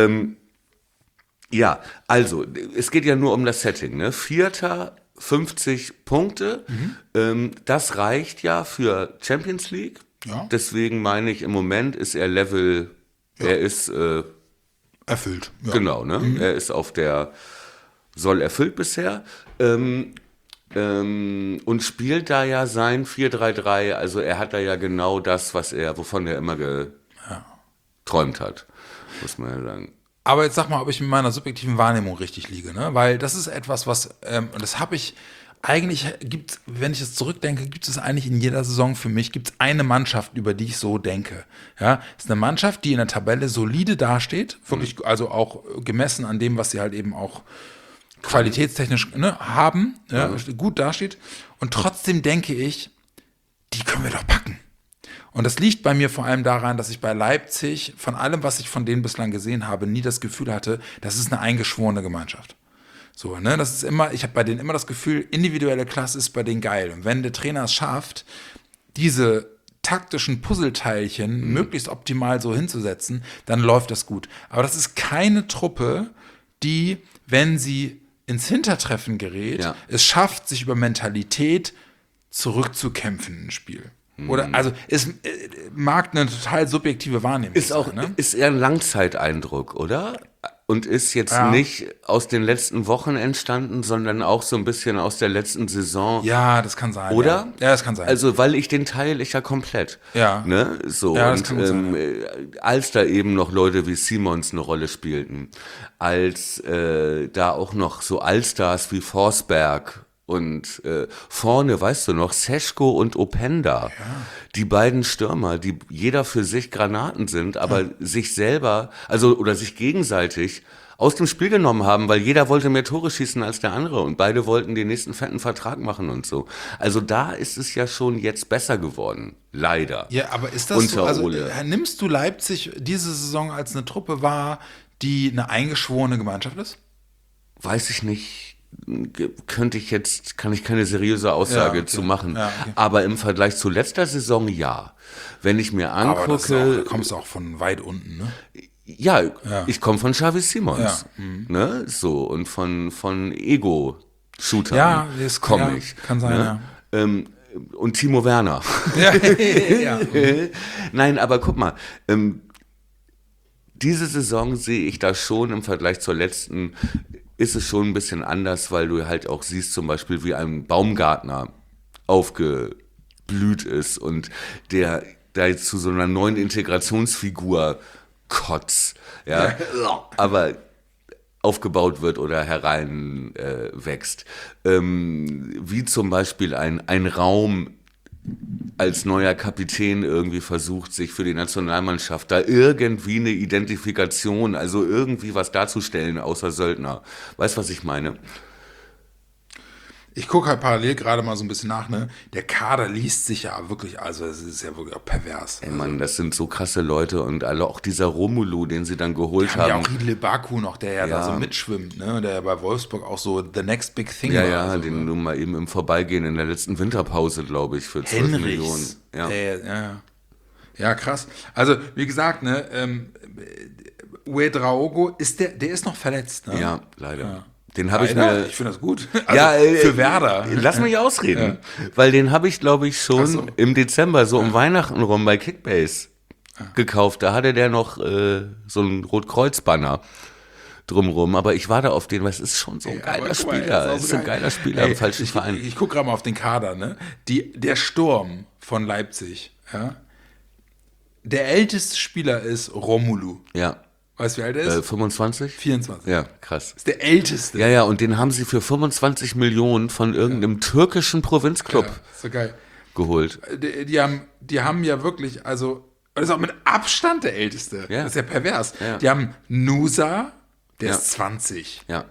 [SPEAKER 2] Also, es geht ja nur um das Setting. Ne? 4. 50 Punkte. Das reicht ja für Champions League.
[SPEAKER 3] Ja.
[SPEAKER 2] Deswegen meine ich, im Moment ist er Level, er ist
[SPEAKER 3] erfüllt. Ja.
[SPEAKER 2] Genau, ne? Er ist soll erfüllt bisher. Und spielt da ja sein 4-3-3, also er hat da ja genau das, wovon er immer geträumt hat, muss man ja sagen.
[SPEAKER 3] Aber jetzt sag mal, ob ich mit meiner subjektiven Wahrnehmung richtig liege, ne? Weil das ist etwas, was, und das habe ich, eigentlich wenn ich jetzt zurückdenke, gibt es eigentlich in jeder Saison für mich, gibt es eine Mannschaft, über die ich so denke. Ja, ist eine Mannschaft, die in der Tabelle solide dasteht, wirklich, also auch gemessen an dem, was sie halt eben auch qualitätstechnisch haben, gut dasteht. Und trotzdem denke ich, die können wir doch packen. Und das liegt bei mir vor allem daran, dass ich bei Leipzig, von allem, was ich von denen bislang gesehen habe, nie das Gefühl hatte, das ist eine eingeschworene Gemeinschaft. So, ne, das ist immer, ich habe bei denen immer das Gefühl, individuelle Klasse ist bei denen geil. Und wenn der Trainer es schafft, diese taktischen Puzzleteilchen möglichst optimal so hinzusetzen, dann läuft das gut. Aber das ist keine Truppe, die, wenn sie ins Hintertreffen gerät, es schafft, sich über Mentalität zurückzukämpfen im Spiel. Oder, also, es mag eine total subjektive Wahrnehmung
[SPEAKER 2] Ist auch,
[SPEAKER 3] sein, ne?
[SPEAKER 2] ist eher ein Langzeiteindruck, oder? Und ist jetzt
[SPEAKER 3] Ja.
[SPEAKER 2] nicht aus den letzten Wochen entstanden, sondern auch so ein bisschen aus der letzten Saison.
[SPEAKER 3] Ja, das kann sein.
[SPEAKER 2] Oder?
[SPEAKER 3] Ja, das kann sein.
[SPEAKER 2] Also, weil den teile ich ja komplett.
[SPEAKER 3] Ja.
[SPEAKER 2] Ne? So,
[SPEAKER 3] Ja, das
[SPEAKER 2] und
[SPEAKER 3] kann gut sein,
[SPEAKER 2] als da eben noch Leute wie Simons eine Rolle spielten, als da auch noch so Allstars wie Forsberg und vorne, weißt du noch, Seschko und Openda, die beiden Stürmer, die jeder für sich Granaten sind, aber sich selber, also oder sich gegenseitig aus dem Spiel genommen haben, weil jeder wollte mehr Tore schießen als der andere und beide wollten den nächsten fetten Vertrag machen und so. Also da ist es ja schon jetzt besser geworden, leider.
[SPEAKER 3] Ja, aber ist das
[SPEAKER 2] unter
[SPEAKER 3] so, also
[SPEAKER 2] Ole.
[SPEAKER 3] nimmst du Leipzig diese Saison als eine Truppe wahr, die eine eingeschworene Gemeinschaft ist?
[SPEAKER 2] Weiß ich nicht, kann ich keine seriöse Aussage
[SPEAKER 3] Ja, okay.
[SPEAKER 2] zu machen.
[SPEAKER 3] Ja, okay.
[SPEAKER 2] Aber im Vergleich zu letzter Saison ja. Wenn ich mir
[SPEAKER 3] Aber das ist auch,
[SPEAKER 2] angucke,
[SPEAKER 3] da kommst du auch von weit unten, ne?
[SPEAKER 2] ja, ich komme von Xavi Simons,
[SPEAKER 3] Ja,
[SPEAKER 2] ne, so, und von Ego-Shootern
[SPEAKER 3] Ja, das
[SPEAKER 2] komme
[SPEAKER 3] ja,
[SPEAKER 2] ich.
[SPEAKER 3] kann sein,
[SPEAKER 2] ne? Und Timo Werner.
[SPEAKER 3] Ja, ja.
[SPEAKER 2] Nein, aber guck mal, diese Saison sehe ich da schon im Vergleich zur letzten, ist es schon ein bisschen anders, weil du halt auch siehst zum Beispiel, wie ein Baumgartner aufgeblüht ist und der da jetzt zu so einer neuen Integrationsfigur ja, aber aufgebaut wird oder herein wächst. Wie zum Beispiel ein Raum als neuer Kapitän irgendwie versucht, sich für die Nationalmannschaft da irgendwie eine Identifikation, also irgendwie was darzustellen, außer Söldner. Weißt du, was ich meine?
[SPEAKER 3] Ich gucke halt parallel gerade mal so ein bisschen nach, ne? Der Kader liest sich ja wirklich, also es ist ja wirklich auch pervers.
[SPEAKER 2] Ey Mann, das sind so krasse Leute und alle, auch dieser Romulu, den sie dann geholt
[SPEAKER 3] Haben ja
[SPEAKER 2] haben.
[SPEAKER 3] auch Riedle Baku noch, der ja da so mitschwimmt, ne? Der ja bei Wolfsburg auch so the next big thing
[SPEAKER 2] Ja,
[SPEAKER 3] war.
[SPEAKER 2] ja,
[SPEAKER 3] also,
[SPEAKER 2] den nur mal eben im Vorbeigehen in der letzten Winterpause, glaube ich, für 12 Millionen. Ja.
[SPEAKER 3] Ja, krass. Also, wie gesagt, ne, Ouedraogo, der ist noch verletzt, ne?
[SPEAKER 2] Ja, leider. Den habe ich
[SPEAKER 3] Leider?
[SPEAKER 2] mir.
[SPEAKER 3] Ich finde das gut. Also,
[SPEAKER 2] Ja,
[SPEAKER 3] für Werder.
[SPEAKER 2] Lass mich ausreden. Weil den habe ich, glaube ich, schon
[SPEAKER 3] so.
[SPEAKER 2] im Dezember, so um Weihnachten rum bei Kickbase gekauft. Da hatte der noch so ein Rotkreuz-Banner drumrum. Aber ich warte auf den, weil es ist schon so ein geiler
[SPEAKER 3] guck mal,
[SPEAKER 2] Spieler.
[SPEAKER 3] er
[SPEAKER 2] Es ist so ein
[SPEAKER 3] geil.
[SPEAKER 2] geiler Spieler im falschen Verein.
[SPEAKER 3] Ich gucke gerade mal auf den Kader, ne? Der Sturm von Leipzig, ja. Der älteste Spieler ist Romulu.
[SPEAKER 2] Ja.
[SPEAKER 3] Weißt du, wie alt er ist?
[SPEAKER 2] 25?
[SPEAKER 3] 24.
[SPEAKER 2] Ja, krass.
[SPEAKER 3] Ist der älteste.
[SPEAKER 2] Ja, ja, und den haben sie für 25 Millionen von irgendeinem türkischen Provinzclub
[SPEAKER 3] Ja, so geil.
[SPEAKER 2] geholt.
[SPEAKER 3] Die haben ja wirklich, also, das ist auch mit Abstand der älteste.
[SPEAKER 2] Ja.
[SPEAKER 3] Das ist ja pervers.
[SPEAKER 2] Ja.
[SPEAKER 3] Die haben Nusa, der
[SPEAKER 2] Ja.
[SPEAKER 3] ist 20.
[SPEAKER 2] Ja.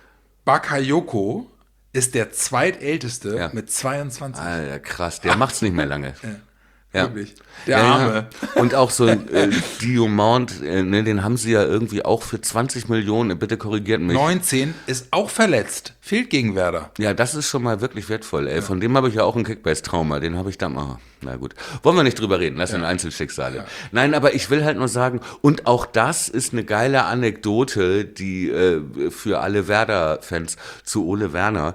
[SPEAKER 3] Bakayoko ist der zweitälteste
[SPEAKER 2] Ja.
[SPEAKER 3] mit 22.
[SPEAKER 2] Alter, krass. Der macht's nicht mehr lange. Ja.
[SPEAKER 3] Wirklich. Der Arme.
[SPEAKER 2] Ja. Und auch so Diomand, ne, den haben sie ja irgendwie auch für 20 Millionen, bitte korrigiert mich.
[SPEAKER 3] 19 ist auch verletzt. Fehlt gegen Werder.
[SPEAKER 2] Ja, das ist schon mal wirklich wertvoll. Ey. Von dem habe ich ja auch ein Kickbase-Trauma. Den habe ich da mal. Na gut. Wollen wir nicht drüber reden. Das sind Einzelschicksale. Ja. Nein, aber ich will halt nur sagen, und auch das ist eine geile Anekdote, die für alle Werder-Fans zu Ole Werner.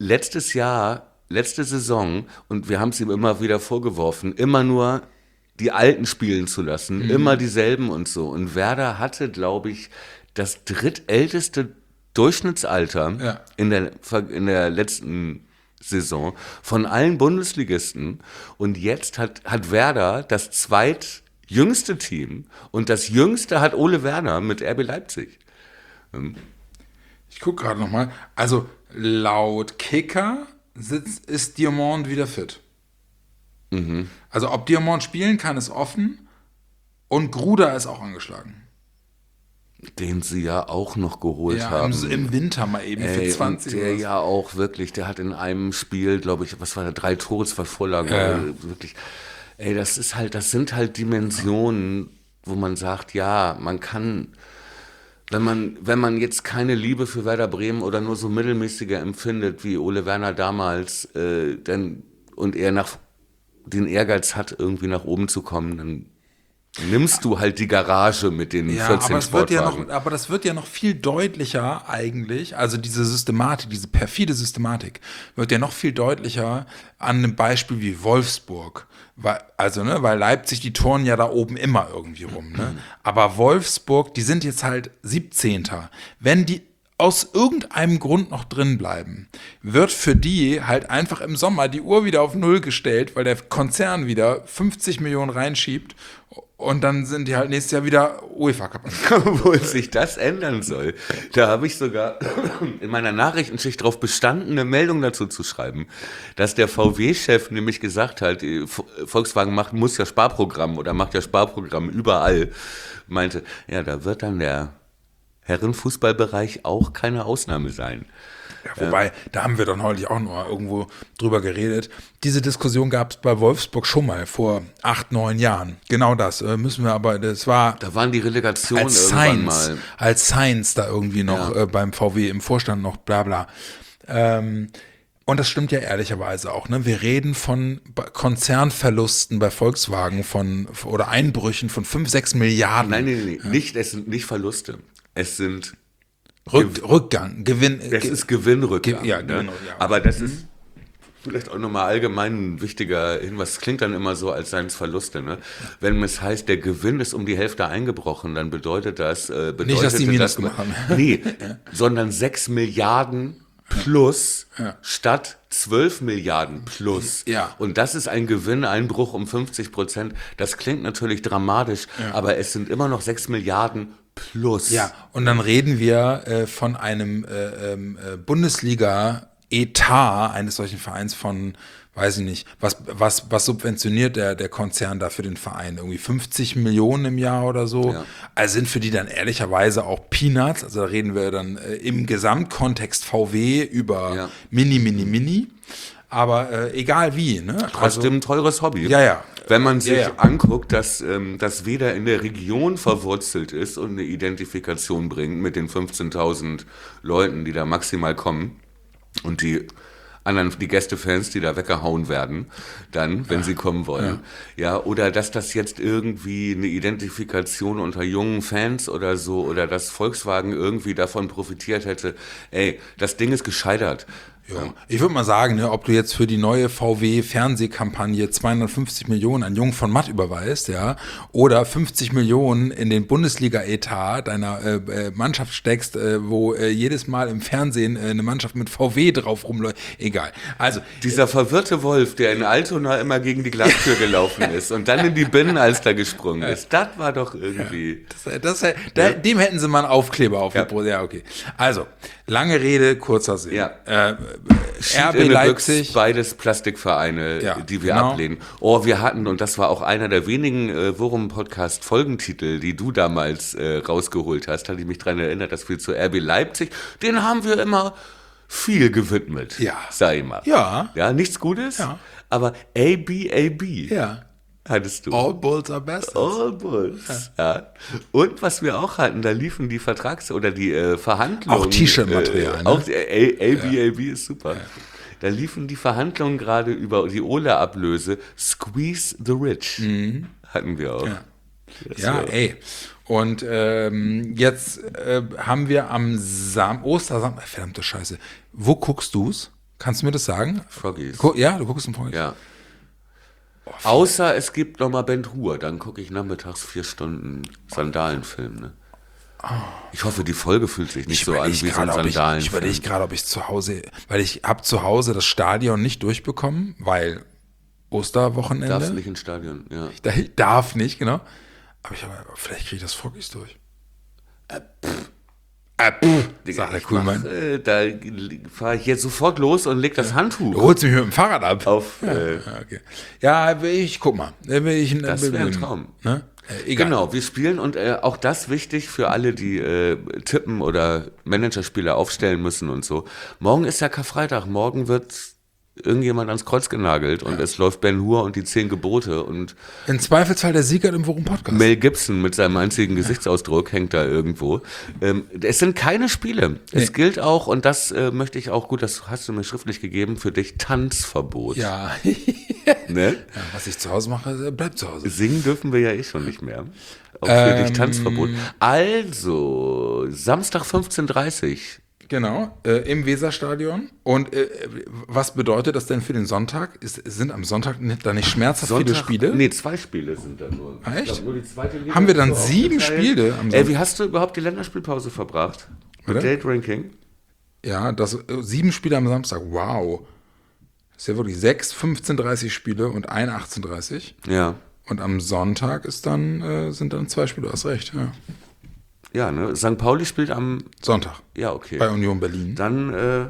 [SPEAKER 2] Letzte Saison, und wir haben es ihm immer wieder vorgeworfen, immer nur die Alten spielen zu lassen, immer dieselben und so. Und Werder hatte, glaube ich, das drittälteste Durchschnittsalter in der letzten Saison von allen Bundesligisten. Und jetzt hat Werder das zweitjüngste Team und das jüngste hat Ole Werner mit RB Leipzig.
[SPEAKER 3] Ich gucke gerade nochmal. Also laut Kicker ist Diamond wieder fit. Also ob Diamond spielen kann, ist offen. Und Gruda ist auch angeschlagen.
[SPEAKER 2] Den sie ja auch noch geholt haben.
[SPEAKER 3] Im Winter mal eben für 20.
[SPEAKER 2] Und der ja auch wirklich, der hat in einem Spiel, glaube ich, was war da, 3 Tore, 2 Vorlagen. Wirklich, das sind halt Dimensionen, wo man sagt, ja, man kann, wenn man jetzt keine Liebe für Werder Bremen oder nur so mittelmäßiger empfindet, wie Ole Werner damals, und er den Ehrgeiz hat, irgendwie nach oben zu kommen, dann nimmst du halt die Garage mit den 14 Sportwagen.
[SPEAKER 3] Aber das wird ja noch viel deutlicher eigentlich, also diese Systematik, diese perfide Systematik, wird ja noch viel deutlicher an einem Beispiel wie Wolfsburg. Weil Leipzig, die turnen ja da oben immer irgendwie rum. Ne? Aber Wolfsburg, die sind jetzt halt 17. Wenn die aus irgendeinem Grund noch drin bleiben, wird für die halt einfach im Sommer die Uhr wieder auf Null gestellt, weil der Konzern wieder 50 Millionen reinschiebt und dann sind die halt nächstes Jahr wieder UEFA Cup.
[SPEAKER 2] Obwohl sich das ändern soll. Da habe ich sogar in meiner Nachrichtenschicht darauf bestanden, eine Meldung dazu zu schreiben, dass der VW-Chef nämlich gesagt hat, Volkswagen muss ja Sparprogramm oder macht ja Sparprogramm überall, meinte, ja, da wird dann der Herrenfußballbereich auch keine Ausnahme sein.
[SPEAKER 3] Ja, wobei, da haben wir doch neulich auch noch irgendwo drüber geredet. Diese Diskussion gab es bei Wolfsburg schon mal vor 8, 9 Jahren. Genau das müssen wir aber, das war...
[SPEAKER 2] Da waren die Relegationen
[SPEAKER 3] irgendwann
[SPEAKER 2] mal.
[SPEAKER 3] Als Science da irgendwie noch beim VW im Vorstand noch bla bla. Und das stimmt ja ehrlicherweise auch. Ne? Wir reden von Konzernverlusten bei Volkswagen oder Einbrüchen von 5, 6 Milliarden.
[SPEAKER 2] Nein. Es sind nicht Verluste. Es sind
[SPEAKER 3] Rückgang, Gewinn.
[SPEAKER 2] Es ist Gewinnrückgang.
[SPEAKER 3] Gewinnrückgang.
[SPEAKER 2] Aber das ist vielleicht auch nochmal allgemein ein wichtiger Hinweis. Es klingt dann immer so, als seien es Verluste. Ne? Wenn es heißt, der Gewinn ist um die Hälfte eingebrochen, dann bedeutet das...
[SPEAKER 3] nicht, dass die Minus gemacht haben.
[SPEAKER 2] Nee, sondern 6 Milliarden plus statt 12 Milliarden plus.
[SPEAKER 3] Ja.
[SPEAKER 2] Und das ist ein Gewinneinbruch um 50%. Das klingt natürlich dramatisch, aber es sind immer noch 6 Milliarden plus.
[SPEAKER 3] Ja, und dann reden wir von einem Bundesliga-Etat eines solchen Vereins von, weiß ich nicht, was subventioniert der Konzern da für den Verein? Irgendwie 50 Millionen im Jahr oder so. Ja. Also sind für die dann ehrlicherweise auch Peanuts. Also da reden wir dann im Gesamtkontext VW über Mini. Aber egal wie. Ne?
[SPEAKER 2] Trotzdem ein teures Hobby.
[SPEAKER 3] Ja.
[SPEAKER 2] Wenn man sich anguckt, dass das weder in der Region verwurzelt ist und eine Identifikation bringt mit den 15.000 Leuten, die da maximal kommen und die Gästefans, die da weggehauen werden, dann, wenn sie kommen wollen. Ja, oder dass das jetzt irgendwie eine Identifikation unter jungen Fans oder so, oder dass Volkswagen irgendwie davon profitiert hätte. Ey, das Ding ist gescheitert.
[SPEAKER 3] Ja. Ich würde mal sagen, ne, ob du jetzt für die neue VW-Fernsehkampagne 250 Millionen an Jung von Matt überweist, oder 50 Millionen in den Bundesliga-Etat deiner Mannschaft steckst, wo jedes Mal im Fernsehen eine Mannschaft mit VW drauf rumläuft. Egal. Also
[SPEAKER 2] dieser verwirrte Wolf, der in Altona immer gegen die Glastür gelaufen ist und dann in die Binnenalster gesprungen ist, das war doch irgendwie...
[SPEAKER 3] Dem hätten sie mal einen Aufkleber auf die Brust. Ja, okay. Also, lange Rede, kurzer Sinn.
[SPEAKER 2] Ja.
[SPEAKER 3] RB Leipzig.
[SPEAKER 2] Beides Plastikvereine, die wir ablehnen. Oh, wir hatten, und das war auch einer der wenigen Worum-Podcast-Folgentitel, die du damals rausgeholt hast, hatte ich mich daran erinnert, dass wir zu RB Leipzig, den haben wir immer viel gewidmet, sag ich mal. Ja, nichts Gutes, aber AB.
[SPEAKER 3] Ja.
[SPEAKER 2] Hattest du.
[SPEAKER 3] All Bulls are Bastards.
[SPEAKER 2] All Bulls, ja. Und was wir auch hatten, da liefen die die Verhandlungen.
[SPEAKER 3] Auch T-Shirt-Material.
[SPEAKER 2] Auch AB ist super. Ja. Da liefen die Verhandlungen gerade über die Ole-Ablöse. Squeeze the Rich hatten wir auch.
[SPEAKER 3] Ja, ey. Und jetzt haben wir am Ostersamstag, verdammte Scheiße. Wo guckst du's? Kannst du mir das sagen?
[SPEAKER 2] Froggies.
[SPEAKER 3] Ja, du guckst im Froggies.
[SPEAKER 2] Ja. Außer es gibt nochmal Ben Hur, dann gucke ich nachmittags 4 Stunden Sandalenfilm. Ne? Ich hoffe, die Folge fühlt sich nicht so an wie so ein Sandalenfilm.
[SPEAKER 3] Ich überlege gerade, ob ich zu Hause, weil ich habe zu Hause das Stadion nicht durchbekommen, weil Osterwochenende.
[SPEAKER 2] Darfst nicht ins Stadion, ja.
[SPEAKER 3] Ich darf nicht, genau. Aber vielleicht kriege ich das Froggies durch.
[SPEAKER 2] Sagt der Kuhlmann. Da fahre ich jetzt sofort los und leg das Handtuch.
[SPEAKER 3] Du holst mich mit dem Fahrrad ab.
[SPEAKER 2] Okay.
[SPEAKER 3] Ich guck mal.
[SPEAKER 2] Das wäre ein Traum.
[SPEAKER 3] Ne? Egal.
[SPEAKER 2] Genau, wir spielen und auch das wichtig für alle, die tippen oder Managerspiele aufstellen müssen und so. Morgen ist ja Karfreitag, morgen wird irgendjemand ans Kreuz genagelt und es läuft Ben Hur und die 10 Gebote und
[SPEAKER 3] im Zweifelsfall der Sieger im Worum-Podcast.
[SPEAKER 2] Mel Gibson mit seinem einzigen Gesichtsausdruck hängt da irgendwo. Es sind keine Spiele. Es gilt auch, und das möchte ich auch, gut, das hast du mir schriftlich gegeben, für dich Tanzverbot.
[SPEAKER 3] Ja.
[SPEAKER 2] Ne?
[SPEAKER 3] Ja, was ich zu Hause mache, bleibt zu Hause.
[SPEAKER 2] Singen dürfen wir ja eh schon nicht mehr. Auch für dich Tanzverbot. Also, Samstag 15:30
[SPEAKER 3] Genau, im Weserstadion. Und was bedeutet das denn für den Sonntag? Sind am Sonntag da nicht schmerzhaft viele Spiele?
[SPEAKER 2] Nee, 2 Spiele sind da nur.
[SPEAKER 3] Ah, echt?
[SPEAKER 2] Ich glaub, nur die zweite Liga
[SPEAKER 3] Haben wir
[SPEAKER 2] ist
[SPEAKER 3] dann
[SPEAKER 2] so
[SPEAKER 3] 7
[SPEAKER 2] aufgeteilt.
[SPEAKER 3] Spiele am Sonntag?
[SPEAKER 2] Wie hast du überhaupt die Länderspielpause verbracht?
[SPEAKER 3] Oder?
[SPEAKER 2] Mit Date Ranking?
[SPEAKER 3] Ja, 7 Spiele am Samstag, wow. Das ist ja wirklich 6 15:30 Spiele und ein 18:30.
[SPEAKER 2] Ja.
[SPEAKER 3] Und am Sonntag sind dann 2 Spiele, hast recht, ja.
[SPEAKER 2] Ja, ne? St. Pauli spielt am...
[SPEAKER 3] Sonntag.
[SPEAKER 2] Ja, okay.
[SPEAKER 3] Bei Union Berlin.
[SPEAKER 2] Dann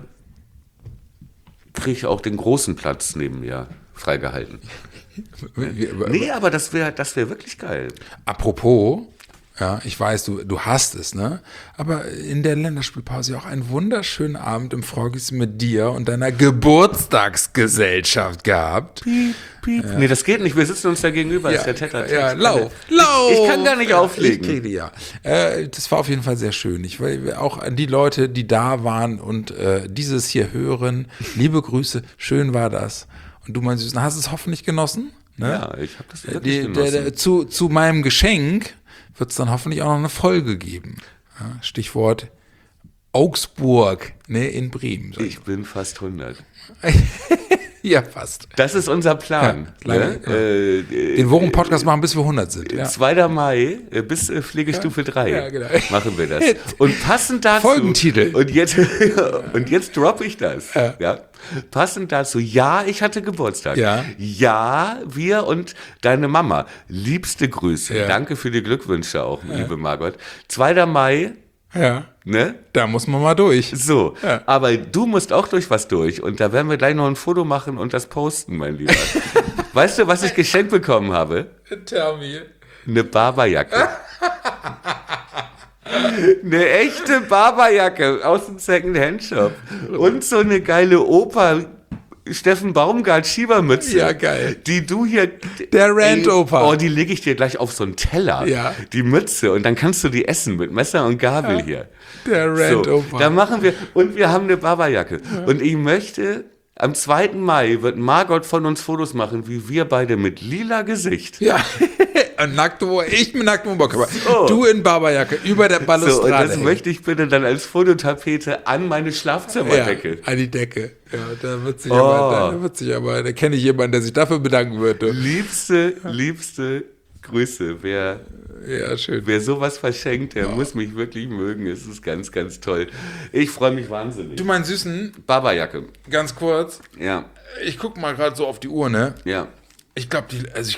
[SPEAKER 2] kriege ich auch den großen Platz neben mir freigehalten. Nee, aber das wär wirklich geil.
[SPEAKER 3] Apropos, ja, ich weiß, du hast es, ne? Aber in der Länderspielpause auch einen wunderschönen Abend im Froggies mit dir und deiner Geburtstagsgesellschaft gehabt.
[SPEAKER 2] Piep, piep. Ja. Nee, das geht nicht. Wir sitzen uns da gegenüber.
[SPEAKER 3] Ja,
[SPEAKER 2] ist der Tete.
[SPEAKER 3] ja, lauf.
[SPEAKER 2] Ich kann gar nicht auflegen.
[SPEAKER 3] Ich kriege ja. Das war auf jeden Fall sehr schön. Auch an die Leute, die da waren und dieses hier hören, liebe Grüße, schön war das. Und du, mein Süßen, hast es hoffentlich genossen? Ne?
[SPEAKER 2] Ja, ich habe das wirklich genossen.
[SPEAKER 3] Zu meinem Geschenk wird es dann hoffentlich auch noch eine Folge geben. Ja, Stichwort Augsburg, ne, in Bremen.
[SPEAKER 2] Ich bin fast 100.
[SPEAKER 3] Ja, fast.
[SPEAKER 2] Das ist unser Plan.
[SPEAKER 3] Ja, ne? Den Worum-Podcast machen, bis wir 100 sind. Ja.
[SPEAKER 2] 2. Mai bis Pflegestufe 3
[SPEAKER 3] ja, genau.
[SPEAKER 2] machen wir das. Und passend dazu...
[SPEAKER 3] Folgentitel.
[SPEAKER 2] Und jetzt droppe ich das. Ja. Passend dazu, ja, ich hatte Geburtstag.
[SPEAKER 3] Ja.
[SPEAKER 2] Ja, wir und deine Mama. Liebste Grüße.
[SPEAKER 3] Ja.
[SPEAKER 2] Danke für die Glückwünsche auch, liebe Margot. 2. Mai...
[SPEAKER 3] Ja,
[SPEAKER 2] ne?
[SPEAKER 3] Da muss man mal durch.
[SPEAKER 2] So,
[SPEAKER 3] ja.
[SPEAKER 2] Aber du musst auch durch was durch. Und da werden wir gleich noch ein Foto machen und das posten, mein Lieber. Weißt du, was ich geschenkt bekommen habe?
[SPEAKER 3] Tell me.
[SPEAKER 2] Eine Barberjacke. Eine echte Barberjacke aus dem Second-Hand-Shop. Und so eine geile Oper... Steffen Baumgart Schiebermütze.
[SPEAKER 3] Ja, geil.
[SPEAKER 2] Die du hier...
[SPEAKER 3] Der Rand-Oper.
[SPEAKER 2] Oh, die lege ich dir gleich auf so einen Teller.
[SPEAKER 3] Ja.
[SPEAKER 2] Die Mütze. Und dann kannst du die essen mit Messer und Gabel hier.
[SPEAKER 3] Der Rand-Oper.
[SPEAKER 2] So, da machen wir... Und wir haben eine Barberjacke. Ja. Und ich möchte... Am 2. Mai wird Margot von uns Fotos machen, wie wir beide mit lila Gesicht.
[SPEAKER 3] Ja, ich mit nacktem Oberkörper. So. Du in Barberjacke über der Balustrade.
[SPEAKER 2] So, und das möchte ich bitte dann als Fototapete an meine Schlafzimmerdecke.
[SPEAKER 3] Ja, an die Decke. Ja, da kenne ich jemanden, der sich dafür bedanken würde.
[SPEAKER 2] Liebste Grüße. Wer sowas verschenkt, der muss mich wirklich mögen. Es ist ganz, ganz toll. Ich freue mich wahnsinnig.
[SPEAKER 3] Du, mein Süßen.
[SPEAKER 2] Barberjacke.
[SPEAKER 3] Ganz kurz.
[SPEAKER 2] Ja.
[SPEAKER 3] Ich gucke mal gerade so auf die Uhr, ne?
[SPEAKER 2] Ja.
[SPEAKER 3] Ich glaube,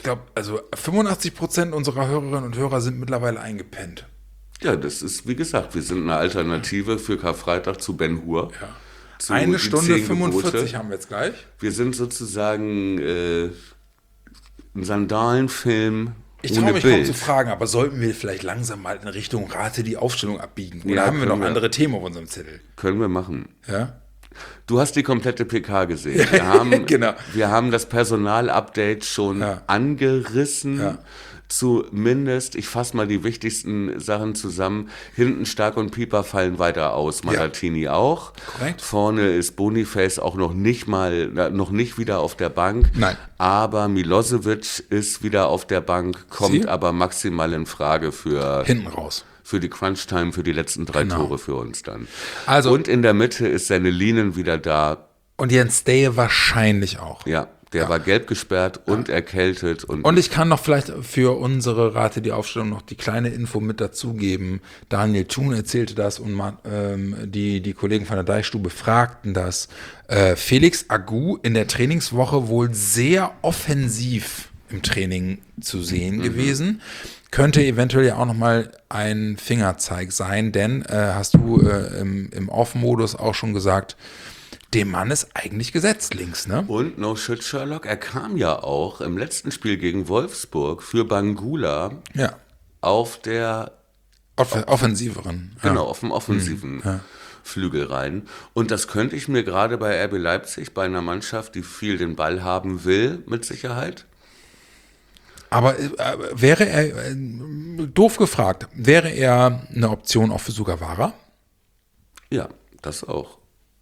[SPEAKER 3] 85% unserer Hörerinnen und Hörer sind mittlerweile eingepennt.
[SPEAKER 2] Ja, das ist, wie gesagt, wir sind eine Alternative für Karfreitag zu Ben Hur.
[SPEAKER 3] Ja. 1 Stunde 45 haben wir jetzt gleich.
[SPEAKER 2] Wir sind sozusagen ein Sandalenfilm.
[SPEAKER 3] Ich traue mich kaum zu fragen, aber sollten wir vielleicht langsam mal in Richtung Rate die Aufstellung abbiegen? Oder haben wir noch andere Themen auf unserem Zettel?
[SPEAKER 2] Können wir machen.
[SPEAKER 3] Ja?
[SPEAKER 2] Du hast die komplette PK gesehen. Wir haben,
[SPEAKER 3] genau.
[SPEAKER 2] Wir haben das Personalupdate schon angerissen. Ja. Zumindest, ich fasse mal die wichtigsten Sachen zusammen. Hinten Stark und Pieper fallen weiter aus. Malatini auch.
[SPEAKER 3] Korrekt.
[SPEAKER 2] Vorne ist Boniface auch noch nicht wieder auf der Bank.
[SPEAKER 3] Nein.
[SPEAKER 2] Aber Milosevic ist wieder auf der Bank, kommt aber maximal in Frage für
[SPEAKER 3] hinten raus.
[SPEAKER 2] Für die Crunch-Time, für die letzten 3 Tore für uns dann.
[SPEAKER 3] Also,
[SPEAKER 2] und in der Mitte ist Sennelinen wieder da.
[SPEAKER 3] Und Jens Deje wahrscheinlich auch.
[SPEAKER 2] Ja, der war gelb gesperrt und erkältet. Und
[SPEAKER 3] ich kann noch vielleicht für unsere Rate die Aufstellung noch die kleine Info mit dazugeben. Daniel Thun erzählte das und die Kollegen von der Deichstube fragten das. Felix Agu in der Trainingswoche wohl sehr offensiv im Training zu sehen gewesen. Könnte eventuell ja auch nochmal ein Fingerzeig sein, denn hast du im Off-Modus auch schon gesagt, dem Mann ist eigentlich gesetzt links, ne? Und
[SPEAKER 2] no shit, Sherlock, er kam ja auch im letzten Spiel gegen Wolfsburg für Bangula auf der
[SPEAKER 3] offensiveren.
[SPEAKER 2] Genau, auf dem offensiven Flügel rein. Und das könnte ich mir gerade bei RB Leipzig, bei einer Mannschaft, die viel den Ball haben will, mit Sicherheit.
[SPEAKER 3] Aber wäre er, doof gefragt, wäre er eine Option auch für Sugawara?
[SPEAKER 2] Ja, das auch.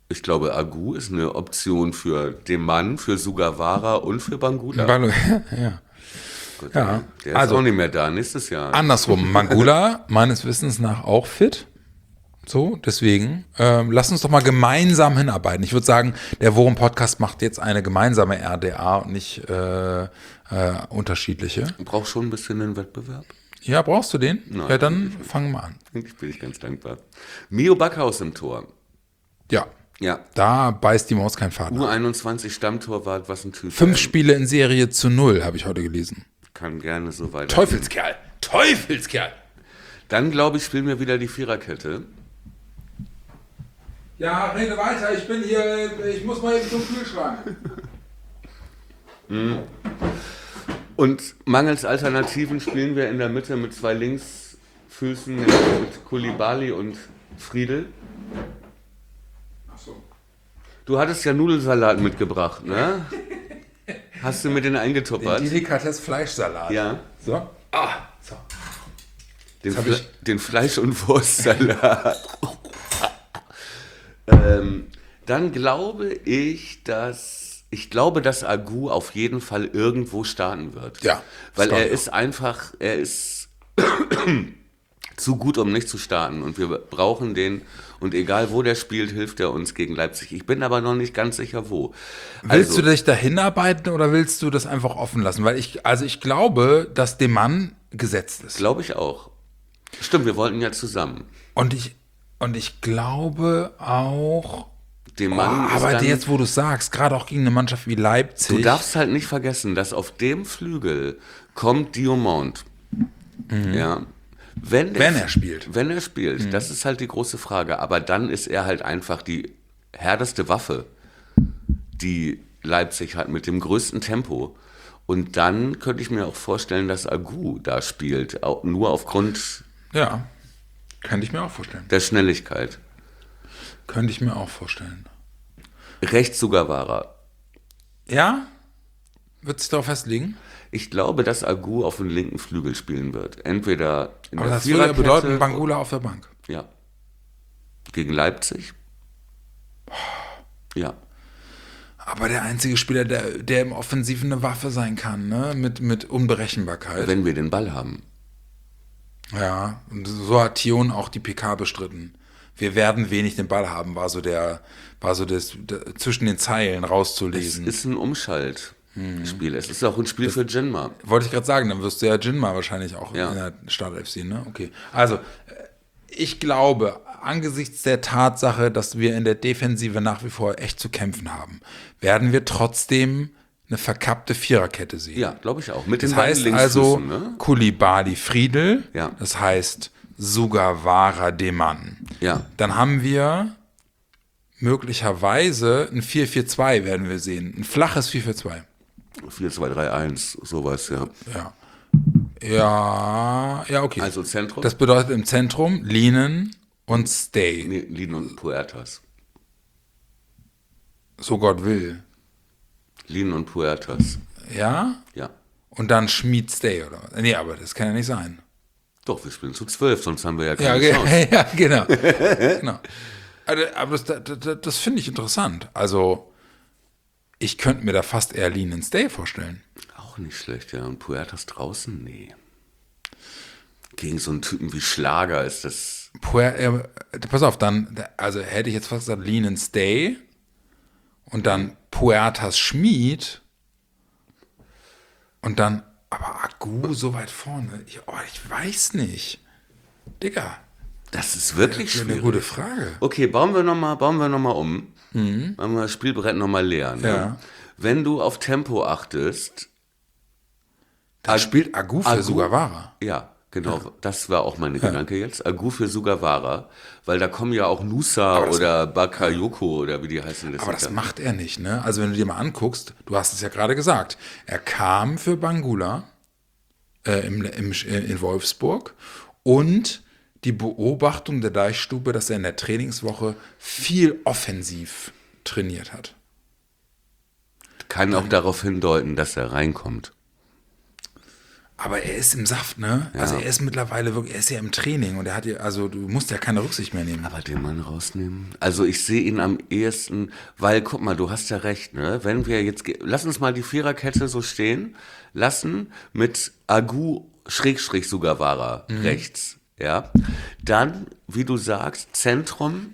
[SPEAKER 2] Ich glaube, Agu ist eine Option für den Mann, für Sugawara und für Bangula.
[SPEAKER 3] Ja.
[SPEAKER 2] Gut,
[SPEAKER 3] Ja.
[SPEAKER 2] Der ist
[SPEAKER 3] Also-
[SPEAKER 2] auch nicht mehr da, nächstes Jahr.
[SPEAKER 3] Andersrum, Bangula meines Wissens nach auch fit. So, deswegen, lass uns doch mal gemeinsam hinarbeiten. Ich würde sagen, der Worum-Podcast macht jetzt eine gemeinsame RDA und nicht unterschiedliche.
[SPEAKER 2] Du brauchst schon ein bisschen einen Wettbewerb.
[SPEAKER 3] Ja, brauchst du den?
[SPEAKER 2] Nein.
[SPEAKER 3] Ja, dann fangen wir an.
[SPEAKER 2] Ich bin ich ganz dankbar. Mio Backhaus im Tor.
[SPEAKER 3] Ja,
[SPEAKER 2] Ja.
[SPEAKER 3] da beißt die Maus kein Faden.
[SPEAKER 2] U21 Stammtorwart, was ein Typ.
[SPEAKER 3] 5 Spiele in Serie zu 0, habe ich heute gelesen.
[SPEAKER 2] Kann gerne so weiter.
[SPEAKER 3] Teufelskerl! Teufelskerl!
[SPEAKER 2] Dann, glaube ich, spielen wir wieder die Viererkette.
[SPEAKER 3] Ja, rede weiter, ich muss mal eben zum Kühlschrank.
[SPEAKER 2] Und mangels Alternativen spielen wir in der Mitte mit 2 Linksfüßen, mit Koulibaly und Friedel.
[SPEAKER 3] Ach so.
[SPEAKER 2] Du hattest ja Nudelsalat mitgebracht, ne? Hast du mir den eingetuppert?
[SPEAKER 3] Delikatess Fleischsalat.
[SPEAKER 2] Ja.
[SPEAKER 3] So. Ah, so.
[SPEAKER 2] Den,
[SPEAKER 3] hab ich-
[SPEAKER 2] den Fleisch- und Wurstsalat. Dann glaube ich, dass Agu auf jeden Fall irgendwo starten wird.
[SPEAKER 3] Ja,
[SPEAKER 2] Weil
[SPEAKER 3] das
[SPEAKER 2] er
[SPEAKER 3] glaub ich
[SPEAKER 2] ist einfach, er ist zu gut, um nicht zu starten. Und wir brauchen den. Und egal wo der spielt, hilft er uns gegen Leipzig. Ich bin aber noch nicht ganz sicher, wo.
[SPEAKER 3] Willst du dich da hinarbeiten oder willst du das einfach offen lassen? Weil ich glaube, dass dem Mann gesetzt ist.
[SPEAKER 2] Glaube ich auch. Stimmt, wir wollten ja zusammen.
[SPEAKER 3] Und ich glaube auch,
[SPEAKER 2] Dem Mann ist
[SPEAKER 3] aber
[SPEAKER 2] dann,
[SPEAKER 3] jetzt, wo du sagst, gerade auch gegen eine Mannschaft wie Leipzig.
[SPEAKER 2] du darfst halt nicht vergessen, dass auf dem Flügel kommt Diomond. Ja. Wenn
[SPEAKER 3] er spielt.
[SPEAKER 2] Wenn er spielt, das ist halt die große Frage. Aber dann ist er halt einfach die härteste Waffe, die Leipzig hat, mit dem größten Tempo. Und dann könnte ich mir auch vorstellen, dass Agu da spielt, auch nur aufgrund
[SPEAKER 3] Ja, könnte ich mir auch vorstellen.
[SPEAKER 2] der Schnelligkeit.
[SPEAKER 3] Könnte ich mir auch vorstellen.
[SPEAKER 2] Rechts Sugawara.
[SPEAKER 3] Ja? Wird sich darauf festlegen?
[SPEAKER 2] Ich glaube, dass Agu auf dem linken Flügel spielen wird. Entweder in
[SPEAKER 3] Aber
[SPEAKER 2] der
[SPEAKER 3] das würde ja
[SPEAKER 2] Viererkette.
[SPEAKER 3] bedeuten, Bangula auf der Bank.
[SPEAKER 2] Ja. Gegen Leipzig. Ja.
[SPEAKER 3] Aber der einzige Spieler, der im Offensiven eine Waffe sein kann, ne? Mit Unberechenbarkeit.
[SPEAKER 2] Wenn wir den Ball haben.
[SPEAKER 3] Ja, und so hat Thion auch die PK bestritten. Wir werden wenig den Ball haben, war so das zwischen den Zeilen
[SPEAKER 2] Es
[SPEAKER 3] rauszulesen.
[SPEAKER 2] ist ein Umschaltspiel. Es ist auch ein Spiel für Jinma.
[SPEAKER 3] Wollte ich gerade sagen, dann wirst du ja Jinma wahrscheinlich auch
[SPEAKER 2] Ja.
[SPEAKER 3] in der Startelf sehen, ne? Okay. Also, ich glaube, angesichts der Tatsache, dass wir in der Defensive nach wie vor echt zu kämpfen haben, werden wir trotzdem eine verkappte Viererkette sehen.
[SPEAKER 2] Ja, glaube ich auch. Mit
[SPEAKER 3] Das
[SPEAKER 2] den beiden
[SPEAKER 3] heißt also
[SPEAKER 2] Linksfüßen, ne?
[SPEAKER 3] Koulibaly Friedel,
[SPEAKER 2] Ja.
[SPEAKER 3] das heißt Sugawara Demann.
[SPEAKER 2] Ja.
[SPEAKER 3] Dann haben wir möglicherweise ein 4-4-2 werden wir sehen. Ein flaches 4-4-2.
[SPEAKER 2] 4-2-3-1, sowas, ja.
[SPEAKER 3] Ja. Ja, okay.
[SPEAKER 2] Also Zentrum?
[SPEAKER 3] Das bedeutet im Zentrum Linen und Stay.
[SPEAKER 2] Nee, Lin und Puertas.
[SPEAKER 3] So Gott will.
[SPEAKER 2] Lin und Puertas.
[SPEAKER 3] Ja?
[SPEAKER 2] Ja.
[SPEAKER 3] Und dann Schmied Stay, oder was? Nee, aber das kann ja nicht sein.
[SPEAKER 2] Doch, wir spielen zu 12, sonst haben wir ja
[SPEAKER 3] Ja,
[SPEAKER 2] keine Chance.
[SPEAKER 3] ja genau. Genau. Aber das finde ich interessant. Also, ich könnte mir da fast eher Lean and Stay vorstellen.
[SPEAKER 2] Auch nicht schlecht, ja. Und Puertas draußen? Nee. Gegen so einen Typen wie Schlager ist das...
[SPEAKER 3] Pass auf, dann, also hätte ich jetzt fast gesagt Lean and Stay und dann Puertas Schmied und dann, aber Agu so weit vorne. Ich weiß nicht. Digga,
[SPEAKER 2] Das ist wirklich
[SPEAKER 3] das ist eine
[SPEAKER 2] schwierig.
[SPEAKER 3] gute Frage.
[SPEAKER 2] Okay, bauen wir noch mal um. Machen wir das Spielbrett noch mal leer. Ne?
[SPEAKER 3] Ja.
[SPEAKER 2] Wenn du auf Tempo achtest...
[SPEAKER 3] Da spielt Agu für
[SPEAKER 2] Agu-
[SPEAKER 3] Sugawara.
[SPEAKER 2] Ja, genau. Das war auch meine Gedanke jetzt. Agu für Sugawara. Weil da kommen ja auch Nusa oder Bakayoko oder wie die heißen.
[SPEAKER 3] Aber das macht er nicht, ne? Also wenn du dir mal anguckst, du hast es ja gerade gesagt, er kam für Bangula in Wolfsburg und die Beobachtung der Deichstube, dass er in der Trainingswoche viel offensiv trainiert hat.
[SPEAKER 2] Kann auch darauf hindeuten, dass er reinkommt.
[SPEAKER 3] Aber er ist im Saft, ne?
[SPEAKER 2] Ja.
[SPEAKER 3] Also er ist mittlerweile wirklich, er ist ja im Training und er hat ja, also du musst ja keine Rücksicht mehr nehmen.
[SPEAKER 2] Aber den Mann rausnehmen? Also ich sehe ihn am ehesten, weil, guck mal, du hast ja recht, ne? Wenn wir jetzt, lass uns mal die Viererkette so stehen lassen mit Agu Schrägstrich Sugawara rechts, ja? Dann, wie du sagst, Zentrum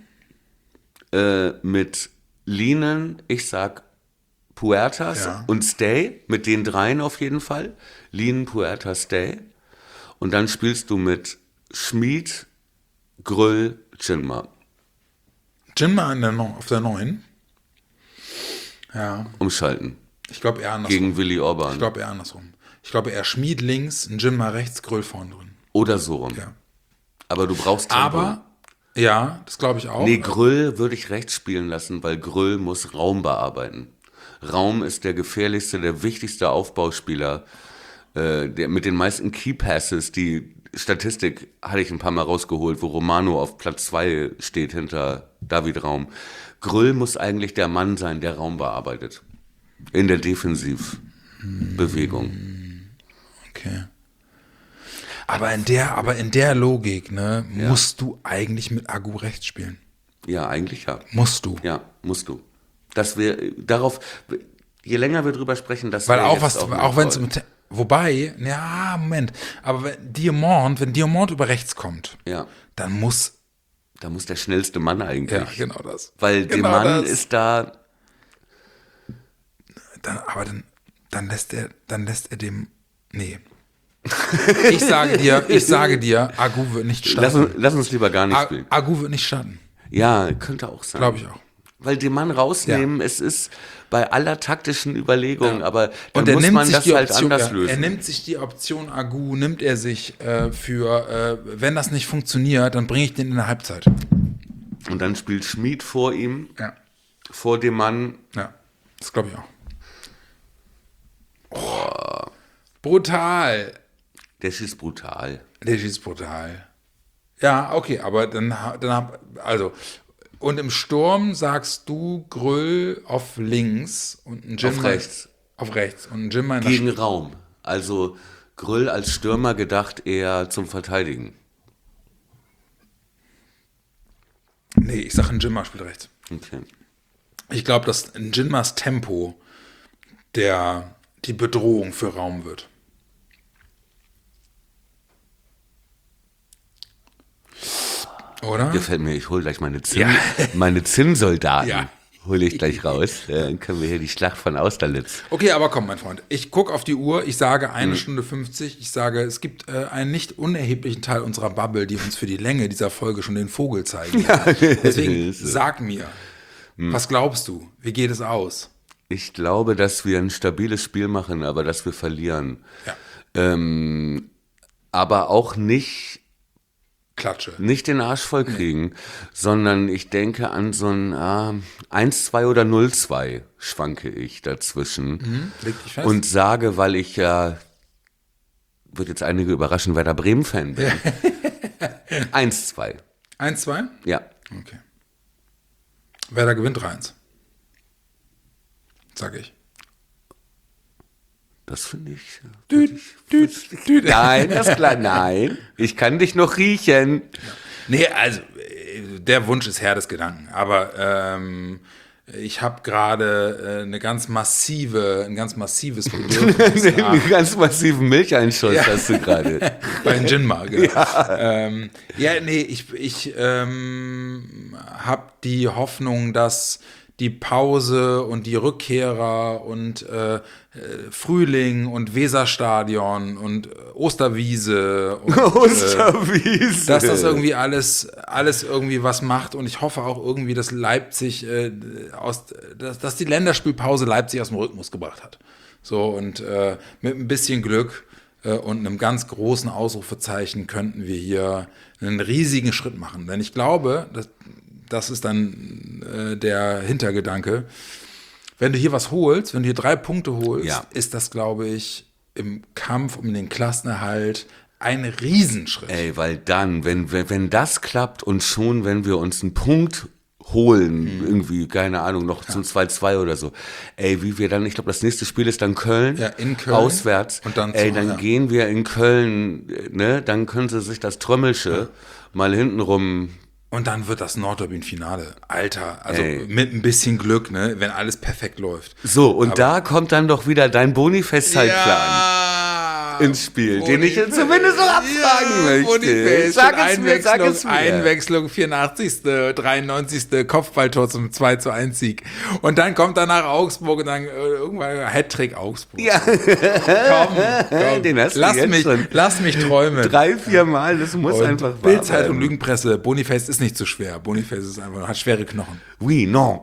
[SPEAKER 2] mit Linen, ich sag Puertas und Stay, mit den dreien auf jeden Fall. Linen, Puertas, Stay. Und dann spielst du mit Schmid, Gröll, Jinma.
[SPEAKER 3] Jinma auf der 9. Ja.
[SPEAKER 2] Umschalten.
[SPEAKER 3] Ich glaube eher andersrum.
[SPEAKER 2] Gegen Willi Orban.
[SPEAKER 3] Ich glaube eher andersrum. Ich glaube eher Schmid links, ein Jinma rechts, Gröll vorne drin.
[SPEAKER 2] Oder so rum.
[SPEAKER 3] Ja.
[SPEAKER 2] Aber du brauchst Tempo.
[SPEAKER 3] Aber, ja, das glaube ich auch.
[SPEAKER 2] Nee, Gröll würde ich rechts spielen lassen, weil Gröll muss Raum bearbeiten. Raum ist der gefährlichste, der wichtigste Aufbauspieler, der mit den meisten Key Passes. Die Statistik hatte ich ein paar Mal rausgeholt, wo Romano auf Platz 2 steht hinter David Raum. Gröll muss eigentlich der Mann sein, der Raum bearbeitet. In der Defensivbewegung.
[SPEAKER 3] Okay. Aber in der Logik, ne, musst du eigentlich mit Agu rechts spielen.
[SPEAKER 2] Ja, eigentlich ja.
[SPEAKER 3] Musst du.
[SPEAKER 2] Ja, musst du. Dass wir darauf, je länger wir drüber sprechen, dass
[SPEAKER 3] Weil
[SPEAKER 2] wir
[SPEAKER 3] auch
[SPEAKER 2] jetzt
[SPEAKER 3] was, auch wenn es wobei, ja, Moment, aber wenn Diamant über rechts kommt,
[SPEAKER 2] ja,
[SPEAKER 3] dann muss,
[SPEAKER 2] da muss der schnellste Mann eigentlich.
[SPEAKER 3] ja, genau das.
[SPEAKER 2] Weil
[SPEAKER 3] Genau
[SPEAKER 2] der Mann
[SPEAKER 3] das.
[SPEAKER 2] ist da.
[SPEAKER 3] Dann lässt er dem, nee. Ich sage dir, Agu wird nicht starten.
[SPEAKER 2] Lass uns lieber gar nicht spielen.
[SPEAKER 3] Agu wird nicht starten.
[SPEAKER 2] Ja, könnte auch sein.
[SPEAKER 3] Glaube ich auch.
[SPEAKER 2] Weil den Mann rausnehmen, es ist bei aller taktischen Überlegung, aber
[SPEAKER 3] Und
[SPEAKER 2] dann
[SPEAKER 3] er
[SPEAKER 2] muss
[SPEAKER 3] nimmt
[SPEAKER 2] man
[SPEAKER 3] sich
[SPEAKER 2] das
[SPEAKER 3] die
[SPEAKER 2] halt
[SPEAKER 3] Option,
[SPEAKER 2] anders lösen.
[SPEAKER 3] Er nimmt sich die Option Agu, nimmt er sich wenn das nicht funktioniert, dann bringe ich den in der Halbzeit.
[SPEAKER 2] Und dann spielt Schmid vor ihm,
[SPEAKER 3] Ja,
[SPEAKER 2] vor dem Mann.
[SPEAKER 3] ja, das glaube ich auch. Oh, brutal.
[SPEAKER 2] Der schießt brutal.
[SPEAKER 3] Der schießt brutal. Ja, okay, aber also, und im Sturm sagst du Gröll auf links und ein Jinma
[SPEAKER 2] Auf rechts.
[SPEAKER 3] Auf rechts und ein Jinma in der
[SPEAKER 2] Gegen Raum. Also Gröll als Stürmer gedacht eher zum Verteidigen.
[SPEAKER 3] Nee, ich sag ein Jinma spielt rechts.
[SPEAKER 2] Okay.
[SPEAKER 3] Ich glaube, dass ein Jinmas Tempo die Bedrohung für Raum wird. Oder?
[SPEAKER 2] Gefällt mir, ich hole gleich meine Zinnsoldaten.
[SPEAKER 3] Ja.
[SPEAKER 2] Hole ich gleich raus. Dann können wir hier die Schlacht von Austerlitz.
[SPEAKER 3] Okay, aber komm, mein Freund. Ich gucke auf die Uhr, ich sage 1 Stunde 50. Ich sage, es gibt einen nicht unerheblichen Teil unserer Bubble, die uns für die Länge dieser Folge schon den Vogel zeigen. Deswegen sag mir, was glaubst du? Wie geht es aus?
[SPEAKER 2] Ich glaube, dass wir ein stabiles Spiel machen, aber dass wir verlieren.
[SPEAKER 3] Ja.
[SPEAKER 2] Aber auch nicht
[SPEAKER 3] Klatsche.
[SPEAKER 2] den Arsch voll kriegen, sondern ich denke an so ein 1-2 oder 0-2 schwanke ich dazwischen.
[SPEAKER 3] Leg dich fest.
[SPEAKER 2] Und sage, weil ich ja, wird jetzt einige überraschen, Werder Bremen-Fan bin. 1-2.
[SPEAKER 3] 1-2?
[SPEAKER 2] Ja.
[SPEAKER 3] Okay. Werder gewinnt 3-1. Sag ich.
[SPEAKER 2] Das finde ich.
[SPEAKER 3] Düt.
[SPEAKER 2] Nein, das ist klar. Nein, ich kann dich noch riechen.
[SPEAKER 3] Nee, also der Wunsch ist Herr des Gedanken. Aber ich habe gerade ein ganz massives Bedürfnis.
[SPEAKER 2] Einen ganz massiven Milcheinschuss hast du gerade.
[SPEAKER 3] Bei den Jinma, genau. Ich habe die Hoffnung, dass die Pause und die Rückkehrer und Frühling und Weserstadion und Osterwiese und
[SPEAKER 2] Osterwiese.
[SPEAKER 3] dass das irgendwie alles irgendwie was macht und ich hoffe auch irgendwie, dass Leipzig dass die Länderspielpause Leipzig aus dem Rhythmus gebracht hat. So und mit ein bisschen Glück und einem ganz großen Ausrufezeichen könnten wir hier einen riesigen Schritt machen. Denn ich glaube, das ist dann der Hintergedanke. Wenn du hier was holst, wenn du hier 3 Punkte holst, ist das, glaube ich, im Kampf um den Klassenerhalt ein Riesenschritt.
[SPEAKER 2] Ey, weil dann, wenn das klappt und schon, wenn wir uns einen Punkt holen, irgendwie, keine Ahnung, noch zum 2-2 oder so. Ey, wie wir dann, ich glaube, das nächste Spiel ist dann Köln,
[SPEAKER 3] in Köln
[SPEAKER 2] auswärts.
[SPEAKER 3] und dann
[SPEAKER 2] gehen wir in Köln, ne, dann können sie sich das Trömmelsche mal hintenrum.
[SPEAKER 3] Und dann wird das Nordderby ein Finale. Alter, also mit ein bisschen Glück, ne, wenn alles perfekt läuft.
[SPEAKER 2] So, und da kommt dann doch wieder dein Boni-Festzeitplan ins Spiel, den ich zumindest noch abfragen möchte. Sag es mir.
[SPEAKER 3] Einwechslung, 84., 93. Kopfballtor zum 2-1 Sieg. Und dann kommt danach Augsburg und dann irgendwann Hattrick Augsburg.
[SPEAKER 2] Ja.
[SPEAKER 3] Komm.
[SPEAKER 2] Den hast du jetzt schon.
[SPEAKER 3] Lass mich träumen.
[SPEAKER 2] 3-4 Mal, das muss
[SPEAKER 3] Und
[SPEAKER 2] einfach wahr
[SPEAKER 3] Bild-Zeitung,
[SPEAKER 2] bleiben.
[SPEAKER 3] Lügenpresse, Boniface ist nicht so schwer. Boniface ist einfach, hat schwere Knochen.
[SPEAKER 2] Oui, non.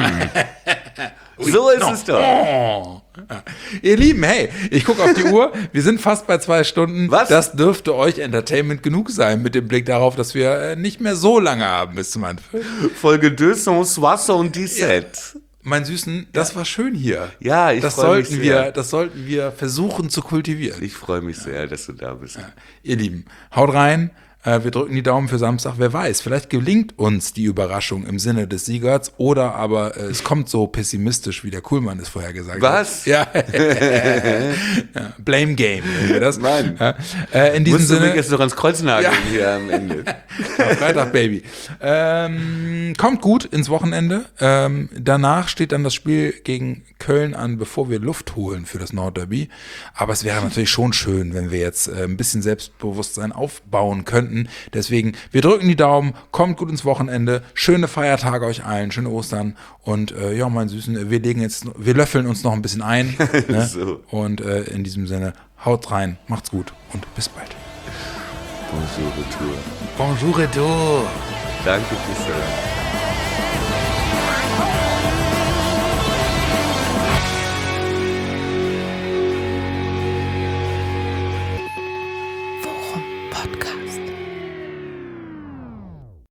[SPEAKER 2] So ist es doch.
[SPEAKER 3] Oh. Ja. Ihr Lieben, hey, ich gucke auf die Uhr, wir sind fast bei 2 Stunden.
[SPEAKER 2] Was?
[SPEAKER 3] Das dürfte euch Entertainment genug sein, mit dem Blick darauf, dass wir nicht mehr so lange haben bis zum Anfang.
[SPEAKER 2] Folge 277.
[SPEAKER 3] Mein Süßen, das war schön hier.
[SPEAKER 2] Ja, ich freue mich sehr.
[SPEAKER 3] Das sollten wir versuchen zu kultivieren.
[SPEAKER 2] Ich freue mich sehr, dass du da bist.
[SPEAKER 3] Ja. Ihr Lieben, haut rein. Wir drücken die Daumen für Samstag. Wer weiß, vielleicht gelingt uns die Überraschung im Sinne des Siegers oder aber es kommt so pessimistisch, wie der Kuhlmann es vorher gesagt
[SPEAKER 2] Was?
[SPEAKER 3] hat. Ja. Ja. Blame Game, nennen wir das.
[SPEAKER 2] Mann.
[SPEAKER 3] Ja. In diesem
[SPEAKER 2] Musst du
[SPEAKER 3] Sinne.
[SPEAKER 2] mich jetzt noch ans Kreuz nageln hier am Ende.
[SPEAKER 3] Freitag, Baby. Kommt gut ins Wochenende. Danach steht dann das Spiel gegen Köln an, bevor wir Luft holen für das Nordderby. Aber es wäre natürlich schon schön, wenn wir jetzt ein bisschen Selbstbewusstsein aufbauen könnten. Deswegen, wir drücken die Daumen, kommt gut ins Wochenende, schöne Feiertage euch allen, schöne Ostern und ja, mein Süßen, wir löffeln uns noch ein bisschen ein. Ne?
[SPEAKER 2] So.
[SPEAKER 3] Und in diesem Sinne, haut rein, macht's gut und bis bald.
[SPEAKER 2] Bonjour, retour.
[SPEAKER 3] Bonjour, retour.
[SPEAKER 2] Danke, Christian.